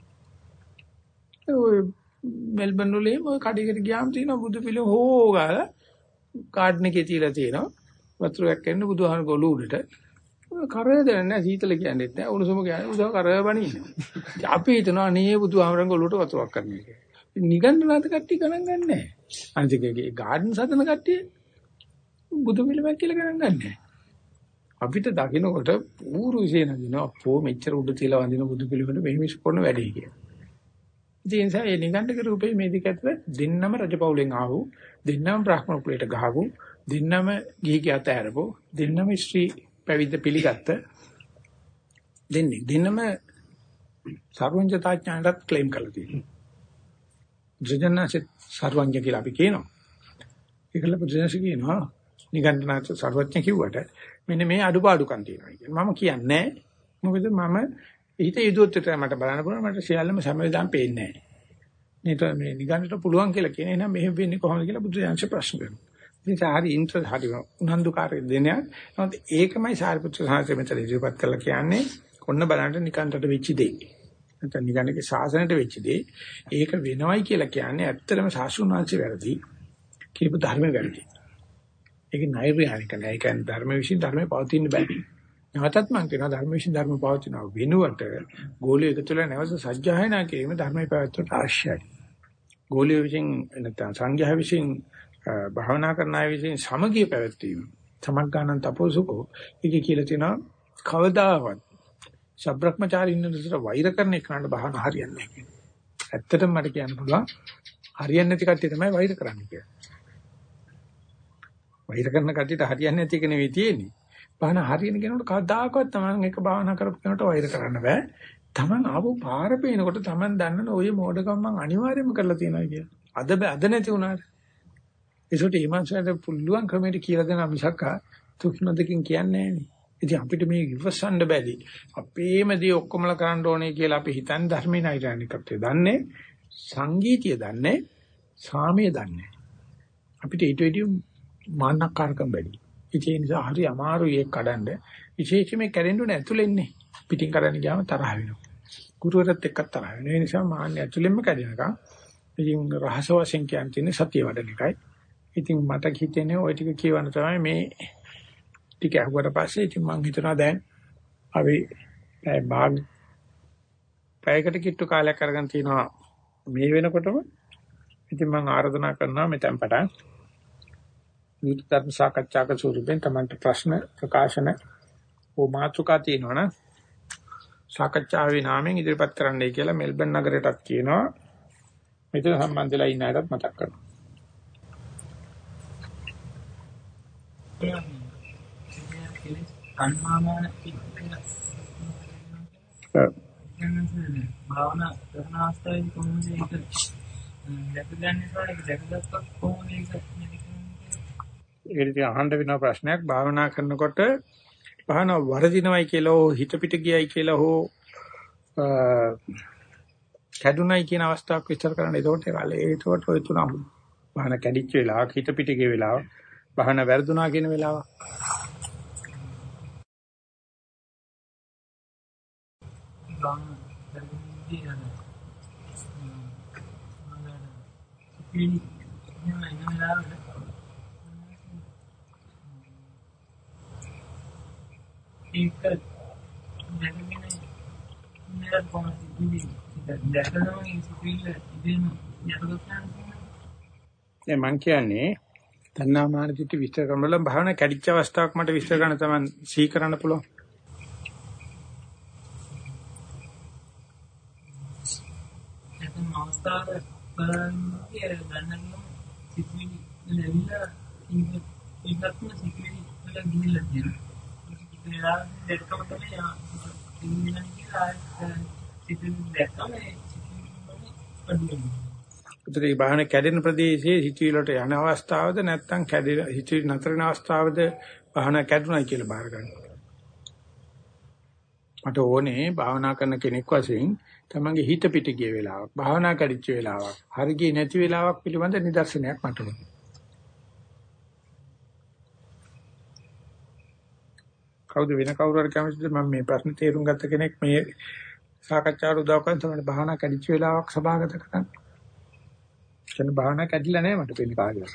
ඔය මෙල්බන් වලේ ඔය කඩේකට ගියාම තියෙනවා බුදු පිළිම හෝ ගාලා කාඩ් එකේ තියලා තියෙනවා. වතුරක් එන්න බුදුහාම ගොළු උඩට. කරය දෙන්නේ නැහැ සීතල කියන්නේත් නැහැ උණුසුම කියන්නේ උදව කරය බණින්න. අපි හිතනවා අනේ බුදුහාමරන් ගොළුට වතුරක් කරන්නේ කියලා. නිගණ්ඨනාථ කට්ටිය ගණන් ගන්නෑ. අනිතිකගේ ගාඩන් සදන කට්ටිය බුදු පිළිමයක් කියලා ගණන් ගන්නෑ. අපිට දකින්නකොට ඌරු විශේෂ නදිනවා අපෝ මෙච්චර උඩ තියලා වඳින බුදු පිළිමෙට මෙහෙම කරන වැඩේ කියලා. ඒ නිසා මේ නිගණ්ඨක රූපේ මේ දෙක අතර දෙන්නම රජපෞලෙන් ආවු, දෙන්නම බ්‍රාහ්මණ කුලයට ගහපු, දෙන්නම ගිහි ඇතහැරපු, දෙන්නම ශ්‍රී පැවිද්ද පිළිගත්ත දෙන්නම සර්වඥතා ඥානවත් ක්ලේම් කරලා තියෙනවා. ජනනාසේ සර්වඥ කියලා අපි කියනවා. ඒකල පුදුජනසි කියනවා නිගණ්ඨනාත සර්වඥ කිව්වට මෙන්න මේ අඩුපාඩුකම් තියෙනවා කියලා. මම කියන්නේ මොකද මම හිත යදුවත් මට බලන්න පුළුවන් මට සියල්ලම සමවැදම් පේන්නේ නැහැ. මේ නිගණ්ඨට පුළුවන් කියලා කියන එහෙනම් මෙහෙම වෙන්නේ කොහොමද කියලා බුදුසයන්ස ප්‍රශ්න කරනවා. ඉතින් හරි ඉන්ට්‍රස් හරි උනන්දුකාරී දෙනයක්. නමුත් ඒකමයි සාරිපුත්‍ර සාහිත්‍ය මෙතන ඉදිරිපත් කරලා කියන්නේ ඔන්න බලන්න නිකන්ටට වෙච්ච දෙයක්. නැත්නම් නිගණ්ඨගේ ශාසනයට වෙච්ච දෙයක්. ඒක වෙනවයි කියලා කියන්නේ ඇත්තටම සාසුන් වංශේ වැරදි. කියපු ධර්මයේ වැරදි. ඒක නෛර්යානික නෑ. ඒ කියන්නේ ධර්ම විශ්ින් ධර්මේ පවතින්න බෑ. නැවතත් මම කියනවා ධර්ම විශ්ින් ධර්ම පවතිනවා වෙනුවට ගෝලිය එකතු වෙලා නැවත සත්‍යයනා කිරීම ධර්මයේ පැවැත්මට අවශ්‍යයි. ගෝලිය විශ්ින් නැත්නම් සංඝයා විශ්ින් භාවනා කරන අය විශ්ින් සමගිය පැවැත්වීම. සමග්ගානන් තපෝසුකෝ ඒකේ කියලා තියෙනවා කවදාවත් සබ්‍රක්‍මචාරින්නතර වෛර කරන එකට භාවනා හරියන්නේ නැහැ කියන්නේ. ඇත්තටම මට කියන්න පුළුවන් හරියන්නේ නැති කට්ටිය තමයි වෛර කරන්නේ කියලා. වෛර කරන කට්ටියට හරියන්නේ නැති එක නෙවෙයි තියෙන්නේ. භාවනා හරියන කෙනෙකුට කවදාකවත් තමන් එක භාවනා කරපු කෙනෙකුට වෛර කරන්න බෑ. තමන් ආපු පාර පේනකොට තමන් දන්නන ඔය මෝඩකම් මං අනිවාර්යයෙන්ම කරලා තියෙනවා කියලා. අද නැති වුණාට. ඒසොට ඊමණසට පුළුවන් ක්‍රමයට කියලා දෙන මිසක් තුක්නදකින් කියන්නේ නෑනේ. ඉතින් අපිට මේ ඉවසන්න බැරි. අපේම දේ ඔක්කොමලා කරන්න ඕනේ කියලා අපි හිතන්නේ ධර්මේ නෛර්යානිකත්වය දන්නේ. සංගීතය දන්නේ. සාමය දන්නේ. අපිට ඊට වැඩි මාන්නකාරකම් බැරි. ඒ නිසා හරි අමාරුයි ඒක කඩන්න. විශේෂයෙන්ම කැරෙන්නුනේ ඇතුළෙන්නේ. පිටින් කරන්න ගියාම තරහ වෙනවා. ගුරුවරත් එක්ක තරහ වෙනවා. ඒ නිසා මාන්නේ ඇතුළෙන්ම කැඩෙනකම් ඉතින් රහස වශයෙන් කියන්නේ සතිය වඩන එකයි. ඉතින් මට හිතෙන්නේ ওই ටික කියවන්න තමයි මේ ටික අහුවට පස්සේ ඉතින් මම හිතනවා දැන් අපි පැයකට කිට්ටු කාලයක් අරගෙන තිනවා මේ වෙනකොටම. ඉතින් මම ආරාධනා කරනවා මෙතෙන් පටන් විතර සාකච්ඡාක ස්වරූපෙන් තමන්ට ප්‍රශ්න ප්‍රකාශන ඕ මාතෘකා තියෙනවනම් සාකච්ඡාවේ නාමයෙන් ඉදිරිපත් කරන්නයි කියලා මෙල්බන් නගරයටත් කියනවා. මෙතන සම්බන්ධලා ඉන්න අයටත් මතක් කරනවා. අන්මාමාන භාවනා කරන අවස්ථාවේ කොහොමද ඒක දැකගන්නේ දැකගත්තොත් කොහොමද ඒක ඒකට අහන්න වෙන ප්‍රශ්නයක් භාවනා කරනකොට භාවනා වර්ධිනවයි කියලා හෝ හිත පිට ගියයි කියලා හෝ කැඩුනයි කියන අවස්ථාවක් විස්තර කරන්න. ඒකට ඔය තුනම භාවනා කැඩිච්ච වෙලාවක් හිත පිට ගිය වෙලාවක් භාවනා වැරදුනා කියන වෙලාවක්. මං කියන්නේ තණ්හාමාන දිට්ඨි විස්තර කරනකොට භාවනා කැඩිච්ච අවස්ථාවක් මට විස්තර කරන්න තමයි සී කරන්න පුළුවන්. එතන අවස්ථාව බලන්නේ ගන්නම සිතුවිලි ලැබිලා ඉන්නත්ම සිතුවිලි වල ගිහිල්ලා තියෙනවා. ඉතින්ලා දෙකම තමයි ඉන්නේ කියලා සිතුවිලි දැක්කම උතරේ බාහන කැඩෙන ප්‍රදේශයේ හිතවිලි වලට යන අවස්ථාවද නැත්නම් කැඩෙන හිතවිලි නතර වෙන අවස්ථාවද බාහන කැඩුණයි කියලා බාර ගන්න. මට ඕනේ භාවනා කරන කෙනෙක් වශයෙන් තමන්ගේ හිත පිට ගිය වෙලාවක්, භාවනා කැඩිච්ච වෙලාවක්, හරි ගියේ නැති වෙලාවක් පිළිබඳ නිදර්ශනයක් මට ඕනේ. කවුද වෙන කවුරු හරි කැමතිද මම මේ ප්‍රශ්න තේරුම් ගත්ත කෙනෙක් මේ සාකච්ඡාවට උදව් කරන තමයි භාවනා කැඩිච්ච වෙලාවක් සභාගත කරන්න. කියන භාවනා කැඩිලා නැහැ මට පෙන්නේ කාගෙවත්.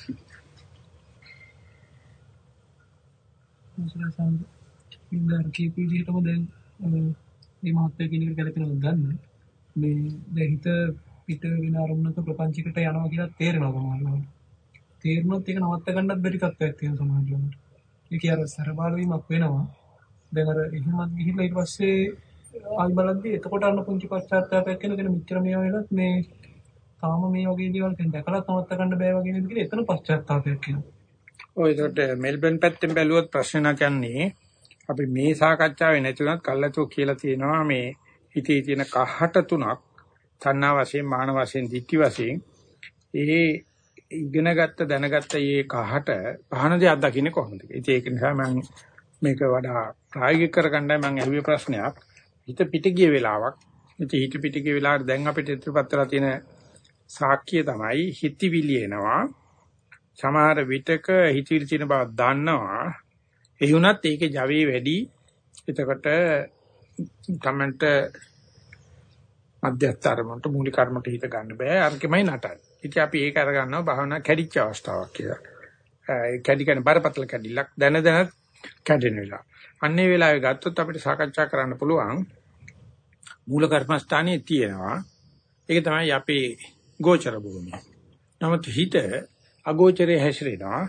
මුසලසන් ඉන්දර කීපීඩියටම දැන් මේ මහත්ය කියන එක ගැලපෙනවද ගන්න. මේ දැන් හිත පිට වෙන අරමුණක ප්‍රපංචයකට යනවා කියලා තේරෙනවා තමයි. තීරණොත් ඒක නවත්ත ගන්නත් බැරි තත්ත්වයක් තියෙන සමාජවලට. ඒක අර සරබාල වීමක් වෙනවා. දැන් අර එහෙමත් ගිහිල්ලා ඊට පස්සේ ආයි බලද්දී එතකොට අන්න පුංචි පශ්චාත්තාවයක් වෙනකන් මෙච්චර මේවා වෙලත් මේ තාම මේ වගේ දේවල් දැන් දැකලා නවත්ත ගන්න බෑ වගේ නේද කියලා එතන පශ්චාත්තාවයක් එනවා. ඔය ඒකට මෙල්බන් පැත්තෙන් බැලුවොත් ප්‍රශ්න නැකන්නේ අපි මේ සාකච්ඡාවේ නැතුණත් කල්ලාතෝ කියලා තියෙනවා මේ හිතේ තියෙන කහට තුනක් තණ්හා වශයෙන් මාන වශයෙන් දික්ටි වශයෙන් ඒ ඉගෙනගත්ත දැනගත්ත මේ කහට පහන දෙයක් දකින්නේ කොහොමද? ඉතින් ඒක නිසා මම මේක වඩා ප්‍රායෝගික කරගන්නයි මම අහුවේ ප්‍රශ්නයක්. හිත පිට ගිය වෙලාවක්. ඉතින් හිත පිට ගිය වෙලාවට දැන් අපිට ඉදිරිපත් වෙලා තියෙන සාක්ෂිය තමයි හිතවිලි එනවා. සමහර විටක හිතවිලි තියෙන බව දන්නවා. ඒ වුණත් ඒකේ ජවයේ වැඩි. එතකොට තමන්ට මධ්‍යස්තරමන්ට මූලික කර්මට හිත ගන්න බෑ. අරකෙමයි නටන්නේ. ඉතින් අපි ඒක අරගන්නවා භාවනා කැඩිච්ච අවස්ථාවක් කියලා. ඒ කැඩි කියන්නේ බරපතල කැඩිල්ලක් දැන කැඩෙන වෙලාව. අන්නේ වෙලාවේ ගත්තොත් අපිට සාකච්ඡා කරන්න පුළුවන් මූල කර්මස්ථානයේ තියෙනවා. ඒක තමයි අපේ ගෝචර භූමිය. නමුත් හිත අගෝචරයේ හැසිරෙනවා.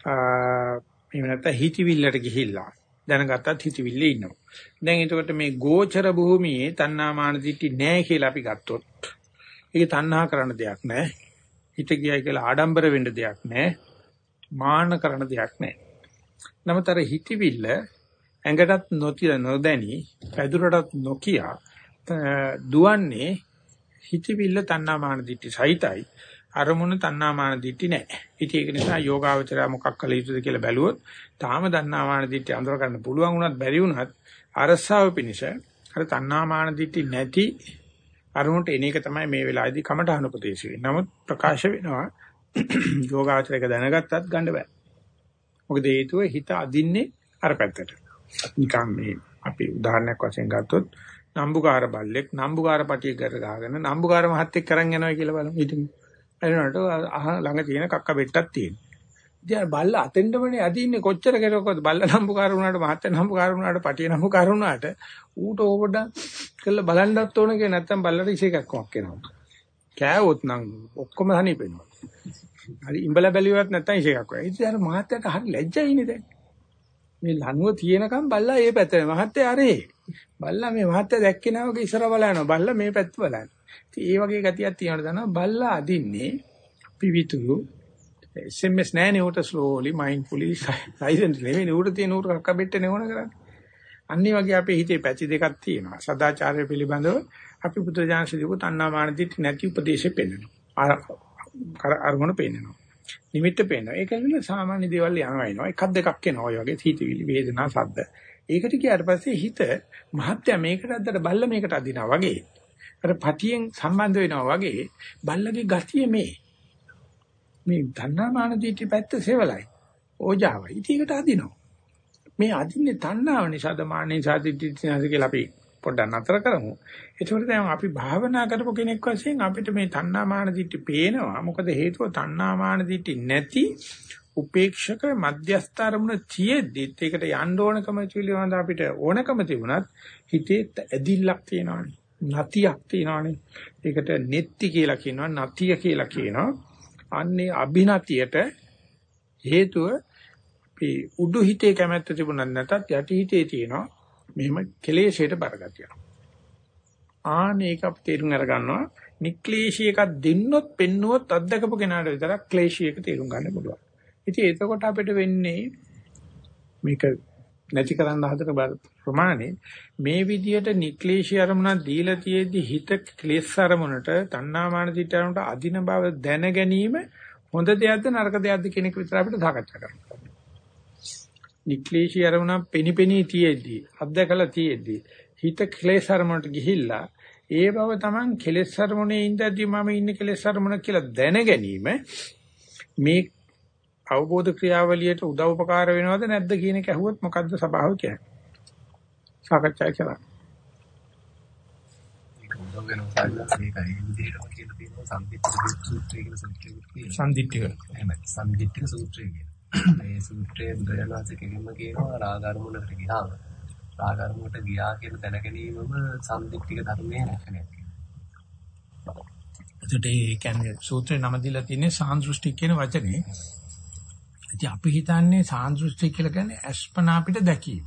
එහෙම නැත්නම් හිතවිල්ලට ගිහිල්ලා දැනගත්තත් හිතවිල්ලේ ඉන්නවා. දැන් එතකොට මේ ගෝචර භූමියේ තණ්හා මාන දිටි නැහැ කියලා අපි ගත්තොත් ඒක තණ්හා කරන දෙයක් නැහැ. හිත ගියයි කියලා ආඩම්බර වෙන්න දෙයක් නැහැ. මාන කරන දෙයක් නැහැ. නමුත් අර හිතවිල්ල ඇඟටත් නොදැනි පැදුරටත් නොකිය දුවන්නේ හිතවිල්ල තණ්හා මාන දිටි සහිතයි. අරමුණ තණ්හා මාන දිටි නැහැ. ඉතින් ඒක නිසා යෝගාවචරය මොකක් කළ යුතුද කියලා බැලුවොත් තාම තණ්හා මාන දිටි අඳුර ගන්න පුළුවන් වුණත් බැරි වුණත් අරසාව පිනිස අර තණ්හා මාන දිටි නැති අරමුණට එන එක තමයි මේ වෙලාවේදී කමඨහන උපදේශ වෙන්නේ. නමුත් ප්‍රකාශ වෙනවා යෝගාචරයක දැනගත්තත් ගන්න බෑ. මොකද හේතුව හිත අදින්නේ අර පැත්තට. නිකන් මේ අපි උදාහරණයක් වශයෙන් ගත්තොත් නම්බුකාර බල්ලෙක් නම්බුකාර පටිය කර ගහගෙන නම්බුකාර මහත්තයෙක් කරන් යනවා කියලා බලමු. ඉතින් එනකොට ළඟ තියෙන කක්ක බෙට්ටක් තියෙනවා. ඉතින් බල්ලා අතෙන්දමනේ අදින්නේ කොච්චර කෙරුවකද බල්ලා නම්බුකාර වුණාට මහත්තයා නම්බුකාර වුණාට පටිය නම්බුකාර වුණාට ඌට ඕකට කළ බලන්නත් ඕන කිය නැත්තම් බල්ලට ඉෂේකක් කොක් වෙනවා. කෑවොත් නම් ඔක්කොම හනිපෙනවා. හරි ඉඹල බැලියවත් නැත්තම් ඉෂේකක් වෙයි. ඉතින් අර මහත්තයාට හරි ලැජ්ජයිනේ දැන්. මේ ලනුව තියෙනකම් බල්ලා ඒ පැත්තේ මහත්තයා අරේ. බල්ලා මේ මහත්තයා දැක්කේ නැහැ වගේ ඉස්සර බලනවා. බල්ලා මේ පැත්ත බලනවා. ඉතින් ඒ වගේ ගතියක් තියෙනවා දන්නවා. බල්ලා අදින්නේ පිවිතුරු SMS නෑනේ උට slowly mindfully silently නෙවෙයි උට තියෙන උට කක්ක බෙට්ට නෙවන කරන්නේ. අනිත් වගේ අපේ හිතේ පැති දෙකක් තියෙනවා. සදාචාරය පිළිබඳව අපි පුත්‍රජානසිකව තණ්හා මාන දිටි නැති උපදේශෙ පෙන්නනවා. අරමුණ පෙන්නනවා. නිමිත්ත පෙන්නනවා. ඒක නෙවෙයි සාමාන්‍ය දේවල් යනවා එනවා. එකක් දෙකක් එනවා. ඔය වගේ හිතවිලි වේදනා සද්ද. ඒකට කියාට පස්සේ හිත මහත්ය මේකට අද්දට බල්ල මේකට අදිනවා වගේ. අර පටියෙන් සම්බන්ධ වෙනවා වගේ බල්ලගේ ගතිය මේ තණ්හා මාන දිටි පැත්ත සෙවලයි. ඕජාවයි. ඉතින් ඒකට අදිනවා. මේ අදින්නේ තණ්හාව නිසාද මාන නිසාද දිටි නිසාද කියලා අපි පොඩ්ඩක් නතර කරමු. ඒකෝට දැන් අපි භාවනා කරපු කෙනෙක් වශයෙන් අපිට මේ තණ්හා මාන දිටි පේනවා. මොකද හේතුව තණ්හා මාන දිටි නැති උපේක්ෂක මධ්‍යස්ථ අරමුණ තියෙද්දිත් ඒකට යන්න ඕනකම පිළිවඳ අපිට ඕනකම තිබුණත් හිතේ ඇදිල්ලක් තියෙනවානේ. නතියක් තියෙනවානේ. ඒකට නෙත්ති කියලා කියනවා, නතිය කියලා කියනවා. අන්නේ අභිනතියට හේතුව අපි උඩු හිතේ කැමැත්ත තිබුණත් නැතත් යටි හිතේ තියෙනවා මෙහෙම කෙලෙෂයට බරගතිය. මේක අපි තේරුම් අරගන්නවා. නික්ලේශී එකක් දෙන්නොත් පෙන්නුවොත් අත්දකපු කෙනාට විතරක් ක්ලේශී එක තේරුම් ගන්න පුළුවන්. ඉතින් එතකොට අපිට වෙන්නේ මේක නැති කරන්න හදන ප්‍රමාණය මේ විදියට නික්ලේශී අරමුණක් දීලා තියෙද්දි හිත ක්ලේශ අරමුණට තණ්හාමාන දිට්ඨියට අදින බව දැන ගැනීම හොඳ දෙයක්ද නරක දෙයක්ද කියන එක විතර අපිට සාකච්ඡා කරන්න. නික්ලේශී අරමුණක් පෙනිපෙනී තියෙද්දි අත්දකලා තියෙද්දි හිත ක්ලේශ අරමුණට ගිහිල්ලා ඒ බව Taman කෙලෙස් අරමුණේ ඉඳද්දි මම ඉන්නේ කෙලෙස් අරමුණ කියලා දැන ගැනීම මේ අවබෝධ ක්‍රියාවලියට උදව් උපකාර වෙනවද නැද්ද කියන එක අහුවොත් මොකද්ද සබාව කියන්නේ? සාකච්ඡා කරා. ඒක උදව් වෙනවා ඒකයි විදිහටම කියලා තියෙනවා සම්දිත්තික සූත්‍රය කියන සූත්‍රය. සම්දිත්තික. එහෙමයි සම්දිත්තික සූත්‍රය කියන. මේ සූත්‍රයේ බුදුරජාණන් කියනවා රාග අරමුණකට ගියාම රාග අරමුණට ගියා කියන දැන ගැනීමම සම්දිත්තික ධර්මයේ ලක්ෂණයක්. ඒකට ඒ කියන්නේ සූත්‍රේ නම දීලා තියෙන්නේ සාන්දෘෂ්ටි කියන වචනේ. ඉතින් අපි හිතන්නේ සාන්දෘෂ්ටි කියලා කියන්නේ අස්පනා පිට දැකීම.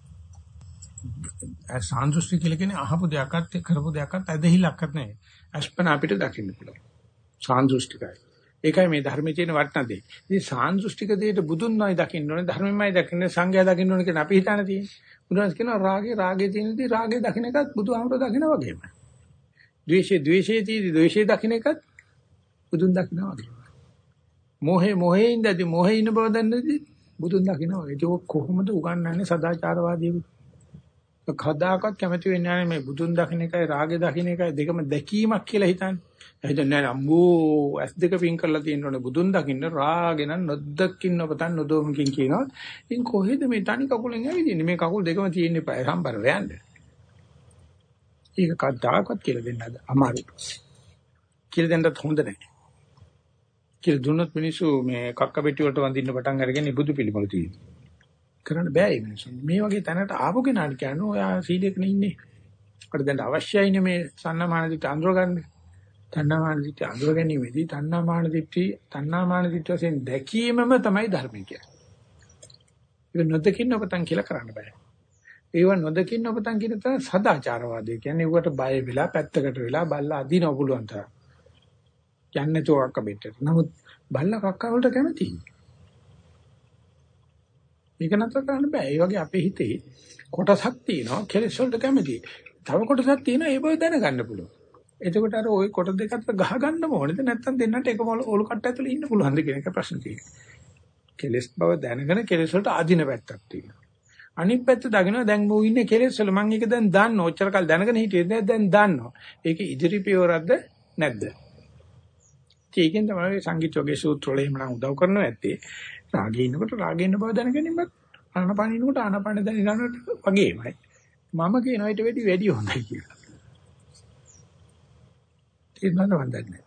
සාන්දෘෂ්ටි කියලා කියන්නේ අහපු දෙයක්වත් කරපු දෙයක්වත් ඇදහිලක්වත් නෙවෙයි. අස්පනා පිට දකින්න පුළුවන්. සාන්දෘෂ්ටිකයි. ඒකයි මේ ධර්මයේ තියෙන වටිනා දේ. ඉතින් සාන්දෘෂ්ටික දෙයට බුදුන්මයි දකින්න ඕනේ, ධර්මෙමයි දකින්න, සංඝයා දකින්න ඕනේ කියන අපි හිතන තියෙන්නේ. බුදුන්ස් කියනවා රාගේ තියෙනදී රාගේ දකින්න එකත් බුදුහාමුදුරුවෝ දකින්න වගේම. ද්වේෂයේ තියෙදි ද්වේෂයේ දකින්න එකත් බුදුන් දකින්න වගේම. මොහේ ඉඳදී මොහේ ඉන්න බව දන්නදී බුදුන් දකින්න වගේ. ඒක කොහොමද උගන්වන්නේ සදාචාරවාදීව? කවදාකවත් කැමති වෙන්නේ නැහැ මේ බුදුන් දකින්න එකයි රාගේ දකින්න එකයි දෙකම දැකීමක් කියලා හිතන්නේ. හිතන්නේ නැහැ අම්බෝ ඇස් දෙක පින් කරලා තියෙනවනේ බුදුන් දකින්න රාගේ නම් නොදකින්න ඔබතන් නොදොමකින් කියනවා. ඉතින් කොහෙද මේ තනි කකුලෙන් ඇවිදින්නේ? මේ කකුල් දෙකම තියෙන්නේ පය සම්බර වෙන්න. ඒක කවදාකවත් කියලා දෙන්නද අමාරුයි. කියලා දෙන්නත් හොඳ නැහැ. කියලා දුන්නොත් මිනිස්සු මේ කක්ක පෙට්ටිය වලට වඳින්න පටන් අරගෙන බුදු පිළිමවල තියෙනවා. කරන්න බෑ මේ මිනිස්සු. මේ වගේ තැනකට ආපු කෙනාට කියන්නේ ඔයා සීලයක නේ ඉන්නේ. අපිට දැන් අවශ්‍යයිනේ මේ සන්නමාන දිට අඳුර ගන්න. තණ්හාමාන දිට අඳුර ගැනීමේදී තණ්හාමාන දිට වශයෙන් දැකීමම තමයි ධර්මය කියන්නේ. ඒක නොදකින්න ඔබතන් කියලා කරන්න බෑ. ඒව නොදකින්න ඔබතන් කියන තන සදාචාරවාදය කියන්නේ උකට බය වෙලා පැත්තකට වෙලා බල්ලා අදිනව පුළුවන් තරම්. යන්නේ තෝරක්ක බෙට්ටට. නමුත් බල්ලා කක්ක වලට කැමතියි. මේක නතර කරන්න බෑ. ඒ වගේ අපේ හිතේ කොටසක් තියෙනවා කෙලෙස් වලට කැමතියි. තව කොටසක් තියෙනවා ඒ බව දැනගන්න පුළුවන්. එතකොට අර ওই කොට දෙක අතර ගහ ගන්න ඕනේද නැත්නම් දෙන්නට එකම ඔලු කට්ට ඇතුලේ ඉන්න පුළුවන්ද කියන එක ප්‍රශ්න තියෙනවා. කෙලෙස් බව දැනගෙන කෙලෙස් වලට අදින පැත්තක් තියෙනවා. අනිත් පැත්ත දකිනවා දැන් මෝ ඉන්නේ කෙලෙස් වල මම ඒක දැන් දන්නවා. ඔච්චර කල් දැනගෙන හිටියේ දැන් දන්නවා. ඒක ඉදිරි පියවරක්ද නැද්ද? ඒකෙන් තමයි සංගීතෝගේ සූත්‍ර වල එහෙමනම් උදව් කරනවා ඇත්තේ. රාගේ ඉන්නකොට රාගේ ඉන්න බව දැනගැනීමත් ආනපාන ඉන්නකොට ආනපාන දැනගන්නට වගේමයි. මම කියනවා ඊට වැඩි හොඳයි කියලා. ඒක නේද වන්දන්නේ.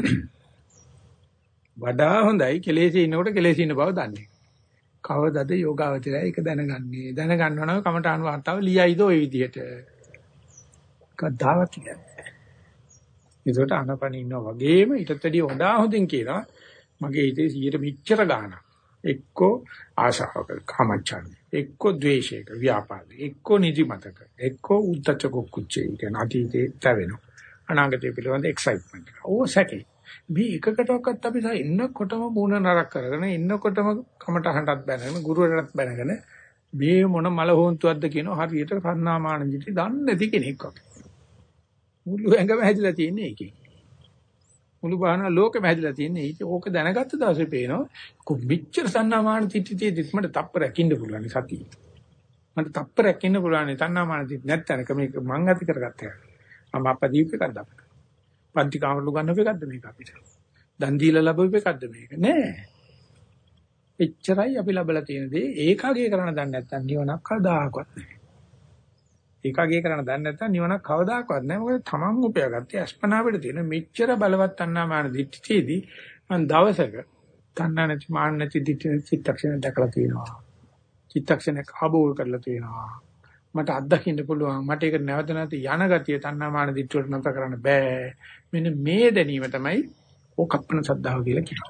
වඩා හොඳයි කෙලෙසි ඉන්නකොට කෙලෙසි ඉන්න බව දන්නේ. කවදද යෝගාවචරය ඒක දැනගන්නේ. දැනගන්නවා නම් කමඨාන වාර්තාව ලියයිද ওই විදිහට. කද්දාවත් කියන්නේ. ඒකට ආනපන ඉන්නවා වගේම ඊටත් වැඩිය වඩා හොඳින් කියනවා මගේ හිතේ 100ට මෙච්චර ගාණක් එක්කෝ ආශාවක කාමච්ඡන්දේ එක්කෝ ද්වේෂයක ව්‍යාපාදේ එක්කෝ නිදිමතක එක්කෝ උද්දච්ච කුච්චේ කියන අතීතේ තැවෙනවා අනාගතේ පිළිබඳ එක්සයිට්මන්ට් එක ඕ සැකේ මේ එකකටවත් අපි සා ඉන්නකොටම මූණ නරක කරගෙන ඉන්නකොටම කමටහටත් බැනගෙන ගුරුවරටත් බැනගෙන මේ මොන මල හොන්තුවක්ද කියන හරියට සන්නාමාන දිටි දන්නේ නැති කෙනෙක් වගේ මුළු ඇඟම හැදිලා තියෙන්නේ ඒකේ. මුළු බාහන ලෝකෙම හැදිලා තියෙන්නේ ඒක. ඕක දැනගත්ත දවසේ පේනවා කොච්චර සන්නාමාන තිටිතිෙදිත් මට තප්පරයක් ඉන්න පුළුවන් සතිය. මට තප්පරයක් ඉන්න පුළුවන් සන්නාමාන තිට නැත්තනක මේක මං ඇති කරගත්තා. මම අපදීප එකක් දාපන්. පන්ති කාමරලු ගන්නව එකක්ද මේක අපිට? දන් දීලා ලැබුව එකක්ද මේක? නෑ. එච්චරයි අපි ලැබලා තියෙන දේ ඒකාගේ කරන්න දන්නේ නැත්නම් නිවනක් කවදාකවත් නෑ. ඒකාගේ කරන්න දන්නේ නැත්නම් නිවනක් කවදාකවත් නැහැ. මොකද තමන් උපයාගත්තේ අස්පනා පිට තියෙන මෙච්චර බලවත් තණ්හාමාන දිට්ඨියේදී මම දවසක තණ්හා නැති මාන නැති චිත්තක්ෂණ දැකලා තියෙනවා. චිත්තක්ෂණයක් ආબોල් කරලා තියෙනවා. මට අත්දකින්න පුළුවන්. මට ඒක නැවත නැවත යන ගතිය තණ්හාමාන දිට්ඨියට නැතර කරන්න බෑ. මෙන්න මේ දැනීම තමයි ඕකප්පන සද්ධාව කියලා කියන්නේ.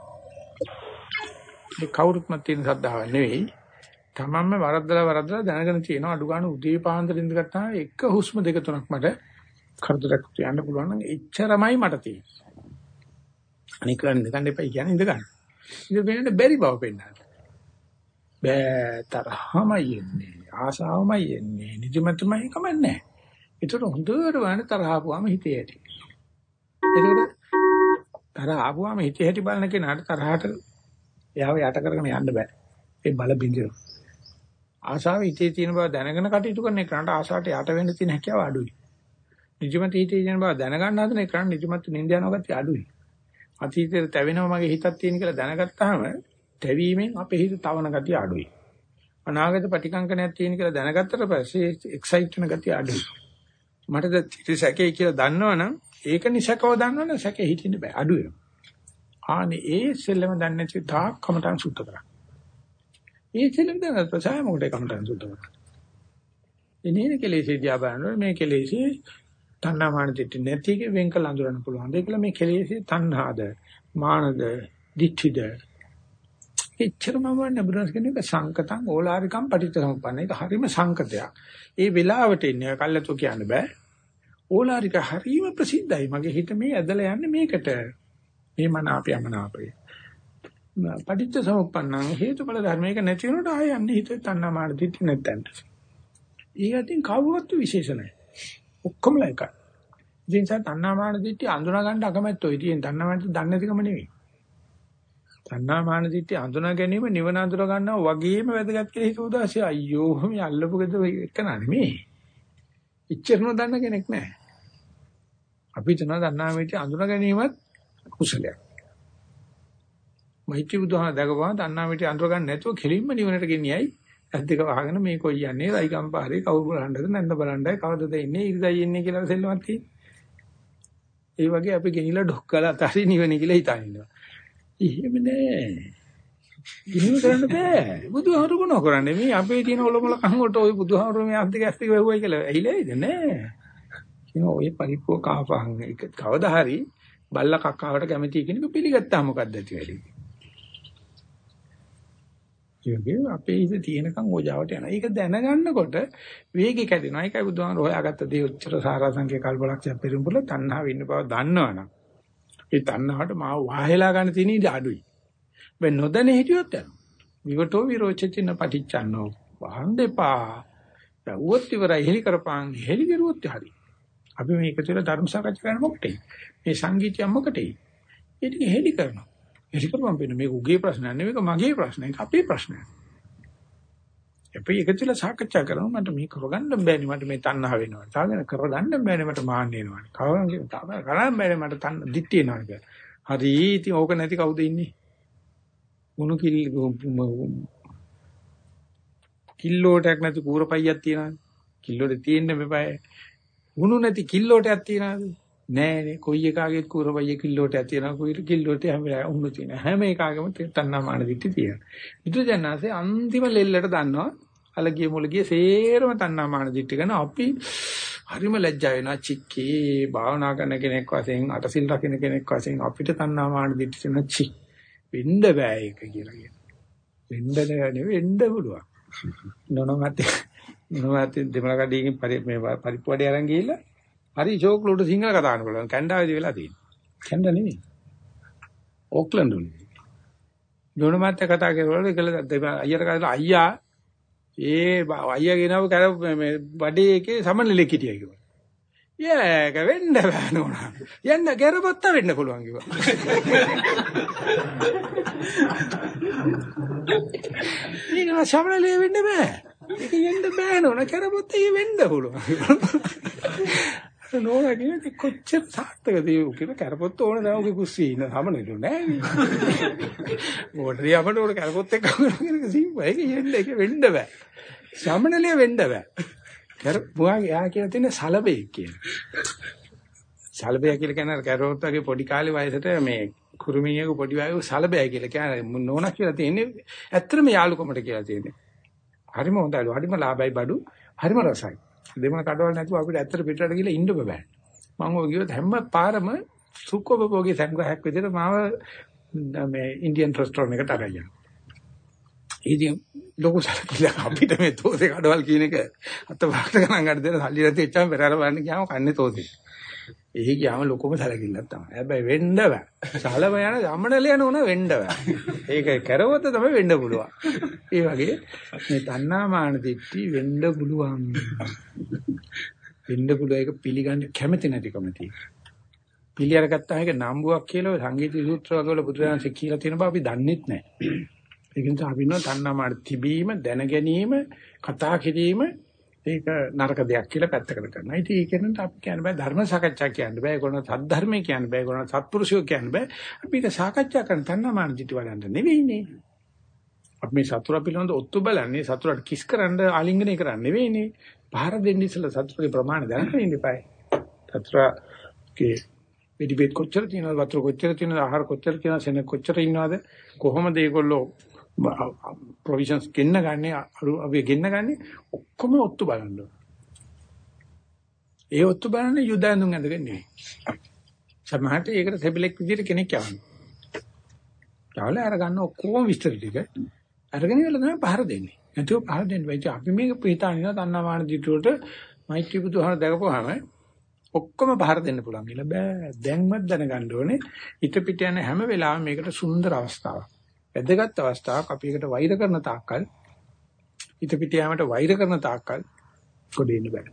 ඒ කවුරුත්ම තියෙන සද්ධාව නෙවෙයි. තමන්ම වරද්දලා දැනගෙන තියෙනවා අඩු ගන්න උදේ පාන්දර ඉඳගත්තා එක හුස්ම දෙක තුනක් මට කරදරයක් තියන්න පුළුවන් නම් එච්චරමයි මට තියෙන්නේ. අනික නිකන් දෙපයි කියන්නේ ඉඳ ගන්න. ඉඳ වෙනද බැරි බව පෙන්නන්න. බෑ තරහමයි එන්නේ ආසාවමයි එන්නේ නිදිමතමයි කමන්නේ. ඒතර හොඳට වань තරහ ආපුවාම හිතේ ඇති. ඒකට තරහ ආපුවාම හිතේ ඇති බලන කෙනාට තරහට එයාව යට කරගෙන යන්න බෑ. ඒ බල බින්දිනවා. ආශාව හිතේ තියෙන බව දැනගෙන කටයුතු කරන එකට ආශාවට යට වෙන්න තියෙන හැකියාව අඩුයි. නිජමත හිතේ තියෙන බව දැනගන්න හදන එකට නිජමත නිඳ යනවා ගැතිය අඩුයි. අතීතයේ තැවෙනවා මගේ හිතක් තියෙන කියලා දැනගත්තාම තැවීමෙන් අපේ හිත තවන ගැතිය අඩුයි. අනාගත ප්‍රතිකංකණයක් තියෙන කියලා දැනගත්තට පස්සේ එක්සයිට් වෙන ගැතිය අඩුයි. මට සැකේ කියලා දන්නවනම් ඒක නිසකව දන්නවනම් සැකේ හිටින්න බෑ අඩු වෙනවා. ආනේ ඒ සෙල්ලම දන්නේ නැති තාක් කමටන් සුද්ධ කරා. ඒ සෙල්ලම දැනගත්ත පස්සේ මොකටද කමටන් සුද්ධ කරන්නේ? එනේන කෙලෙසේ දිහා බලනකොට මේ කෙලෙසේ තණ්හා මාන දිට්ඨි නැති එක වෙන් කළ අඳුරන්න පුළුවන්. ඒකල මේ කෙලෙසේ තණ්හාද, මානද, දිට්ඨිද. එච්චරම වන්න බුදුරජාණන් කියන්නේ සංකතං ඕලාරිකම් පටිච්චසමුප්පන්න. ඒක හරීම සංකතයක්. ඒ වෙලාවට ඉන්නේ කල්ලාතු කියන්න බෑ. ඕලාරික හරීම ප්‍රසිද්ධයි. මගේ හිත මේ ඇදලා යන්නේ මේකට. මේ මන අපේ යමනාපේ. පටිච්චසමුප්පන්න හේතුඵල ධර්මයක නැති වෙනකොට ආය යන්නේ හිත තණ්හා මාන දිට්ඨි නැත්තන්ට. ඊයටින් කවුරුත් විශේෂ නැහැ. ඔක්කොම එකයි. ඉතින් සා තණ්හා මාන දිට්ඨි අඳුනා ගන්න අකමැත්තෝ. ඉතින් තණ්හා මාන දිට්ඨි දන්නේ නැතිකම නෙවෙයි. තණ්හා මාන දිට්ඨි අඳුනා ගැනීම නිවන අඳුර ගන්නවා වගේම වැදගත් කියලා හිතුවදාසිය අයියෝ මේ අල්ලපුකද එක නෙමෙයි. ඉච්චරන දන්න කෙනෙක් නැහැ. අපි තන තණ්හා මිටි අඳුනා ගැනීමත් කුසලයක්. මෛත්‍රී බුදුහාම දකපුවා තණ්හා මිටි අඳුර ගන්න නැතුව කෙලින්ම නිවනට ගෙනියයි. ඇස් දෙක වහගෙන මේ කොයි යන්නේ රයිකම් පාරේ කවුරු බලන්නද නැන්ද බලන්නයි කවදද ඉන්නේ ඉරිදයි ඉන්නේ කියලා සෙල්ලමක් තියෙන්නේ. ඒ වගේ අපි ගෙනිලා ඩොක් කරලා අතාරින් නිවන කියලා හිතාන ඉන්නවා. එහෙම නෑ. ඉන්න කරන්න බෑ. බුදුහාමුදුරු මොනව කරන්නේ? මේ අපේ තියෙන ඔලොමල කන් වලට ওই බුදුහාමුදුරු මේ අත් දෙක ඇස් දෙක වැහුවයි කියලා ඇහිලායිද නෑ. කියන ඔය පරිප්පුව කාපහන් එක කවදා හරි බල්ල කක්කාවට කැමති කෙනෙක් පිළිගත්තා මොකක්ද ඇති වෙලේ. ඒකේ අපේ ඉත තියෙනකන් ඕජාවට යනවා. ඒක දැනගන්නකොට වේගෙ කැඩෙනවා. ඒකයි බුදුහාමුදුරු හොයාගත්ත දේ උච්චර සාරාංශකේ කල්පලක්ෂය පෙරම්බුල තණ්හාව ඉන්න බව දන්නවනම් ඒ තණ්හාවට මාව වාහෙලා ගන්න තියෙන ඉඩ අඩුයි. මේ නොදැන හිටියොත් යනවා. විවටෝ විරෝචිතින පටිච්චන්නෝ වහන් දෙපා. බවුවත් ඉවරයි හෙලි කරපන් හෙලි කරුවොත් හරි. අපි මේක තුළ ධර්ම සාකච්ඡා කරන මොකටේ? මේ සංගීතය මොකටේ? ඒක හෙලි කරනවා. හෙලි කරපන් වෙන මේක උගේ ප්‍රශ්නයක් නෙවෙයි මේක මගේ ප්‍රශ්නයක් අපේ ප්‍රශ්නයක්. අපි ඒක තුළ සාකච්ඡා කරනවා මට මේ කරගන්න බෑනේ මට මේ තණ්හා වෙනවා. තාගෙන කරගන්න බෑනේ මට මාන්න වෙනවා. කවදාවත් කරගන්න බෑනේ මට තණ්හා දිට්ඨිය එනවා කියලා. හරි ඉතින් ඕක නැති කවුද ඉන්නේ? මොනු කිල්ලෝටයක් නැති කූරපයියක් තියනවාද? කිල්ලෝට තියෙන්න මෙපය. උණු නැති කිල්ලෝටයක් තියනවාද? නෑනේ. කොයි එකාගේත් කූරපයිය කිල්ලෝටයක් තියනවා. කොයි කිල්ලෝට හැම උණු තියෙන. හැම එකාගේම තණ්හා මාන දිට්ඨි තියෙනවා. බුදුජානනාසේ අන්තිම ලෙල්ලට දන්නවා. අලගිය මුලගිය සේරම තණ්හා මාන දිට්ඨි කරන අපි හරිම ලැජ්ජා වෙනවා. චික්කේ භාවනා කරන කෙනෙක් වශයෙන් අටසිල් රකින්න කෙනෙක් වශයෙන් අපිට තණ්හා මාන දිට්ඨි තියෙන චික් වෙන්න බෑ ඒක කියලා කියනවා. වෙන්න නෙවෙයි වෙන්න පුළුවන්. නොනොමත් දෙමළ කඩේකින් මේ පරිප්පුවඩේ අරන් ගිහිල්ලා හරි ෂෝක්ලෝට සිංහල කතා කරන්න පුළුවන්. කැනඩාවේදී වෙලා තියෙනවා. කැනඩා නෙවෙයි. ඕක්ලන්ඩ් වල. නොනොමත් කතා කරලා ඒකල අයියට කතා අයියා අයියා ගෙනව කර මේ බඩේ එකේ සමනලෙක් හිටියා කිව්වා. ඒක වෙන්න බෑ නෝනා. යන්න කරපොත්ත වෙන්න පුළුවන් කිව්වා. ඊගෙන සමනලෙ වෙන්න බෑ. ඒක යන්න බෑ නෝනා කරපොත්තේ වෙන්න පුළුවන්. නෝනා කියන්නේ කොච්චර සාර්ථකද කියලා කරපොත්ත ඕන දැන් ඔගේ කුස්සියේ ඉන්න සමනලු නෑනේ. මොකටද අපට ඕන කරපොත්තේ කවුරුගෙන සිම්පයි. ඒක යන්න ඒක වෙන්න බෑ. සමනලෙ වෙන්න බෑ. මුවාගේ යා කියලා තියෙන සලබේ කියලා. සලබේ කියලා කියන්නේ කැරොත් වගේ පොඩි කාලේ වයසට මේ කුරුමිනියක පොඩි වයෝ සලබේ කියලා කියන්නේ නෝනා කියලා තියෙන්නේ ඇත්තටම යාළුකමට කියලා තියෙන්නේ. හරිම හොඳයි. හරිම ලාභයි බඩු. හරිම රසයි. දෙමළ කඩවල නැතුව අපිට ඇත්තට පිටරට ගිහලා ඉන්න බෑ. මම ඔය ගියොත් හැම පාරම සුක්කොබෝගේ සංග්‍රහයක් විදිහට මාව මේ ඉන්දියන් රෙස්ටෝරන්ට් එකට අරගෙන යනවා. ඉතින් ලොකු සල්ලිලා අපිට මේ තෝසේ කඩවල් කියන එක අත වාට ගණන් ගන්න දෙන සල්ලි නැති වෙච්චාම පෙරහැර බලන්න ගියාම කන්නේ තෝසේ. එහි ගියාම ලොකුම සැලකිල්ලක් තමයි. හැබැයි වෙන්න බෑ. සලම යන ගමනල යන උන වෙන්න බෑ. ඒක කරවොත් තමයි වෙන්න පුළුවන්. ඒ වගේ මේ තණ්හා මාන දිට්ඨි වෙන්න පුළුවන්. වෙන්න පුළුවන් ඒක පිළිගන්න කැමති නැතිකම තියෙනවා. පිළිඅර ගත්තා එක නම්බුවක් කියලා සංගීත සූත්‍ර වල බුදුරජාණන් කියලා තියෙන බව අපි දන්නෙත් නැහැ. ඒක නිසා අපි නෝ තණ්හා මාන තිබීම දැන ගැනීම කතා කිරීම ඒක නරක දෙයක් කියලා පැත්තකට කරනවා. ඉතින් ඒකෙන්ට අපි කියන්න බෑ ධර්ම සාකච්ඡා කියන්න බෑ. ඒගොල්ලෝ සද්ධර්මයේ කියන්න බෑ. ඒගොල්ලෝ සත්පුරුෂයෝ කියන්න බෑ. අපි ඒක සාකච්ඡා කරන තණ්හා මාන දිටි වලන්න නෙවෙයිනේ. අපි මේ සතුර පිළිබඳ ඔත්තු බලන්නේ සතුරට කිස් කරන්න ආලිංගනය කරන්න නෙවෙයිනේ. පහර දෙන්න ඉස්සලා සතුරේ ප්‍රමාණය දැනගෙන ඉන්න eBay. සතුරගේ පිටිපෙත් කොච්චර තියෙනවද වතුර කොච්චර තියෙනවද ආහාර කොච්චර තියෙනවද සෙන කොච්චර ඉන්නවද කොහොමද ඒගොල්ලෝ ප්‍රොවිෂන්ස් ගෙන්න ගන්නේ අපි ගෙන්න ගන්නේ ඔක්කොම ඔත්තු බලන්න. ඒ ඔත්තු බලන්නේ යුද ඇඳුම් ඇඳගෙන නෙවෙයි. සමහරට ඒකට සෙබලෙක් විදිහට කෙනෙක් යවනවා. යාළුවා අර ගන්න ඔක්කොම විස්තර ටික අරගෙන ඉවල තමයි පහර දෙන්නේ. නැතුව පහර දෙන්න බෑ. අපි මේක පිටානින තණ්හාමාන දිටුවට මෛත්‍රී බුදුහාම දැකපුවාම ඔක්කොම පහර දෙන්න පුළුවන් කියලා බෑ. දැන්වත් දැනගන්න ඕනේ හිත පිට යන හැම වෙලාවෙම මේකට සුන්දර අවස්ථාවක්. වැදගත් අවස්ථාවක්. අපි ඒකට වෛර කරන තාක්කල් හිත පිට යාමට වෛර කරන තාක්කල් කොටෙන්න බෑ.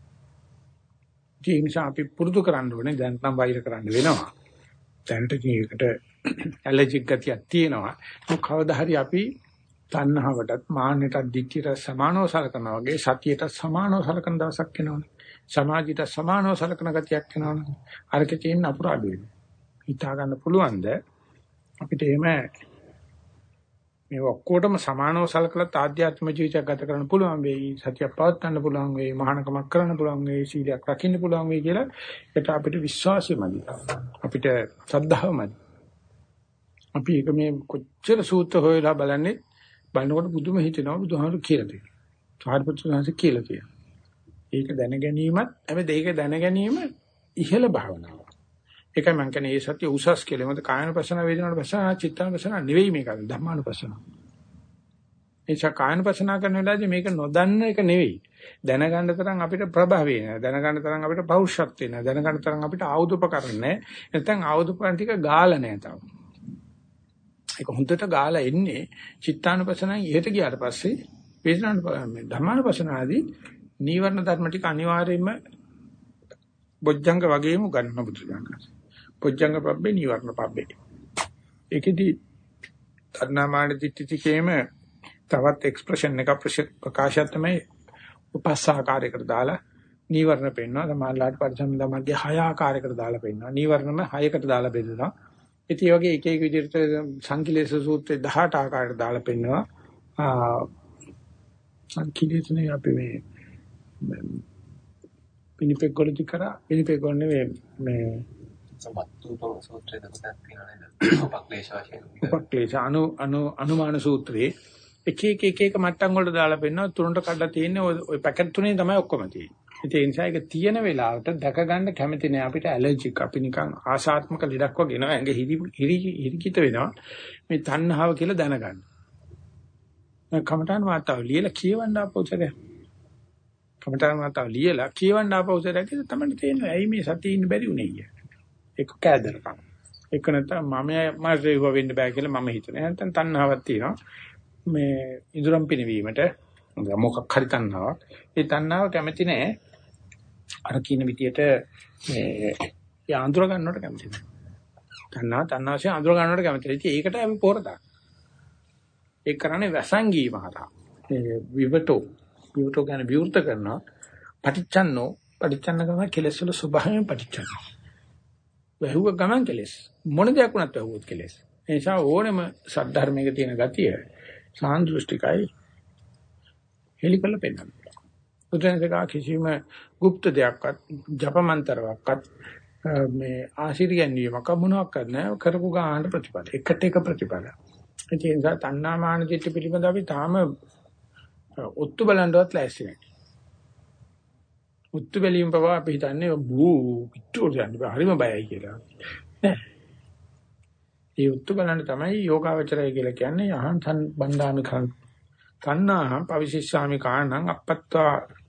ඒ නිසා අපි පුරුදු කරන්න ඕනේ. දැන් නම් වෛර කරන්න වෙනවා. දැනට මේකට ඇලර්ජික් ගතියක් තියෙනවා. මොකද කවදා හරි අපි තණ්හාවටත් මාන්නයටත් දික්කියට සමානව සලකනවා වගේ සතියට සමානව සලකන දවසක් එනවනේ. සමාජයට සමානව සලකන ගතියක් එනවනේ. අරකේ තියෙන අපුරාඩු වෙනවා. හිතා ගන්න පුළුවන්ද අපිට එහෙම මේ ඔක්කොටම සමානව සලකලා ආධ්‍යාත්මික ජීවිතයක් ගත කරන්න පුළුවන් වෙයි. සතියක් පවත් ගන්න පුළුවන් වෙයි. මහානකමක් කරන්න පුළුවන් වෙයි. සීලයක් රකින්න පුළුවන් වෙයි කියලා ඒකට අපිට විශ්වාසයමදි. අපිට ශ්‍රද්ධාවමදි. අපි ඒක මේ කොච්චර සූත්‍ර හොයලා බලන්නේ බලනකොට බුදුම හිතෙනවා බුදුහාමුදුරු කියලා තියෙනවා. සාරිපුත්‍ර සාංශ කියලා තියෙනවා. ඒක දැන ගැනීමත් හැබැයි ඒක දැන ගැනීම ඉහළ භාවනාව. ඒකයි මම කියන්නේ මේ සත්‍ය උසස් කියලා. මොකද කායනුපස්සන වේදනානුපස්සන චිත්තානුපස්සන නෙවෙයි මේක ධම්මානුපස්සන. එනිසා කායනුපස්සන කරන වෙලාවේදී මේක නොදන්න එක නෙවෙයි. දැනගන්න තරම් අපිට ප්‍රභාවේ නැහැ. දැනගන්න තරම් අපිට පෞරුෂත්වේ නැහැ. දැනගන්න තරම් අපිට ආයුධපකරණ නැහැ. නැත්නම් ආයුධපකරණ ටික ගාලා නැහැ තාම. ඒක හොඳට ගාලා එන්නේ චිත්තානුපස්සනන් ඉහෙට ගියාට පස්සේ වේදනානුපස්සන ධම්මානුපස්සනදී නීවරණ ධර්ම ටික අනිවාර්යයෙන්ම බොජ්ජංග වගේම ගන්න බුදුසසුන. බොජ්ජංග පබ්බේ නීවරණ පබ්බේ. ඒකෙදි තණ්හාමාන දිට්ඨිතිකේම තවත් එක්ස්ප්‍රෙෂන් එක ප්‍රකාශය තමයි උපස්සාකාරයකට දාලා නීවරණ පෙන්වනවා. සමානලාට පරිසම්දමග්ගේ 6 ආකාරයකට දාලා පෙන්වනවා. නීවරණම 6කට දාලා බෙදනවා. ඉතින් වගේ එක එක විදිහට සංකිලේශ සූත්‍රයේ 18 ආකාරයට දාලා පෙන්නවා. සංකිලේශනේ අපි මේ පිනිපෙක් ගොල්ලි කරා පිනිපෙක් ගොල්ලේ මේ සම්බත්තුපම සූත්‍රයේ දෙකක් තියෙනවා නේද? උපක්ලේශ වශයෙන්. උපක්ලේශ අනුමාන සූත්‍රයේ එක එක මට්ටම් වලට දාලා පෙන්නවා. තුනට කඩලා තියෙන්නේ ওই පැකට් තුනේ තමයි ඔක්කොම තියෙන්නේ. ඒ නිසා ඒක තියෙන වෙලාවට දැක ගන්න කැමති නෑ. අපිට ඇලර්ජික් අපි නිකන් ආශාත්මක ලෙඩක් වගේ නෝ ඇඟ හිරිකිත වෙනවා. මේ තණ්හාව කියලා දැනගන්න. කමඨාන් වාතාව ලියලා කියවන්න ආපෞසරය. කමඨාන් වාතාව ලියලා කියවන්න ආපෞසරය කියලා තමයි තේරෙන්නේ. ඇයි මේ සතියේ ඉන්න බැරි උනේ කිය. ඒක කෑදරකම්. ඒක නැත්නම් මම රේව වෙන්න බෑ කියලා මම හිතනවා. නැත්නම් තණ්හාවක් තියෙනවා. මේ ඉදurang පිනවීමට මොකක් හරි තණ්හාවක්. ඒ තණ්හාව කැමති නෑ. අර කියන විදියට මේ යාන්ත්‍ර ගන්නවට කැමති නෑ. තණ්හාවසේ අඳුර ගන්නවට කැමති. ඉතින් ඒකට අපි පොර දාන්න. ඒක කරන්නේ වැසංගී මහතා. ඒ විවටෝ කියන්නේ විවෘත කරනවා. පටිච්චන්න ගමන් කෙලෙස් වල ස්වභාවයෙන් පටිච්චන්න. වැහුව ගමන් කෙලෙස්. මොන දෙයක් වුණත් වැහුවොත් කෙලෙස්. ඒ නිසා ඕනෙම සද්ධර්මයක තියෙන ගතිය සාන්දෘෂ්ටිකයි හෙලිකල පෙන්නන. උදැන්සක කිසිම গুপ্ত දෙයක්වත් ජපමන්තරයක්වත් මේ ආශිර්වාදයක් මොනවාක් නැහැ කරපු ගාන ප්‍රතිපල. එකට එක ප්‍රතිපල. ඒ නිසා තණ්හාමාන දිට්ඨි පිළිබඳව අපි තාම ඔත්තු බලන්නවත් ලෑස්ති නැහැ. ඔත්තු බැලීම පවා අපි හිතන්නේ බූ පිටුවට යන්න බෑ හරිම බයයි කියලා. නෑ. ඒ ඔත්තු බලන්න තමයි යෝගාවචරය කියලා කියන්නේ අහං බණ්ඩාමි තණ්හාහං පවිශිෂ්ඨාමි කාණං අපත්තා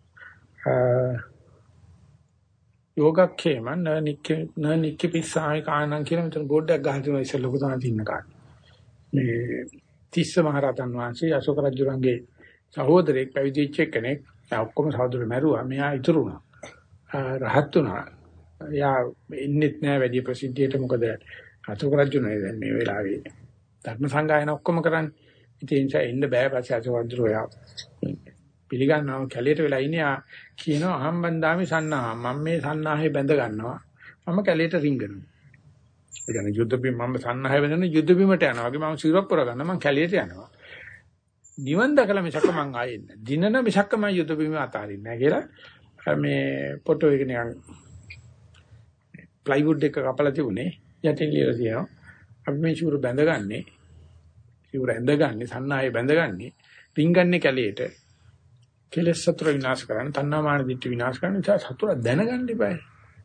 යෝගක්ඛේම නික්කිපිස්සාමි කාණං කියලා මෙතන බෝඩ් එකක් ගහලා තියෙනවා ඉස්සෙල් ලොකු තනක් ඉන්න කාට. මේ තිස්ස මහරහතන් වහන්සේ අශෝක රජුරන්ගේ සහෝදරයෙක් පැවිදිච්ච කෙනෙක්. ඔක්කොම සහෝදරයෝ මැරුවා. මෙයා ඉතුරු වුණා. රහත් වුණා. යා ඉන්නෙත් නෑ වැඩි ප්‍රසිද්ධියට මොකද අශෝක රජුනේ දැන් මේ වෙලාවේ ධර්ම සංගායන ඔක්කොම කරන්නේ. ඉතින් ඒ නිසා එන්න බෑ පස්සේ අශෝක රජු යා පිළිගන්නවා කැලේට වෙලා ඉන්නේ කියනවා අහම්බන්දාමි සන්නාහ මම මේ සන්නාහේ බැඳ ගන්නවා මම කැලේට රිංගනවා. ඒ කියන්නේ යුද්ධ බිම මම සන්නාහේ බැඳගෙන යුද්ධ බිමට යනවා වගේ මම සිරප් පුර ගන්න මම කැලේට යනවා. නිවන් දැකලා මිසක මං ආයේ නැහැ. දිනන මිසක මම යුද බිම අතාරින්නේ නැහැ කියලා මේ ෆොටෝ එක නිකන් ප්ලයිවුඩ් එක කපලා තිබුණේ යටින් ලියලා තියෙනවා. අපි මේ ෂූර බැඳගන්නේ ෂූර ඇඳගන්නේ සන්නායේ බැඳගන්නේ රින්ගන්නේ කැලේට. කෙලෙස් සතුර විනාශ කරන්න, තණ්හාමාන දිට්ඨි විනාශ කරන්න නිසා සතුර දැනගන්න ඉබයි.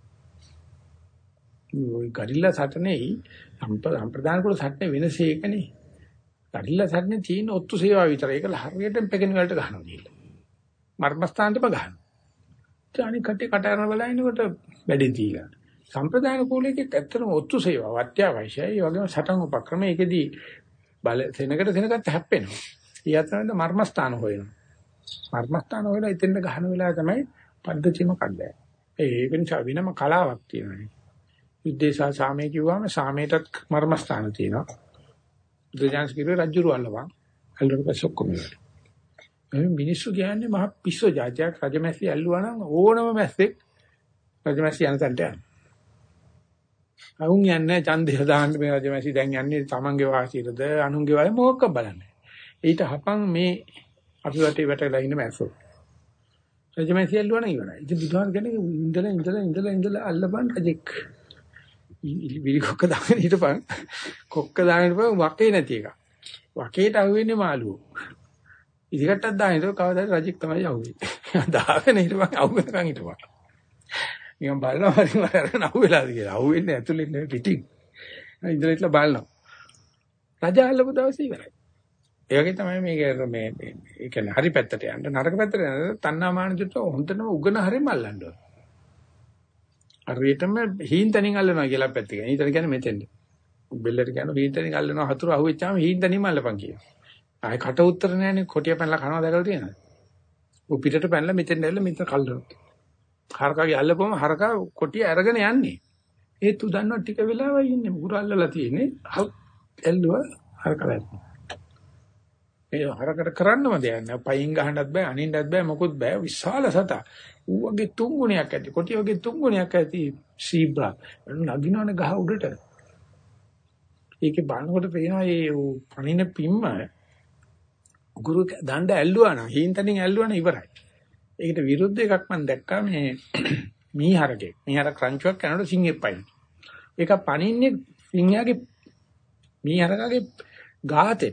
ඔය ගරිල්ලා සටනේ සම්ප්‍රදාන කුල සටනේ වෙනස ඒකනේ. ගරිල්ලා සටනේ තියෙන ඔත්තු සේවා විතරයි. ඒක හරියටම පෙකෙන වලට ගහනවා කියලා. මර්මස්ථානෙටම ගහනවා. අනික කටේ කටහරන බලනකොට වැඩි තියලා. සම්ප්‍රදාන කුලයේත් ඇත්තටම ඔත්තු සේවාව අත්‍යවශ්‍යයි. ඒ වගේම සටන් උපක්‍රම ඒකෙදී බල සෙනගට හැප්පෙනවා. ඒ අතරේ මර්මස්ථාන හොයනවා. මර්මස්ථාන හොයලා එතෙන්ද ගහන වෙලාව තමයි පද්ධතියම කඩන්නේ. ඒක නිසා වෙනම කලාවක් තියෙනවා. යුද්ධේසා සාමයේ කිව්වම සාමයටත් මර්මස්ථාන තියෙනවා. දෙජාන්ස් කිව්වේ රජුරු අල්ලවා. අල්ලුවට පස්සේ ඔක්කොම ඉවරයි. මේ මිනිස්සු කියන්නේ මහ පිස්සු જાතියක් රජමැස්සි ඇල්ලුවා නම් ඕනම මැස්සෙක් රජමැස්සි යන තැනට යනවා. අවුන් යන්නේ ඡන්දය දාන්න මේ රජමැස්සි දැන් යන්නේ තමන්ගේ වාසියටද අනුන්ගේ වාසිය මොකක්ද බලන්නේ. ඊට හපන් මේ අපි වටේ වැටලා ඉන්න මැස්සෝ. රජමැස්සි ඇල්ලුවා නම් ඉවරයි. ඉතින් බුදුහාම කියන්නේ ඉඳලා අල්ලපන් රජෙක්. විලිකොක්ක දාගෙන හිටපන්. කොක්ක දාගෙන හිටපන් වකේ නැති එක. වකේට අහුවෙන්නේ මාළුවෝ. ඉදිකටක් දාගෙන හිටව කවදාද රජෙක් තමයි අහුවෙන්නේ. දාගෙන හිටපන් අහුවෙනකන් හිටපන්. නිකන් බලනවා හරි මරන අහුවෙලාද කියලා. අහුවෙන්නේ ඇතුලේ නෙවෙයි පිටින්. ඉඳලා ඉట్లా බලනවා. රජා අල්ලපු දවසේ ඉවරයි. ඒ වගේ තමයි මේ ඒ කියන්නේ හරි පැත්තට යන්න නරක පැත්තට යන්න තණ්හාමාන දිට හොන්දටම උගන හරියම අල්ලන්න ඕන. හරියටම හීන්තනින් අල්ලනවා කියලා පැත්ත කියන්නේ. ඊතන කියන්නේ මෙතෙන්ද. බෙල්ලට කියන හීන්තනින් අල්ලනවා හතුරු අහුවෙච්චාම හීන්තනින්ම අල්ලපන් කියනවා. ආයේ කට උත්තර නැහැනේ කොටිය පැනලා කනවා දැකලා තියෙනවද? ඌ පිටට පැනලා මෙතෙන් ඇවිල්ලා මෙතන කල්ලනවා. හරකාගේ අල්ලපුවම හරකා කොටිය අරගෙන යන්නේ. ඒත් උ දන්නවා ටික වෙලාවයි ඉන්නේ මුගුර අල්ලලා තියෙන්නේ. ඇල්ලුවා හරකා වැටෙනවා. මේ හරකට කරන්නම දෙයක් නෑ. පයින් ගහන්නත් බෑ, අනින්නත් බෑ, මොකුත් බෑ. විශාල සතා. ඌ වගේ තුන් ගුණයක් ඇති. කොටිය වගේ තුන් ගුණයක් ඇති සීබ්‍රා. නගිනවනේ ගහ උඩට. ඒකේ බලනකොට පේනවා මේ පණින පිම්ම ගුරු දණ්ඩ ඇල්ලුවා නම්, හීන්තනින් ඇල්ලුවා නම් ඉවරයි. ඒකට විරුද්ධ එකක් මම දැක්කා මේ මීහරකේ. මීහර ක්‍රන්චුවක් කරනකොට සිංහෙක් පයින්. ඒක පණින්නේ සිංහයාගේ මීහරකගේ ගාතෙට.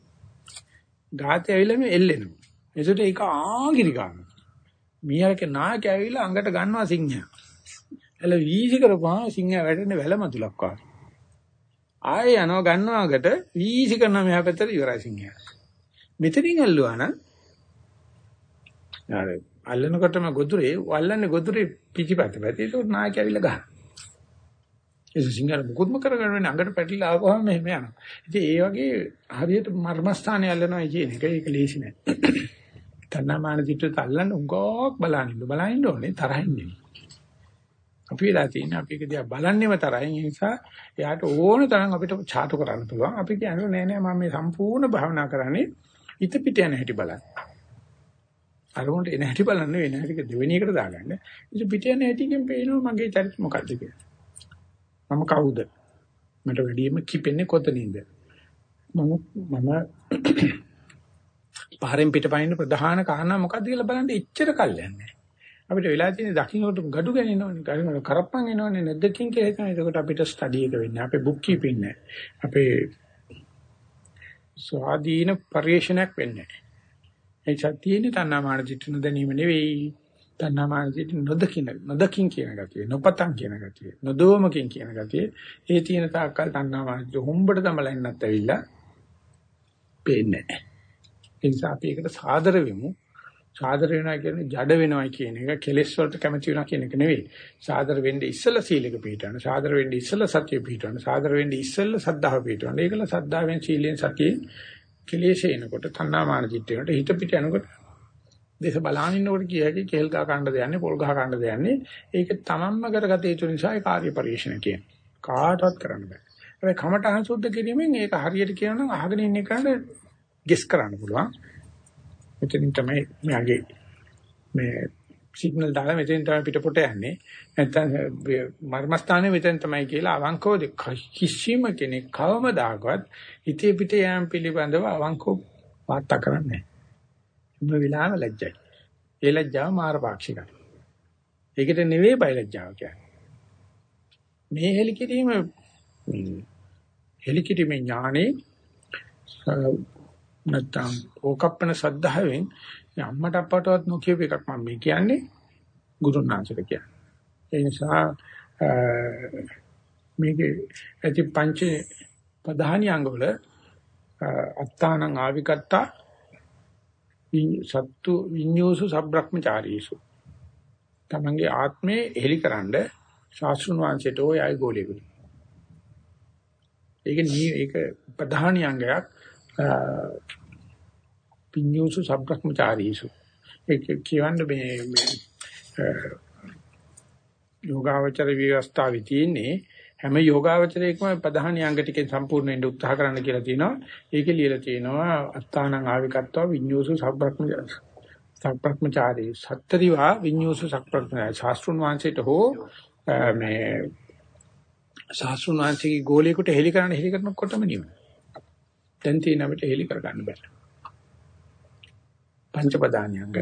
ගාතේ ඇවිල්ලා මේ එල්ලෙනවා. ඒසොට ඒක ආගිරි ගන්නවා. මීහරකේ නායකයා ඇවිල්ලා අඟට ගන්නවා සිංහයා. එළ වීසි කරපුවා සිංහයා වැටෙන්නේ වැලමතුලක් වගේ. ආයෙ යනවා ගන්නවා අඟට වීසි කරනවා මෙහා පැත්තට ඉවරයි සිංහයා. මෙතනින් ඇල්ලුවා නම් ආර අල්ලනකොටම ගොදුරේ වල්ලන්නේ ගොදුරේ පිටිපැත්ත පැත්තේ ඒක නායකයා ඇවිල්ලා ගහනවා. ඒ සිංහල මුකුත්ම කරගන්න අඟට පැටලිලා ආවම මෙහෙම යනවා. ඉතින් ඒ වගේ හරියට මර්මස්ථානය අල්ලනවා කියන එක ඒක ලේසි නෑ. තණ්හාමාන දිට්ඨියට අල්ලන්න උගෝක් බලන්න ඕනේ තරහින් නෙවෙයි. අපි වෙලා තියෙන අපි ඒක දිහා බලන්නේම තරහින් ඒ නිසා එයාට ඕන තරම් අපිට ඡාතු කරන්න පුළුවන්. අපි කියන්නේ නෑ මම මේ සම්පූර්ණ භාවනා කරන්නේ හිත පිට යන හැටි බලන්න. අරමුණට එන හැටි බලන්න වෙන හැටි දෙවෙනි එකට දාගන්න. ඉතින් පිට යන හැටිකින් පේනවා මගේ චරිත මොකක්ද කියලා. මම කවුද? මට වැඩියෙන්ම කිපෙන්නේ කොතනින්ද? මම පාරෙන් පිටපයින් ප්‍රධාන කාරණා මොකක්ද කියලා බලන්න එච්චර කල් යන්නේ. අපිට වෙලා තියෙන දකින්නට gadu ගනිනවනේ, කරප්පන් එනවනේ නැද්දකින් කියලා හිතන. ඒකට අපිට ස්ටඩි එක වෙන්නේ. අපේ බුක් කීපින් නැහැ. අපේ ස්වාධීන පරිශ්‍රණයක් වෙන්නේ නැහැ. ඒ චතියේ තණ්හාමාන දිට්ඨි නොදැනීම නෙවෙයි. තණ්හාමාන දිට්ඨි නොදකින් කියන ගතිය, නොපතන් කියන ගතිය, නොදෝමකින් කියන ගතිය. ඒ තියෙන තාක්කල් තණ්හාමාන දිට්ඨි හොම්බට තමලා ඉන්නත් ඇවිල්ලා පේන්නේ නැහැ. ඒ නිසා අපි ඒකට සාදර වෙමු. සාදර වෙනවා කියන්නේ ජඩ වෙනවා කියන එක, කෙලෙස් වලට කැමති වෙනවා කියන එක නෙවෙයි. සාදර වෙන්න ඉස්සෙල්ලා සීලෙක පිළිටවන්න, සාදර වෙන්න ඉස්සෙල්ලා සතිය පිළිටවන්න, සාදර වෙන්න ඉස්සෙල්ලා සද්ධාව පිළිටවන්න. ඒකල සද්ධාවෙන් සීලෙන් සතියෙන් කෙලෙෂේනකොට තණ්හාමාන දිට්ඨියට හිත පිට යනකොට දේශ බලාගෙන ඉන්නකොට කියයි කෙල් ගහ කණ්ඩ දෙන්නේ, පොල් ගහ කණ්ඩ දෙන්නේ. ඒක තමන්ම කරගත යුතු නිසා ඒ කාර්ය පරිශ්‍රණ කියන්නේ. කාටවත් කරන්න බෑ. හැබැයි කමඨහං සුද්ධ කිරීමෙන් ඒක හරියට කියනනම් අහගෙන ඉන්න එකට ගෙස් කරන්න පුළුවන්. මෙතනින් තමයි මෙයාගේ මේ සිග්නල් දාලා මෙතෙන් තමයි පිටපොට යන්නේ. නැත්තම් මර්මස්ථානේ මෙතෙන් තමයි කියලා අවංකව කිසිම කෙනෙක් කවමදාකවත් හිතේ පිට යෑම පිළිබඳව අවංකව වාර්තා කරන්නේ නැහැ. මේ විලාම ලැජ්ජයි. ඒ ලැජ්ජාව මාර පාක්ෂිකයි. ඒකට නෙවෙයි බය ලැජ්ජාව කියන්නේ. මේ හෙලිකිරීමේ ඥානේ නැත්තම් ඕකප්පන සද්ධාවෙන් අම්මට අප්පටවත් නොකියපු එකක් මම මේ කියන්නේ ගුරුනාථට කියන්නේ. ඒ නිසා මේකේ ඇති පංච ප්‍රධාන අංගවල අත්තානං ආවිකත්තා සත්තු විඤ්ඤෝසු සබ්‍රක්‍මචාරීසු තමන්ගේ ආත්මේ එලිකරනද ශාස්ත්‍රුන් වහන්සේට ඔය අය ගෝලියකුයි. ඒක ප්‍රධාන අංගයක් විඤ්ඤෝසු සබ්‍රක්‍මචාරීසු. ඒක කියවන්නේ මේ යෝගාවචර විවස්ථාවේ තියෙන්නේ හැම යෝගාවචරයකම ප්‍රධාන අංග ටිකෙන් සම්පූර්ණ වෙන්න උත්සාහ කරන්න කියලා තියෙනවා. ඒකේ ලියලා තියෙනවා අත්තානං ආවිකත්වා විඤ්ඤෝසු සබ්‍රක්‍මචාරී සත්තරිවා විඤ්ඤෝසු සබ්‍රක්‍මචාරී ශාස්ත්‍රුන් වහන්සේට හෝ මේ ශාස්ත්‍රුන් වහන්සේගේ ගෝලයකට හෙලි කරනකොටම නිවන. දැන් තියෙන අපිට හෙලි කර ගන්න බෑ. පංච ප්‍රධානියංග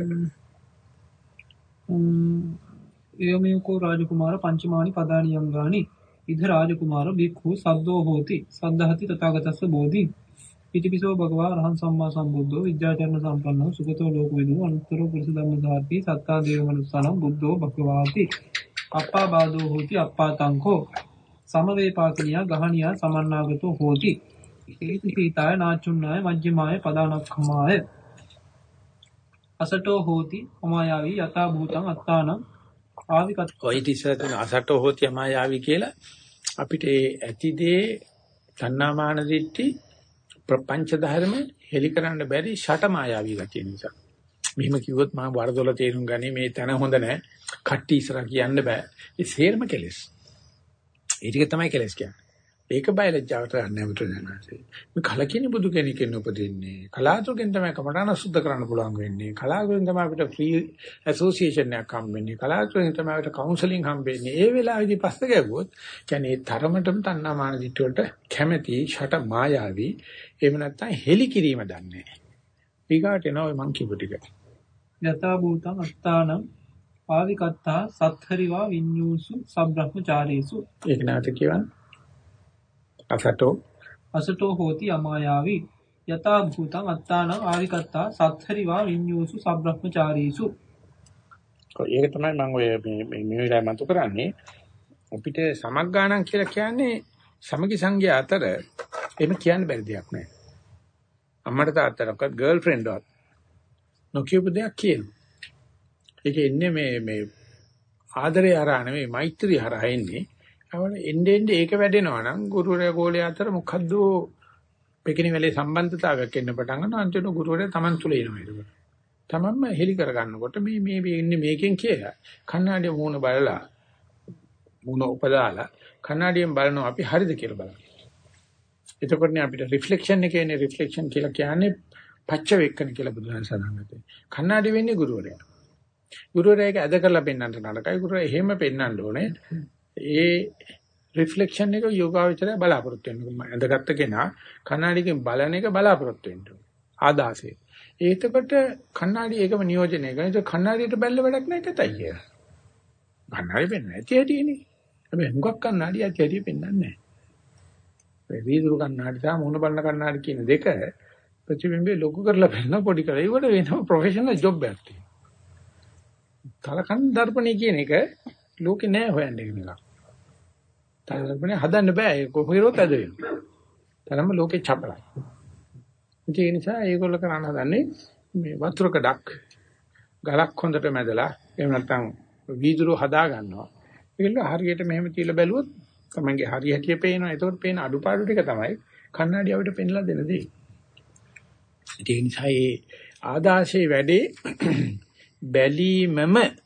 එයමයකෝ රාජකුමාර පංචමානි පදානියංගානි ඉද රාජකුමාර බික්ඛු සද්දෝ හෝති සද්ධාති තථාගතස්ස බෝධි ඉතිපිසෝ භගවා රහං සම්මා සම්බුද්ධෝ විද්‍යාචරණ සම්පන්නෝ සුගතෝ ලෝකවිදු අනුත්තර පුරුෂ ධම්මදාති සත්තා දේව මනුස්සානම් බුද්ධෝ භගවාති අප්පා බාදෝ හෝති අප්පා තංකෝ සමවේපාකිනියා ගහනියා සමන්නාගතෝ හෝති හේති සීතාය නාචුන්නාය මජ්ජිමාය පදානක්ඛමාය අසටෝ හෝති අමායාවි යතා භූතං අත්තානං ආවිකත් ඔය ඉතිසතුන අසටෝ හෝති අමායාවි කියලා අපිට ඇතිදේ තණ්හාමාන දිට්ඨි ප්‍රපංච ධර්ම හෙලි කරන්න බැරි ෂට මායාවී ගතිය නිසා. මෙහෙම කිව්වොත් මම වරදොල තේරුම් ගන්නේ මේ තන හොඳ නැහැ. කට්ටි ඉස්සරහ කියන්න බෑ. ඒ සේරම කෙලස්. ඒ ටික තමයි කෙලස් කියන්නේ. ඒක බයලජ්ජාවට ගන්න හැමතැනම. මේ කලකිනේ බුදු කෙනෙක්ෙන් උපදින්නේ. කලාතුරකින් තමයි කමඨාන සුද්ධ කරන්න පුළුවන් වෙන්නේ. කලාතුරකින් තමයි අපිට ෆ්‍රී ඇසෝසියේෂන් එකක් හම්බ වෙන්නේ. කලාතුරකින් තමයි අපිට කවුන්සලින් හම්බ වෙන්නේ. ඒ වෙලාවේදී පස්ස ගැවුවොත් කියන්නේ තරමටම තණ්හාමාන දිට්ඨිය වලට කැමැති ෂට මායාවී එහෙම නැත්නම් හෙලි කිරීම දන්නේ නැහැ. ඊගාට එනවා මං කියපු ටික. යතා භූතං අත්තානං ආවිකත්තා සත්තරිවා විඤ්ඤූසු සබ්‍රහ්මචාරීසු ඒක නැවත කියවන්න. අසටෝ හෝති අමායාවි යතා භූතං අත්තානං ආවිකත්තා සත්තරිවා විඤ්ඤූසු සබ්‍රහ්මචාරීසු. ඒක තමයි මම ඔය මේ විදිහට මතු කරන්නේ. අපිට සමග්ගාණන් කියලා කියන්නේ සමගි සංගය අතර එහෙම කියන්න බැරි දෙයක් නෑ. අම්මට තාත්තටවත් ගර්ල් ෆ්‍රෙන්ඩ්වත් නොකියපු දෙයක් කියනවා. ඒක එන්නේ මේ ආදරය හරහා නෙමෙයි මෛත්‍රිය හරහා එන්නේ. එන්නේ ඒක වැඩෙනවා නම් ගුරුවරයා ගෝලයා අතර මොකද්ද පෙකිනි වෙලේ සම්බන්ධතාවයක් එන්න පටන් ගන්නවා. අන්තිමට ගුරුවරයා Taman තුල එනවා ඒක. Tamanම හෙලි කර ගන්නකොට මේ ඉන්නේ මේකෙන් කියලා කන්නාඩිය මූණ බලලා මූණ උපදාලා කන්නාඩියෙන් බලනවා අපි හරිද කියලා බලන්න. එතකොටනේ අපිට රිෆ්ලෙක්ෂන් එකේ ඉන්නේ රිෆ්ලෙක්ෂන් කියලා කියන්නේ පච්ච වේක්කන කියලා බුදුන් සඳහන් කරනවා. කන්නාඩි වෙන්නේ ගුරුවරයා. ගුරුවරයා ඒක ඇද කරලා පෙන්වන්න නරකයි. ගුරුවරයා එහෙම පෙන්වන්න ඕනේ. ඒ රිෆ්ලෙක්ෂන් එක යෝගාවචරය බලාපොරොත්තු වෙනවා. ඇඳගත්ත කෙනා කණ්ණාඩියකින් බලන එක බලාපොරොත්තු වෙන්න ඕනේ. ආදාසෙ. ඒකකට කණ්ණාඩිය ඒකම නියෝජනය කරන. ඒක කණ්ණාඩියට බැලලා වැඩක් නැහැ කතයි කියලා. කණ්ණාඩිය පෙන්වන්නේ ඇති ඇටිනේ. හැබැයි හුඟක් කණ්ණාඩිය ඇති ඇටි පෙන්වන්නේ නැහැ. ඒ වීදුරු කණ්ණාඩි සහ මුණ බලන කණ්ණාඩි කියන දෙක ප්‍රතිබිම්බේ ලොකු කරලා පෙන්නන පොඩි කරලා ඒවට වෙනම ප්‍රොෆෙෂනල් ජොබ් එකක් තියෙනවා. තලකන් දර්පණේ කියන එක ලෝකේ නෑ හොයන්නේ කියලා. තලකන් හදන්න බෑ ඒක කොහොමද ඇද වෙන්නේ. තරම ලෝකේ චපලයි. ඒ නිසා ඒගොල්ලෝ කරන්න හදන්නේ මේ වතුරක ඩක් ගලක් හොඳට මැදලා එහෙම නැත්නම් වීදුරු හදා ගන්නවා. ඒකල හරියට මෙහෙම තියලා බැලුවොත් තමන්ගේ හරිය හැටිය පේනවා. ඒකෝට පේන අඩුපාඩු ටික තමයි කන්නඩිය අපිට පෙන්ලා දෙන දේ. ඒ නිසා මේ ආදාශයේ වැඩේ බැලීමම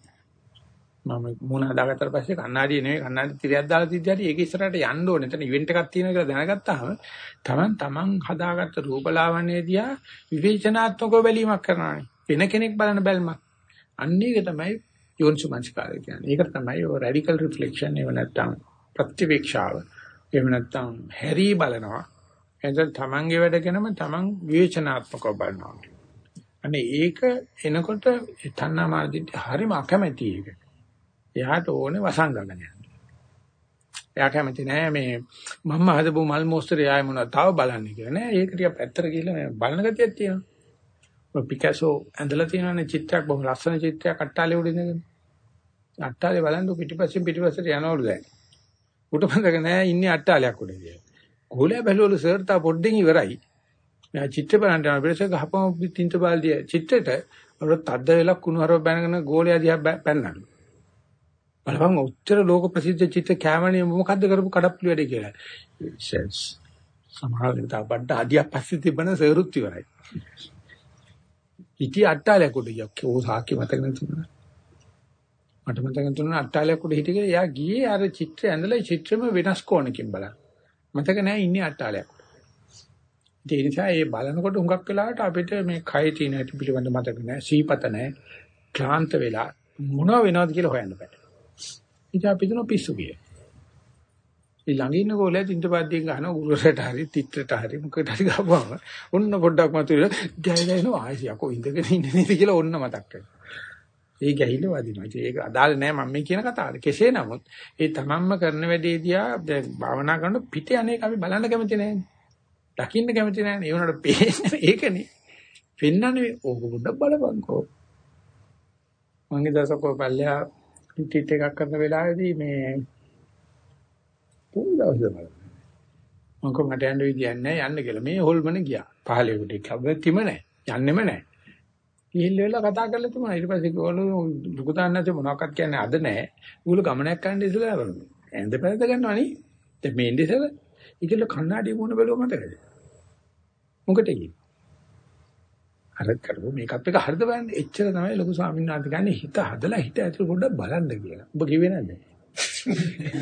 මම මුණ හදාගත්තට පස්සේ කන්නඩිය නෙවෙයි කන්නඩි තිරයක් දාලා තියද්දී ඒක ඉස්සරහට යන්න ඕනේ. එතන ඉවෙන්ට් එකක් තියෙනවා කියලා දැනගත්තාම තමන් හදාගත්ත රූපලාවන්‍ය දිහා විවේචනාත්මකව බැලීමක් කරනවානේ. වෙන කෙනෙක් බලන බැල්මක්. අන්න ඒක තමයි යෝනිසමංස්කාරය කියන්නේ. ඒක තමයි ඔය රැඩිකල් රිෆ්ලෙක්ෂන් එහෙම නැත්නම් ප්‍රතිවේක්ෂාව. එහෙම නැත්නම් හැරි බලනවා. එතන තමන්ගේ වැඩකනම තමන් විවේචනාත්මකව බලනවා. අනේ ඒක එනකොට තණ්හාමාදිට හරිම අකමැති ඒක. එයාට ඕනේ වසංගගන යන්න. එයා කැමති නෑ මේ මම හදපු මල් මොස්තරේ ආයෙ මොනවද තව බලන්න කියලා නෑ. ඒක ටික පැත්තට ගිහලා බලන ගතියක් තියෙනවා. ඔය පිකාසෝ ඇඳලා තියෙනනේ චිත්‍රයක් බොහොම ලස්සන චිත්‍රයක් අට්ටාලේ උඩ ඉඳගෙන. අට්ටාලේ බලන් පිටිපස්සෙන් පිටිපස්සට යනවලු දැන්. උට මතක නෑ ඉන්නේ අට්ටාලයක් උඩ කියලා. ගෝලයා බැලුවලු සර් තා පොඩ්ඩෙන් ඉවරයි. මම චිත්‍ර බලන්න යන පිටසක ගහපම තින්ත බාල්දිය චිත්‍රෙට වල තද්ද වෙලා කුණු හරව බැනගෙන ගෝලයා දිහා පැන්නලු. බලපන් උත්තර ලෝක ප්‍රසිද්ධ චිත්‍ර කැමණිය මොකද්ද කරපු කඩප්පුලි වැඩේ කියලා. සෙන්ස් සමහරවිට තා බඩ අඩියක් පස්සේ තිබෙන සරුත් ඉවරයි. ඉති අට්ටාලයක් උඩ යක්කෝ සාකි මතක නැතුණා. මට මතක තුන අට්ටාලයක් උඩ හිටගෙන එයා ගියේ අර චිත්‍රය ඇඳලා චිත්‍රෙම වෙනස් කෝණකින් බලන්න. මතක නැහැ ඉන්නේ අට්ටාලයක්. ඒ නිසා ඒ බලනකොට හුඟක් වෙලාවට අපිට මේ කය තියෙන හැටි පිළිබඳ මතක නැහැ, සීපත නැහැ, ක්ලාන්ත වෙලා මොනව වෙනවද කියලා හොයන්න බෑ. ඉතින් අපි දුන පිස්සු කියේ. ඒ ළඟ ඉන්න ගෝලයා තින්තපද්දියෙන් ගහන උගුරට හරි තිත්‍රට හරි මොකකට හරි ගහපුවම ඔන්න පොඩ්ඩක් මතුවෙලා ගැයලා ආයෙ යකෝ ඉඳගෙන ඉන්නේ නේද කියලා ඔන්න මතක් වෙනවා. ඒ ගැහිල වදිනවා. ඒක අදාළ නෑ මම මේ කියන කතාවට. කෙසේ නමුත් ඒ තමන්ම කරන වැඩේදියා භාවනා කරනකොට පිට අනේක අපි බලන්න කැමති නෑනේ. දකින්න කැමති නෑනේ. ඒ උනට පේන්නේ ඒකනේ. පෙන්නන්නේ ඕක පොඩ්ඩක් බලපන්කෝ. මං දවසක පල්ලෙහා ටිට් එකක් කරන වෙලාවේදී මේ පොඩ්ඩක් බලන්න. මම කොහමද යන්න විදියක් නෑ යන්න කියලා. මේ හොල්මන ගියා. පහලෙකට කවතිම නෑ. යන්නෙම නෑ. ගිහිල්ල වෙලා කතා කරලා තිබුණා. ඊට පස්සේ ගෝලු දුක දාන්න නැති මොනවක්වත් කියන්නේ අද නැහැ. ඌල ගමනක් කරන්න ඉස්සලා බලමු. ඇඳ පැනද ගන්නවනේ. දැන් මේ ඉඳලා ඉතින් කන්නාඩිය මොන බැලුව මතකද? මොකට ගියේ? අර කරපු මේකප් එක හරිද බලන්න. එච්චර තමයි ලොකු ස්වාමීන් වහන්සේ කියන්නේ හිත හදලා හිත ඇතුළේ පොඩ්ඩක් බලන්න කියලා. ඔබ කිව්වේ නැද්ද? මම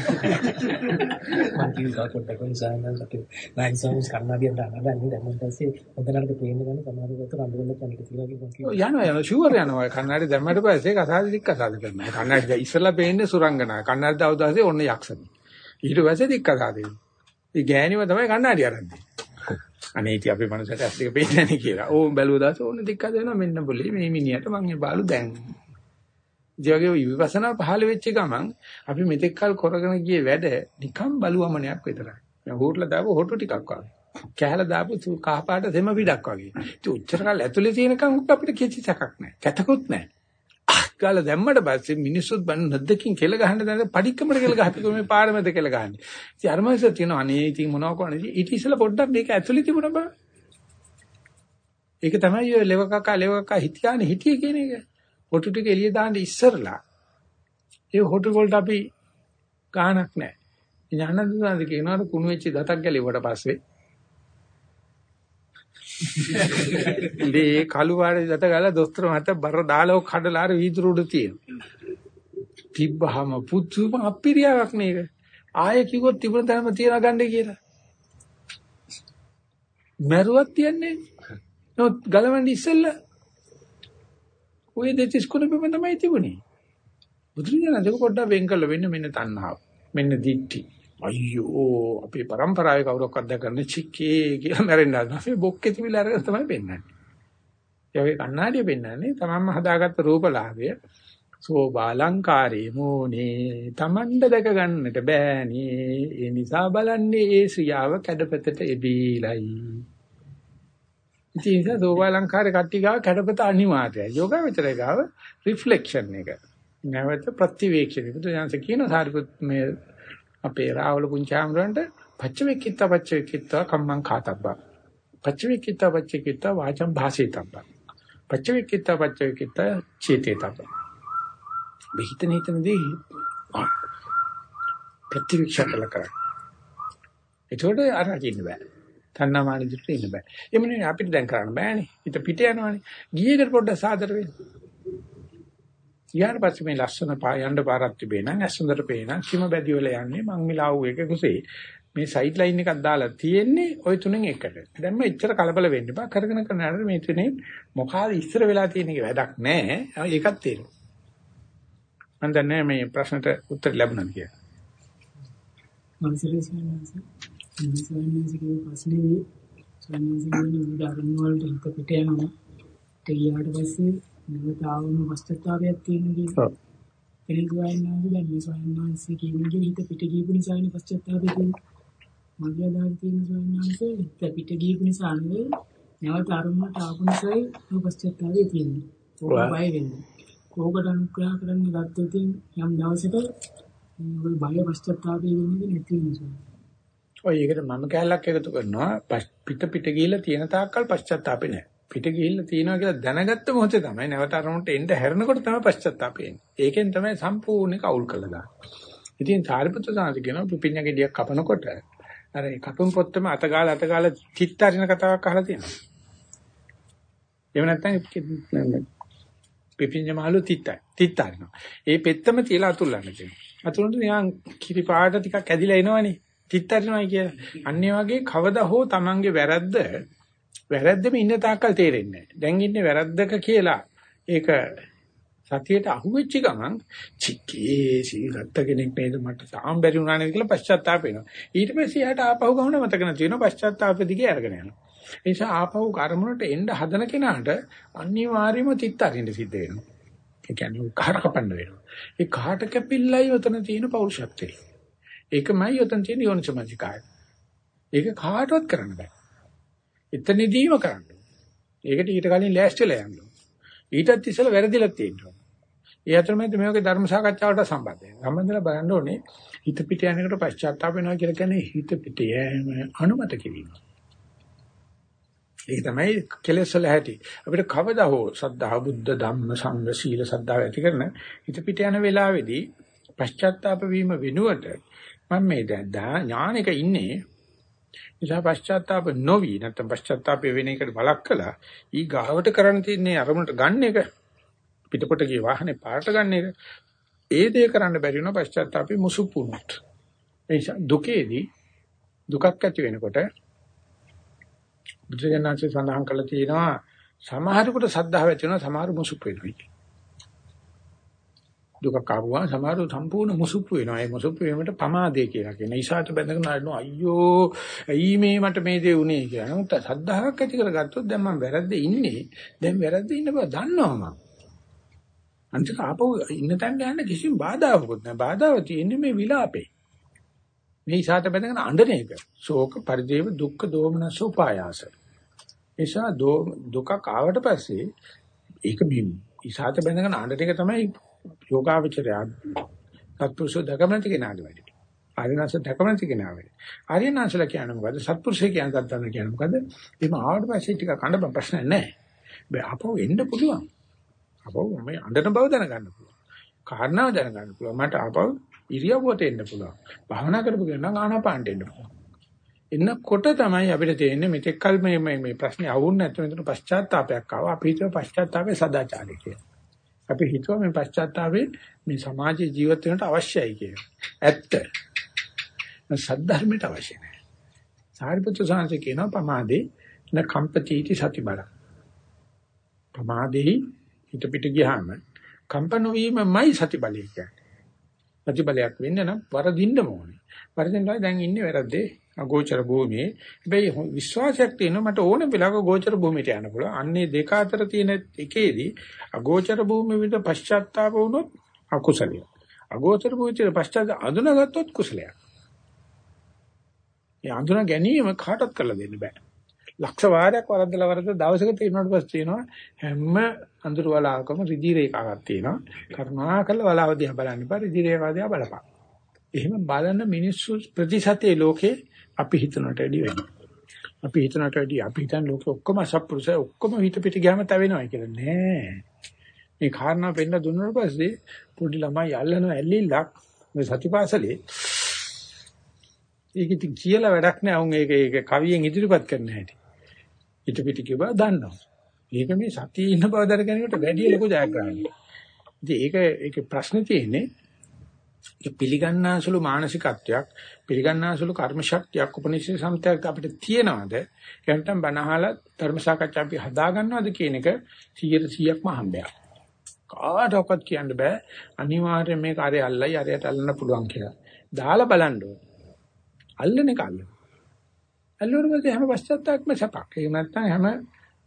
කිව්වා පොඩ්ඩක් කොහොමද අපි නයින් සෝන්ස් කන්නාඩියෙන් දානවා දැන් මම දැස්සේ හොඳනකට පේන්න ගන්න සමහරවිට රණ්ඩුවල කණිට කියලා කිව්වා. යනවා ෂුවර් යනවා. කන්නාඩි දැම්මට පස්සේ කසාද දික් කසාද කරනවා. කන්නාඩි ඉස්සලා පේන්නේ සුරංගනා. කන්නාඩි දවදාසේ ඔන්න යක්ෂණි. ඊට පස්සේ දික් කසාද වෙනවා. ඒ ගෑණිව තමයි කන්නාඩි අරන්නේ. අනේ ඉතින් අපේ මනසට ඇස් දෙක පේන්නේ නැහැ කියලා. ඕම් බැලුවා දාසේ ඕන දික් කසාද වෙනවා මෙන්න બોලේ මේ මිනිහට මං ඒ බාලු දැන්. ජීවගේ විපස්සනා පහළ වෙච්ච ගමන් අපි මෙතෙක් කල් කරගෙන ගියේ වැඩ නිකම් බලුවමනයක් විතරයි. මම හොට්ල දාපු හොටු ටිකක් වගේ. කැහැලා දාපු කහපාට සෙම පිටක් වගේ. ඉතින් උච්චර කල් ඇතුලේ තියෙනකන් අපිට කිසි සැකක් නැහැ. කැතකුත් නැහැ. ගාලා දැම්මට පස්සේ මිනිස්සුත් බන් නැද්දකින් කෙල ගහන්න දැන් පඩික්කමට කෙල ගහපිකෝ මේ පාර මැද කෙල ගහන්නේ. ඉතින් අරමයිස තියෙනවා අනේ ඉතින් මොනව කරන්නේ. ඊට ඉස්සෙල්ලා පොඩ්ඩක් මේක ඇතුලේ තිබුණා බා. ඒක තමයි ඔය ලෙව කකා හිතියානේ හිටියේ කියන එක. හොටු ටික එළිය දාන්න ඉස්සරලා ඒ හොටු වලට අපි ගාණක් නැහැ. ඥානදුනාද කියනවා කුණු වෙච්ච දතක් ගැලෙවට පස්සේ ඉතින් කළු පාටේ දත ගාලා දොස්තර මහත්තයා බර දාලා කඩලා අර වීදුරු උඩ තියෙනවා. තිබ්බහම පුදුම අපිරියාවක් මේක. ආයෙ කිව්වොත් තිබුණ තරම තියලා ගන්න කියලා. මරුවක් තියන්නේ. නමුත් ගලවන්නේ ඉස්සෙල්ලා ඔය දෙතිස් කුණ බෙම තමයි තිබුණේ. බුදුරජාණන් දෙක පොඩ්ඩක් වෙන් කළ වෙන්න මෙන්න තණ්හාව. මෙන්න දිට්ඨි. අයියෝ අපේ પરම්පරාවේ කවුරක්වත් දැකන්නේ චිකේ කියලා මැරෙන්න හදනවා. මේ බොක්කේ තිබිලා අරගෙන තමයි පෙන්නන්නේ. ඒ වගේ කණ්ණාඩිය පෙන්නන්නේ තමන්ම හදාගත්ත රූපලාභය. සෝබාලංකාරේ මොනේ තමන්ද දැක ගන්නට බෑනේ. ඒ නිසා බලන්නේ ඒ ශ්‍රියාව කැඩපතට එබීලයි. ඉතින් ඒක සෝබාලංකාරේ කට්ටි ගාව කැඩපත අනිවාර්යයි. යෝගාවචරය ගාව රිෆ්ලෙක්ෂන් එක. නැවත ප්‍රතිවේක්ෂණය. බුදුන්ස කියන සාරිපුත් මේ අපේ රාවල පුංචාම්රන්ට පච්චවේකිත්ත කම්මං කාතබ්බා. පච්චවේකිත්ත වාචම් භාසේතබ්බා. පච්චවේකිත්ත චේතේතබ්බා. හිතනදී ප්‍රතිවීක්ෂණ කරලා. ඒකට අරකින්න බෑ. තණ්හාමාන දිට ඉන්න බෑ. එමුනේ අපිට දැන් කරන්න බෑනේ. හිත පිට යනවානේ. ගියේකට පොඩ්ඩක් සාදර වෙන්න. ඊට පස්සේ මේ ලස්සන යන්න පාරක් තිබේ නම් ඇසුඳට පේන කිම බැදි වල යන්නේ මං මිලාව් එක කුසේ මේ සයිඩ් ලයින් එකක් දාලා තියෙන්නේ ওই තුනෙන් එකට. දැන් මේ ඉච්චර කලබල වෙන්න එපා. කරගෙන යනකොට මේ තුනේ මොකಾದ ඉස්සර වෙලා තියෙන එක වැඩක් නැහැ. ඒකත් තේරෙනවා. මම දන්නේ මේ ප්‍රශ්නට උත්තර ලැබුණාද කියලා. මම සර්වඥාන්සේගේ ප්‍රශ්නේ සර්වඥාන්සේගේ උදාහරණ වලට හිත පිට යනවා. ඊට පස්සේ නවතාවම වස්තුතාවයක් තියෙනවා. කෙනෙකුවන්නාගේ දැන් මේ සයන්නාන්සේ කියන්නේ හිත පිට ගියපු නිසා නේ පශ්චාත්තාපේ තියෙන්නේ. මගේ අදහස තියෙන සයන්නාන්සේ හිත පිට ගියපු නිසා නෙවෙයි නැවත අරමුණට ආපු නිසායි මේ පශ්චාත්තාපේ තියෙන්නේ. ඕක බය වෙන්නේ. ඕකට අනුග්‍රහ කරන්න ගත්තොත් යම් දවසක ඔය බය පශ්චාත්තාපේ වෙන්නේ නැති නිසා. ඔය ඒකට මම කැලලක් එකතු කරනවා පිට ගිහිල්ලා තියෙන තාක්කල් පශ්චාත්තාපේ නැහැ. පිට ගිහිල්ලා තියෙනවා කියලා දැනගත්ත මොහොතේ තමයි නැවත අරමුණට එන්න හැරෙනකොට තමයි පශ්චාත්තාපේ එන්නේ. ඒකෙන් තමයි සම්පූර්ණ කවුල් කළා දාන්නේ. ඉතින් සාරිපුත්‍ර සාන්ති කියනවා පිපිඤ්ඤ ගෙඩියක් කපනකොට අර ඒ කටුන් පොත්තම අතගාලා තිත්තරින කතාවක් අහලා තියෙනවා. එහෙම නැත්නම් පිපිඤ්ඤ මාළු තිත්තරිනවා. ඒ පෙත්තම තියලා අතුල්ලන්න තියෙනවා. අතුල්ලනට නිකන් කිරි පාට ටිකක් ඇදිලා එනවනේ. තිත්තරිනවයි කියලා. අන්න ඒ වගේ කවදා හෝ Tamange වැරද්දම ඉන්න තාක්කල් තේරෙන්නේ නැහැ. දැන් ඉන්නේ වැරද්දක කියලා ඒක සතියට අහුවෙච්ච ගමන් චිකේ සීගත්ත කෙනෙක් නේද මට තාම බැරි වුණා නේද කියලා පශ්චාත්තාප වෙනවා. ඊට පස්සේ යාට ආපහු ගමන මතක නැති වෙනවා පශ්චාත්තාප දිගේ අරගෙන යනවා. ඒ නිසා ආපහු කර්මවලට එන්න හදන කෙනාට අනිවාර්යයෙන්ම තිත්තරින්න සිද්ධ වෙනවා. ඒ කියන්නේ කහට කපන්න වෙනවා. ඒ කහට කැපිල්ලයි උතන තියෙන පෞරුෂත්වය. ඒකමයි උතන තියෙන යෝනිසමනිකාය. ඒක කාටවත් කරන්න බෑ. එතනදීම කරන්න. ඒකට ඊට කලින් ලෑස්තිලා යන්න. ඊටත් ඉස්සෙල්ලා වැරදිලා තියෙනවා. ඒ අතරමැද මේකේ ධර්ම සාකච්ඡාවට සම්බන්ධ වෙනවා. සම්බන්ධලා බලන්න ඕනේ හිත පිට යන එකට පශ්චාත්තාප වෙනවා කියලා කියන්නේ හිත පිට යෑම අනුමත කිරීම. ඒක තමයි කෙලෙස් වල ඇති. අපිට කවදා හෝ සද්ධා බුද්ධ ධම්ම සංඝ සීල සද්ධා ඇති කරන හිත පිට යන වෙලාවේදී පශ්චාත්තාප වීම වෙනුවට මම මේ දැන් ඥානෙක ඉන්නේ නිසා පශ්චාත්තාප නොවි නැත්නම් පශ්චාත්තාප වෙන එකට බලක් කළා ඊ ගාවට කරන්න තියෙන්නේ අරමුණට ගන්න එක පිටපොට ගිය වාහනේ පාරට ගන්න එක ඒ දේ කරන්න බැරි වෙන පශ්චාත්තාපේ මුසුපුණුත් ඒ දුකේදී දුකක් ඇති වෙනකොට බුදුජානනාංශය සඳහන් කළා තියෙනවා සමහරකට සද්ධාව ඇති වෙනවා සමහර මුසුප් වෙනවා දුක කාවුවා සමහරව සම්පූර්ණ මුසුප්පු වෙනවා. ඒ මුසුප්පු වීමට පමාදේ කියලා කියන. ඊසాత බඳගෙන අරනවා අයියෝ ඇයි මේ මට මේ දේ උනේ කියලා. නමුත් සද්ධාහක් ඇති කරගත්තොත් දැන් මම වැරද්ද ඉන්නේ. දැන් වැරද්ද ඉන්න බව දන්නවා මම. අන්තික ආපහු ඉන්න තැනට යන්න කිසිම බාධාවකුත් නැහැ. බාධාව තියෙන්නේ මේ විලාපේ. මේ ඊසాత බඳගෙන අඬන එක. ශෝක පරිදේව දුක්ඛ දෝමනස උපායාස. ඒසා දුක ආවට පස්සේ ඒක මේ ඊසాత බඳගෙන අඬන එක තමයි යෝගාවචරය සත්පුරුෂ දකමනති කෙනාගේ වැඩි. ආර්යනාංශ දකමනති කෙනා වැඩි. ආර්යනාංශලා කියන්නේ මොකද්ද? සත්පුරුෂය කියන දත්තන කියන්නේ මොකද්ද? එimhe ආවට පස්සේ ටික කඳ ප්‍රශ්න නැහැ. බෑ අපව එන්න පුළුවන්. අපව මේ අඬන බව දැනගන්න පුළුවන්. කාරණාව දැනගන්න පුළුවන්. මට අපව ඉරියව්වට එන්න පුළුවන්. භාවනා කරපු කෙනා ආනාපානට එන්න පුළුවන්. එන්නකොට තමයි අපිට තේරෙන්නේ මෙතෙක් කල මේ ප්‍රශ්නේ අහුන්නේ නැත්නම් මෙතන පශ්චාත්තාවයක් ආවා. අපි හිතුව පශ්චාත්තාපේ සදාචාරය කියලා. අපි හිතුවා මේ පශ්චාත්තාපේ මේ සමාජයේ ජීවත් වෙන්නට අවශ්‍යයි කියලා. ඇත්ත. සද්ධර්මයට අවශ්‍ය නැහැ. සාරිපුත්‍ර සාංශ කියනවා පමාදේ න කම්පතිටි සති බල. පමාදේ හිත පිට ගියාම කම්පන වීමයි සති බලය කියන්නේ. සති බලයක් වෙන්න නම් වරදින්න ඕනේ. වරදින්නයි දැන් ඉන්නේ වැරද්දේ අගෝචර භූමියේ. හැබැයි විශ්වාසයක් තියෙනවා මට ඕන වෙලාවක ගෝචර භූමියට යන්න පුළුවන්. අන්නේ දෙක අතර තියෙන එකේදී අගෝචර භූමිය විතර පශ්චාත්තාප වුණොත් අකුසලිය. අගෝචර භූමියේ පශ්චාත්තාප අඳුනගත්තොත් කුසලයක්. ඒ අඳුන ගැනීම කාටවත් කරලා දෙන්න බෑ. ලක්ෂ වාරයක් වරද්දලා දවසක තේරුණාට පස්සේ තියෙනවා හැම අඳුර වලාකම රිදී රේඛාවක් තියෙනවා. කරුණාකරලා වලාව දිහා බලන්න එපා රිදී රේඛාව දිහා බලපන්. එහෙම බලන මිනිස්සු ප්‍රතිශතයේ ලෝකේ අපි හිතනට වැඩි වෙනවා. අපි හිතනට වැඩි අපි හිතන ලෝකෙ ඔක්කොම අසත්පුරුෂය ඔක්කොම හිත පිට ගියාම තවෙනවා කියලා නෑ. මේ කාරණා පෙන්න දුන්නාට පස්සේ පොඩි ළමයි අල්ලන ඇල්ලිල්ලක් මේ සතිපාසලේ ඒක ඉතින් කියලා වැඩක් නෑ. උන් ඒක කවියෙන් ඉදිරිපත් කරන්න හැටි. හිත පිට කිව්වා දන්නවා. ඒක මේ සතියේ ඉන්න බව දැනගැනීමට වැඩි ලොකු ජයග්‍රහණයක්. ඉතින් ඒක ප්‍රශ්නේ තියෙන්නේ ඒ පිළිගන්නාසුළු මානසිකත්වයක් පිළිගන්නාසුළු කර්ම ශක්තියක් උපනිෂේ සම්ත්‍යක් අපිට තියනවාද එහෙනම් බනහලා ධර්ම සාකච්ඡා අපි හදා ගන්නවද කියන එක 100%ක්ම හම්බයක් කාටවත් කියන්න බෑ අනිවාර්යයෙන් මේ කාර්යය අල්ලයි අරයට අල්ලන්න පුළුවන් කියලා දාලා බලන්න ඕනේ අල්ලන එක අල්ලුවොත් හැම පශ්චාත්තාපක්ම සපක් ඒක නැත්නම් හැම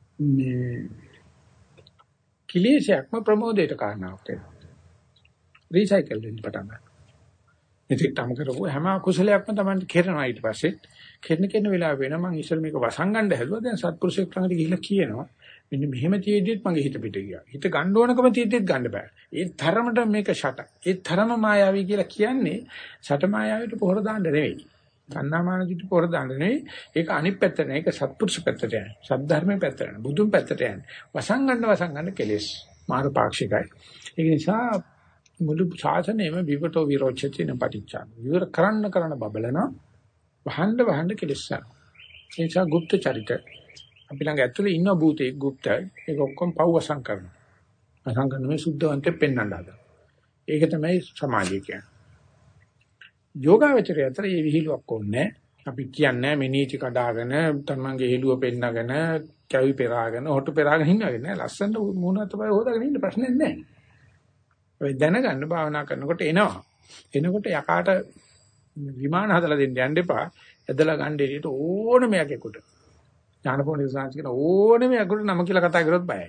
මේ කිලේශයක්ම ප්‍රමෝදයට කාරණාවක් වෙනවා රීසයිකල් වෙන්න පටන් ගන්නවා. ඉතින් තම කරපුවා හැම අකුසලයක්ම තමයි කෙරෙනවා ඊට පස්සේ. කෙරෙන වෙලාව වෙන මම ඉස්සර මේක වසංගණ්ඩ හැදුවා. දැන් සත්පුරුෂයෙක් ළඟට ගිහිල්ලා කියනවා මෙන්න මෙහෙම තියෙද්දිත් මගේ හිත පිට ගියා. හිත ගන්න ඕනකම තියෙද්දිත් ගන්න බෑ. ඒ තරමට මේක ෂට. ඒ තරම මායාවී කියලා කියන්නේ ෂට මායාවීට පොහොර දාන්න නෙවෙයි. තණ්හාමාන දිට පොහොර දාන්න නෙවෙයි. ඒක අනිත් පැත්තට නේ. ඒක සත්පුරුෂ පැත්තට යන්නේ. සද්ධර්මයේ පැත්තට යන්නේ. බුදුන් පැත්තට යන්නේ. වසංගණ්ඩ කෙලෙස් මාර පාක්ෂිකයි. ඒ නිසා මුළු ශාසනයම විවටෝ විරෝචති නපටිච්චා. විවර කරන්න බබලන වහන්න කෙලෙස්සා. ඒ නිසා গুপ্ত චරිත අපි ළඟ ඇතුලේ ඉන්න භූතේ গুপ্ত ඒක ඔක්කොම පව්වසම් කරනවා. අසංකරන මේ සුද්ධවන්තෙ පෙන්වන්න හදනවා. ඒක තමයි සමාධිය කියන්නේ. යෝගාවචරය අතර මේ විහිළුවක් ඕනේ. අපි කියන්නේ මේ නීති කඩාගෙන තමන්ගේ හෙළුව පෙන්නගෙන කැවි පෙරාගෙන හොටු පෙරාගෙන ඉන්නවද නෑ. ලස්සනට මූණත් තමයි හොදාගෙන ඉන්න ප්‍රශ්නේ නෑ. ඔය දැනගන්න භාවනා කරනකොට එනවා. එනකොට යකාට විමාන හදලා දෙන්න යන්න එපා. ඇදලා ගන්න දෙයට ඕනම යකෙකුට. ඥානපෝණි සාංශ කියන ඕනම යකෙකුට නම කියලා කතා කරොත් බයයි.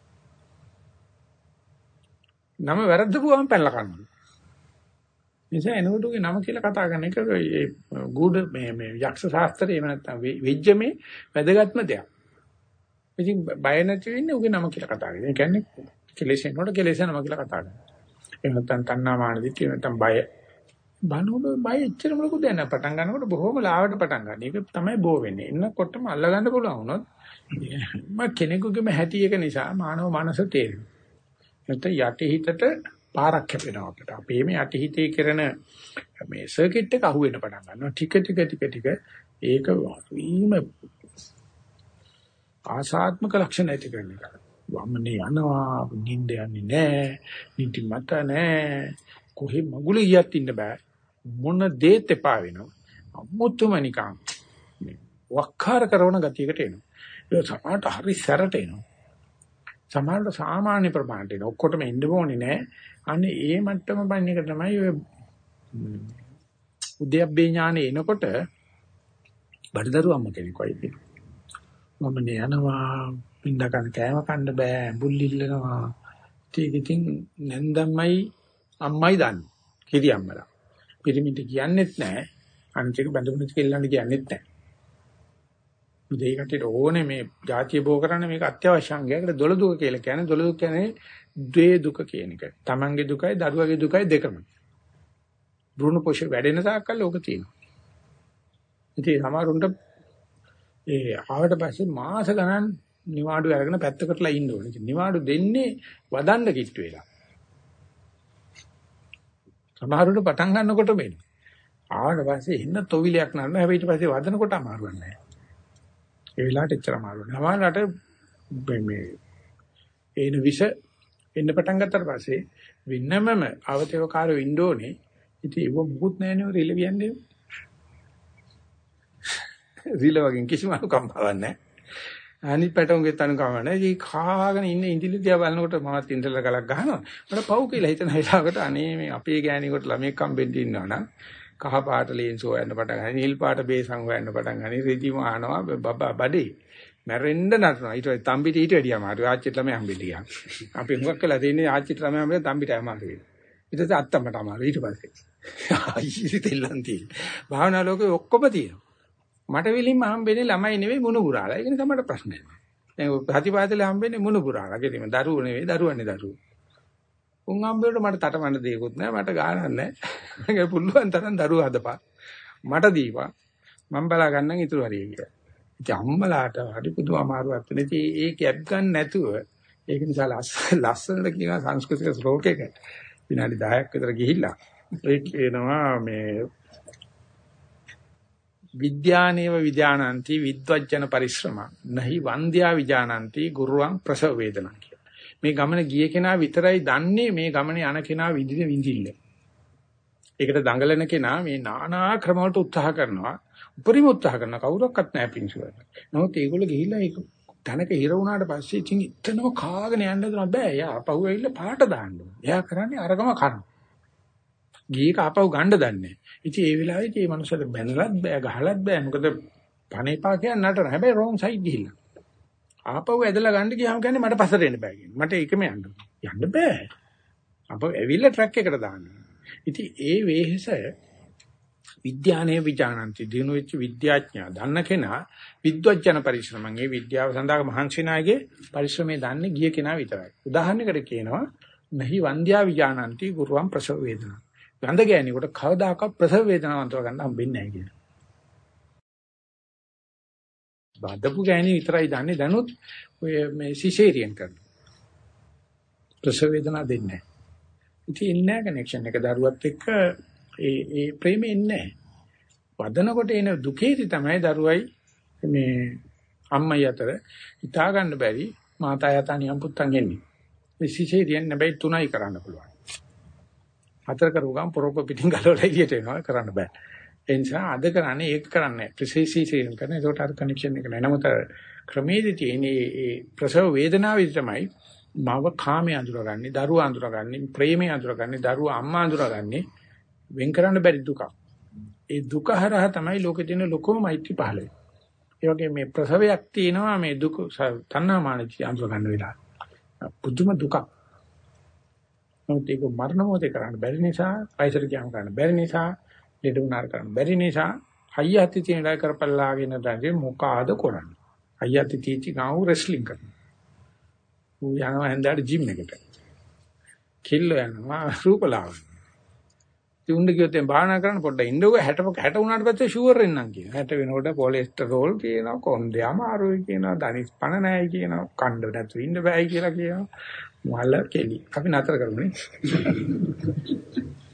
නම වැරද්දපුවම පැනලා කනවා. නිසා එනකොටගේ නම කියලා කතා කරන එක ඒ ගුඩ මේ යක්ෂ ශාස්ත්‍රයේ එහෙම නැත්නම් වෙජ්ජමේ වැදගත්ම දෙයක්. ඉතින් බය නැති වෙන්නේ උගේ නම කියලා කතා කරන. ඒ කියන්නේ කෙලෙසෙනකොට කෙලෙසනම කියලා කතා කරනවා. එහෙම නැත්නම් තණ්හාමාන දිට්ඨිය නැත්නම් බය. බනෝඩ බය එච්චර මොකද දැන පටන් ගන්නකොට බොහොම ලාවට පටන් ගන්න. ඒක තමයි බෝ වෙන්නේ. එන්නකොටම අල්ල ගන්න පුළුවන් වුණොත් කෙනෙකුගේම හැටි එක නිසා මානව මනස තේරෙනවා. නැත්නම් යටි හිතට පාරක් කැපෙනවා අපිට. අපේ මේ යටි හිතේ කරන මේ සර්කිට් එක අහුවෙන්න පටන් ගන්නවා. ටික ඒක වීම ආසාත්මක ලක්ෂණ ඇති කරන එක. වම්නේ යනවා, නිින්ද යන්නේ නැහැ, නිදි මත නැහැ. කොහෙ මගුල ගියත් ඉන්න බෑ. මොන දේත් එපා වෙනවා. අමුතුම නිකන් වක්කාර කරන ගතියකට එනවා. ඒ සමහරට හරි සැරට එනවා. සමහරට සාමාන්‍ය ප්‍රමාණයට එනවා. ඔක්කොටම එන්න ඕනේ නැහැ. අනේ ඒ මට්ටම බань එක තමයි ඔය උද්‍යප්පේ ඥානෙ එනකොට බඩදරු අම්ම කෙනෙක් වයි කියනවා. මම නේ යනවා පින්ද කන කෑම කන්න බෑ බුල් ඉල්ලනවා. ඒක ඉතින් නැන්දම්මයි අම්මයි දන්නේ. කිරි අම්මලා. පිරිමින්ට කියන්නෙත් නැහැ. අනිත් එක බඳුමුත් කෙල්ලන්ට කියන්නෙත් නැහැ. දෙයකට ඕනේ මේ જાතිය බෝ කරන්න මේක අත්‍යවශ්‍ය අංගයකට දොළ දුක කියලා කියන්නේ. දොළ දුක කියන්නේ ද්වේ දුක කියන එක. තමන්ගේ දුකයි දරුවගේ දුකයි දෙකම. බ්‍රුණ පොෂේ වැඩෙන තාක්කල් ඕක තියෙනවා. ඉතින් සමහරුන්ට ඒ ආවට පස්සේ මාස ගණන් නිවාඩු අරගෙන පැත්තකටලා ඉන්න ඕනේ. ඉතින් නිවාඩු දෙන්නේ වදන්න කිට්ටු වෙලා. සමහරුන්ට පටන් ගන්නකොට වෙන්නේ. ආවට පස්සේ එන්න තොවිලයක් නරන හැබැයි ඊට පස්සේ වදනකොට අමාරුවක් නැහැ. ඒ වෙලාවට එච්චර අමාරුවක් නෑ. සමහරවිට මේ එන විෂ එන්න පටන් ගත්තට පස්සේ වෙනමම අවතේවකාරයෝ ඉන්න ඕනේ. ඉතින් ඒක මුකුත් නෑනේ රිල කියන්නේ. රිල වගේ කිසිම අනුකම්පාවක් නෑ. අනිත් පැටවුන්ගේ තනුකම නෑ. ඒ කාගෙන ඉන්න ඉඳිලි දිහා බලනකොට මමත් ඉන්ටර්නල් ගලක් ගහනවා. මට පව් කියලා හිතන වෙලාවකට අනේ මේ අපේ ගෑණියෙකුට ළමෙක් හම්බෙන්න ඉන්නවනම් කහ පාට ලේන්සෝ හොයන්න පටන් ගන්න, නිල් පාට බේසන් හොයන්න පටන් ගන්න, රෙදිම ආනවා බබා බඩේ මැරෙන්න නටනවා. ඊට පස්සේ තම්බිට ඊට වැඩිය අමාරුයි. ආච්චිට ළමයි හම්බෙන්න ගියා. අපි හුඟක් කළා දෙන්නේ ආච්චිට ළමයි හම්බෙන්න තම්බිට අමාරුයි. ඊට පස්සේ අත්තම්මට අමාරුයි. ඊට පස්සේ ආයි තෙල්ලන් තියෙන. භාවනා ලෝකේ ඔක්කොම තියෙනවා. මට විලින්ම හම්බෙන්නේ ළමයි නෙවෙයි මුණුබුරාලා. ඒක නිසා මට ප්‍රශ්නයක් නෑ. දැන් ප්‍රතිපාදලේ හම්බෙන්නේ මුණුබුරාලා. ගෙලිම දරුවෝ නෙවෙයි දරුවන්නේ දරුවෝ. උන් හම්බෙන්න මට තටමන්න දෙයක්වත් නෑ. මට ගානක් නෑ. මගේ පුළුවන් තරම් දරුවෝ හදපන්. මට දීපන්. මම බලා ගන්නම් ඉතුරු හරිය කියලා. ඉතින් අම්මලාට හරි පුදුම අමාරුවක් වෙන. ඉතින් ඒ කැප් ගන්න නැතුව ඒක නිසා ලස්සනට කියන සංස්කෘතික ශ්ලෝකයක විනාඩි 10ක් විතර ගිහිල්ලා ඒ කියනවා මේ විද්‍යානේව විඥානಂತಿ විද්වජ්ජන පරිශ්‍රම නහි වන්ද්‍යා විඥානಂತಿ ගුරුවං ප්‍රසව වේදනා කියලා. මේ ගමන ගිය කෙනා විතරයි දන්නේ මේ ගමනේ යන කෙනා විඳින විඳිල්ල. ඒකට දඟලන කෙනා මේ নানা ක්‍රම වලට උත්සාහ කරනවා. උපරිම උත්සාහ කරන කවුරක්වත් නැහැ පිංසුවට. නමුත් ඒගොල්ලෝ ගිහිල්ලා ඒක තනක හිර වුණාට පස්සේ ඉතින් ඉතනම කාගෙන යන්න දුනා බෑ. එයා අපහුව ඇවිල්ලා පාට දාන්න ඕනේ. එයා කරන්නේ අරගම කරනවා. ගීක අපහුව ගන්න දන්නේ. ඉතින් ඒ වෙලාවේදී මේ මනුස්සයාට බැනලත් බෑ ගහලත් බෑ. මොකද පණේපා කියන නටන. හැබැයි රෝන් සයිඩ් ගිහිල්ලා. ආපහු ඇදලා ගන්න ගියාම කියන්නේ මට පස්සට එන්න බෑ කියන්නේ. මට ඒකම යන්න බෑ. අප ඇවිල්ලා ට්‍රැක් එකට දානවා. ඉතින් ඒ වෙහෙස විද්‍යානේ විඥානන්ති දිනු වෙච්ච විද්‍යාඥයා දන්න කෙනා විද්වජන පරිශ්‍රමං ඒ විද්‍යාව සඳහා මහන්සි නායකගේ පරිශ්‍රමයේ දන්නේ ගිය කෙනා විතරයි. උදාහරණයකට කියනවා නහි වන්ද්‍යා විඥානන්ති ගුරුවම් ප්‍රසව වේදනා. ගඳ ගෑණියෙකුට කවදාකවත් ප්‍රසව වේදනාව අන්තව ගන්න හම්බෙන්නේ නැහැ කියනවා. බාදපු ගෑණි විතරයි දන්නේ දැනුත් ඔය මේ සිසේරියන් කරනවා. ප්‍රසව වේදනාව දෙන්නේ නැහැ. ඉතින් ඉන්නේ කනෙක්ෂන් එක දරුවත් එක්ක ඒ ප්‍රේමෙ ඉන්නේ නැහැ. වදනකොට එන දුකේදී තමයි දරුවයි මේ අම්මයි අතර හිතා ගන්න බැරි මාතා යතා නියම් පුත්තන් එන්නේ. මේ සිසේරියන් නැබැයි 3යි කරන්න පුළුවන්. 4 කරුවම් පොරොප්ප පිටින් ගලවලා එළියට එනවා කරන්න බෑ. ඒ නිසා අද කරන්නේ ඒක කරන්නේ ප්‍රිසිසිසියෙන් කරන. ඒකට අර කනෙක්ෂන් එක නෑ. නමුත් ක්‍රමයේදී තියෙන මේ ප්‍රසව වේදනාවේදී තමයි මව කාමයේ අඳුරගන්නේ, දරුවා අඳුරගන්නේ, ප්‍රේමයේ අඳුරගන්නේ, දරුවා අම්මා අඳුරගන්නේ වෙන් කරන්න බැරි දුකක්. ඒ දුක හරහා තමයි ලෝකේ තියෙන ලොකම මෛත්‍රී පහළ වෙන්නේ. ඒ වගේ මේ ප්‍රසවයක් තියෙනවා මේ දුක තණ්හාමානචි අඳුර ගන්න වෙලාව. පුදුම දුකක්. නමුත් ඒක මරණ මොහොතේ කරන්න බැරි නිසා, පයිසර කියම් කරන්න බැරි නිසා, ලෙඩ උනාර කරන්න බැරි නිසා, හයියති තියෙන දා කරපල්ලාගෙන දැන් මොකාද කරන්නේ? හයියති තීචි ගාව රෙස්ලිං කරනවා. ඌ යනවා හන්දාට ජිම් එකට. කිල්ල යනවා රූපලාවන්‍ය. තුන්ඩ කියොත් එම් භාවනා කරන්න පොඩ්ඩක් ඉන්නකෝ 60 වුණාට පස්සේ ෂුවර් වෙන්නම් කියනවා. 60 වෙනකොට කොලෙස්ටරෝල් කියනවා, කොන්දේ අමාරුයි කියනවා, ධනිස් පණ නැහැ කියනවා, කණ්ඩ නැතු ඉන්න බෑයි කියලා කියනවා. මල කෙලි. අපි නතර කරමුනේ.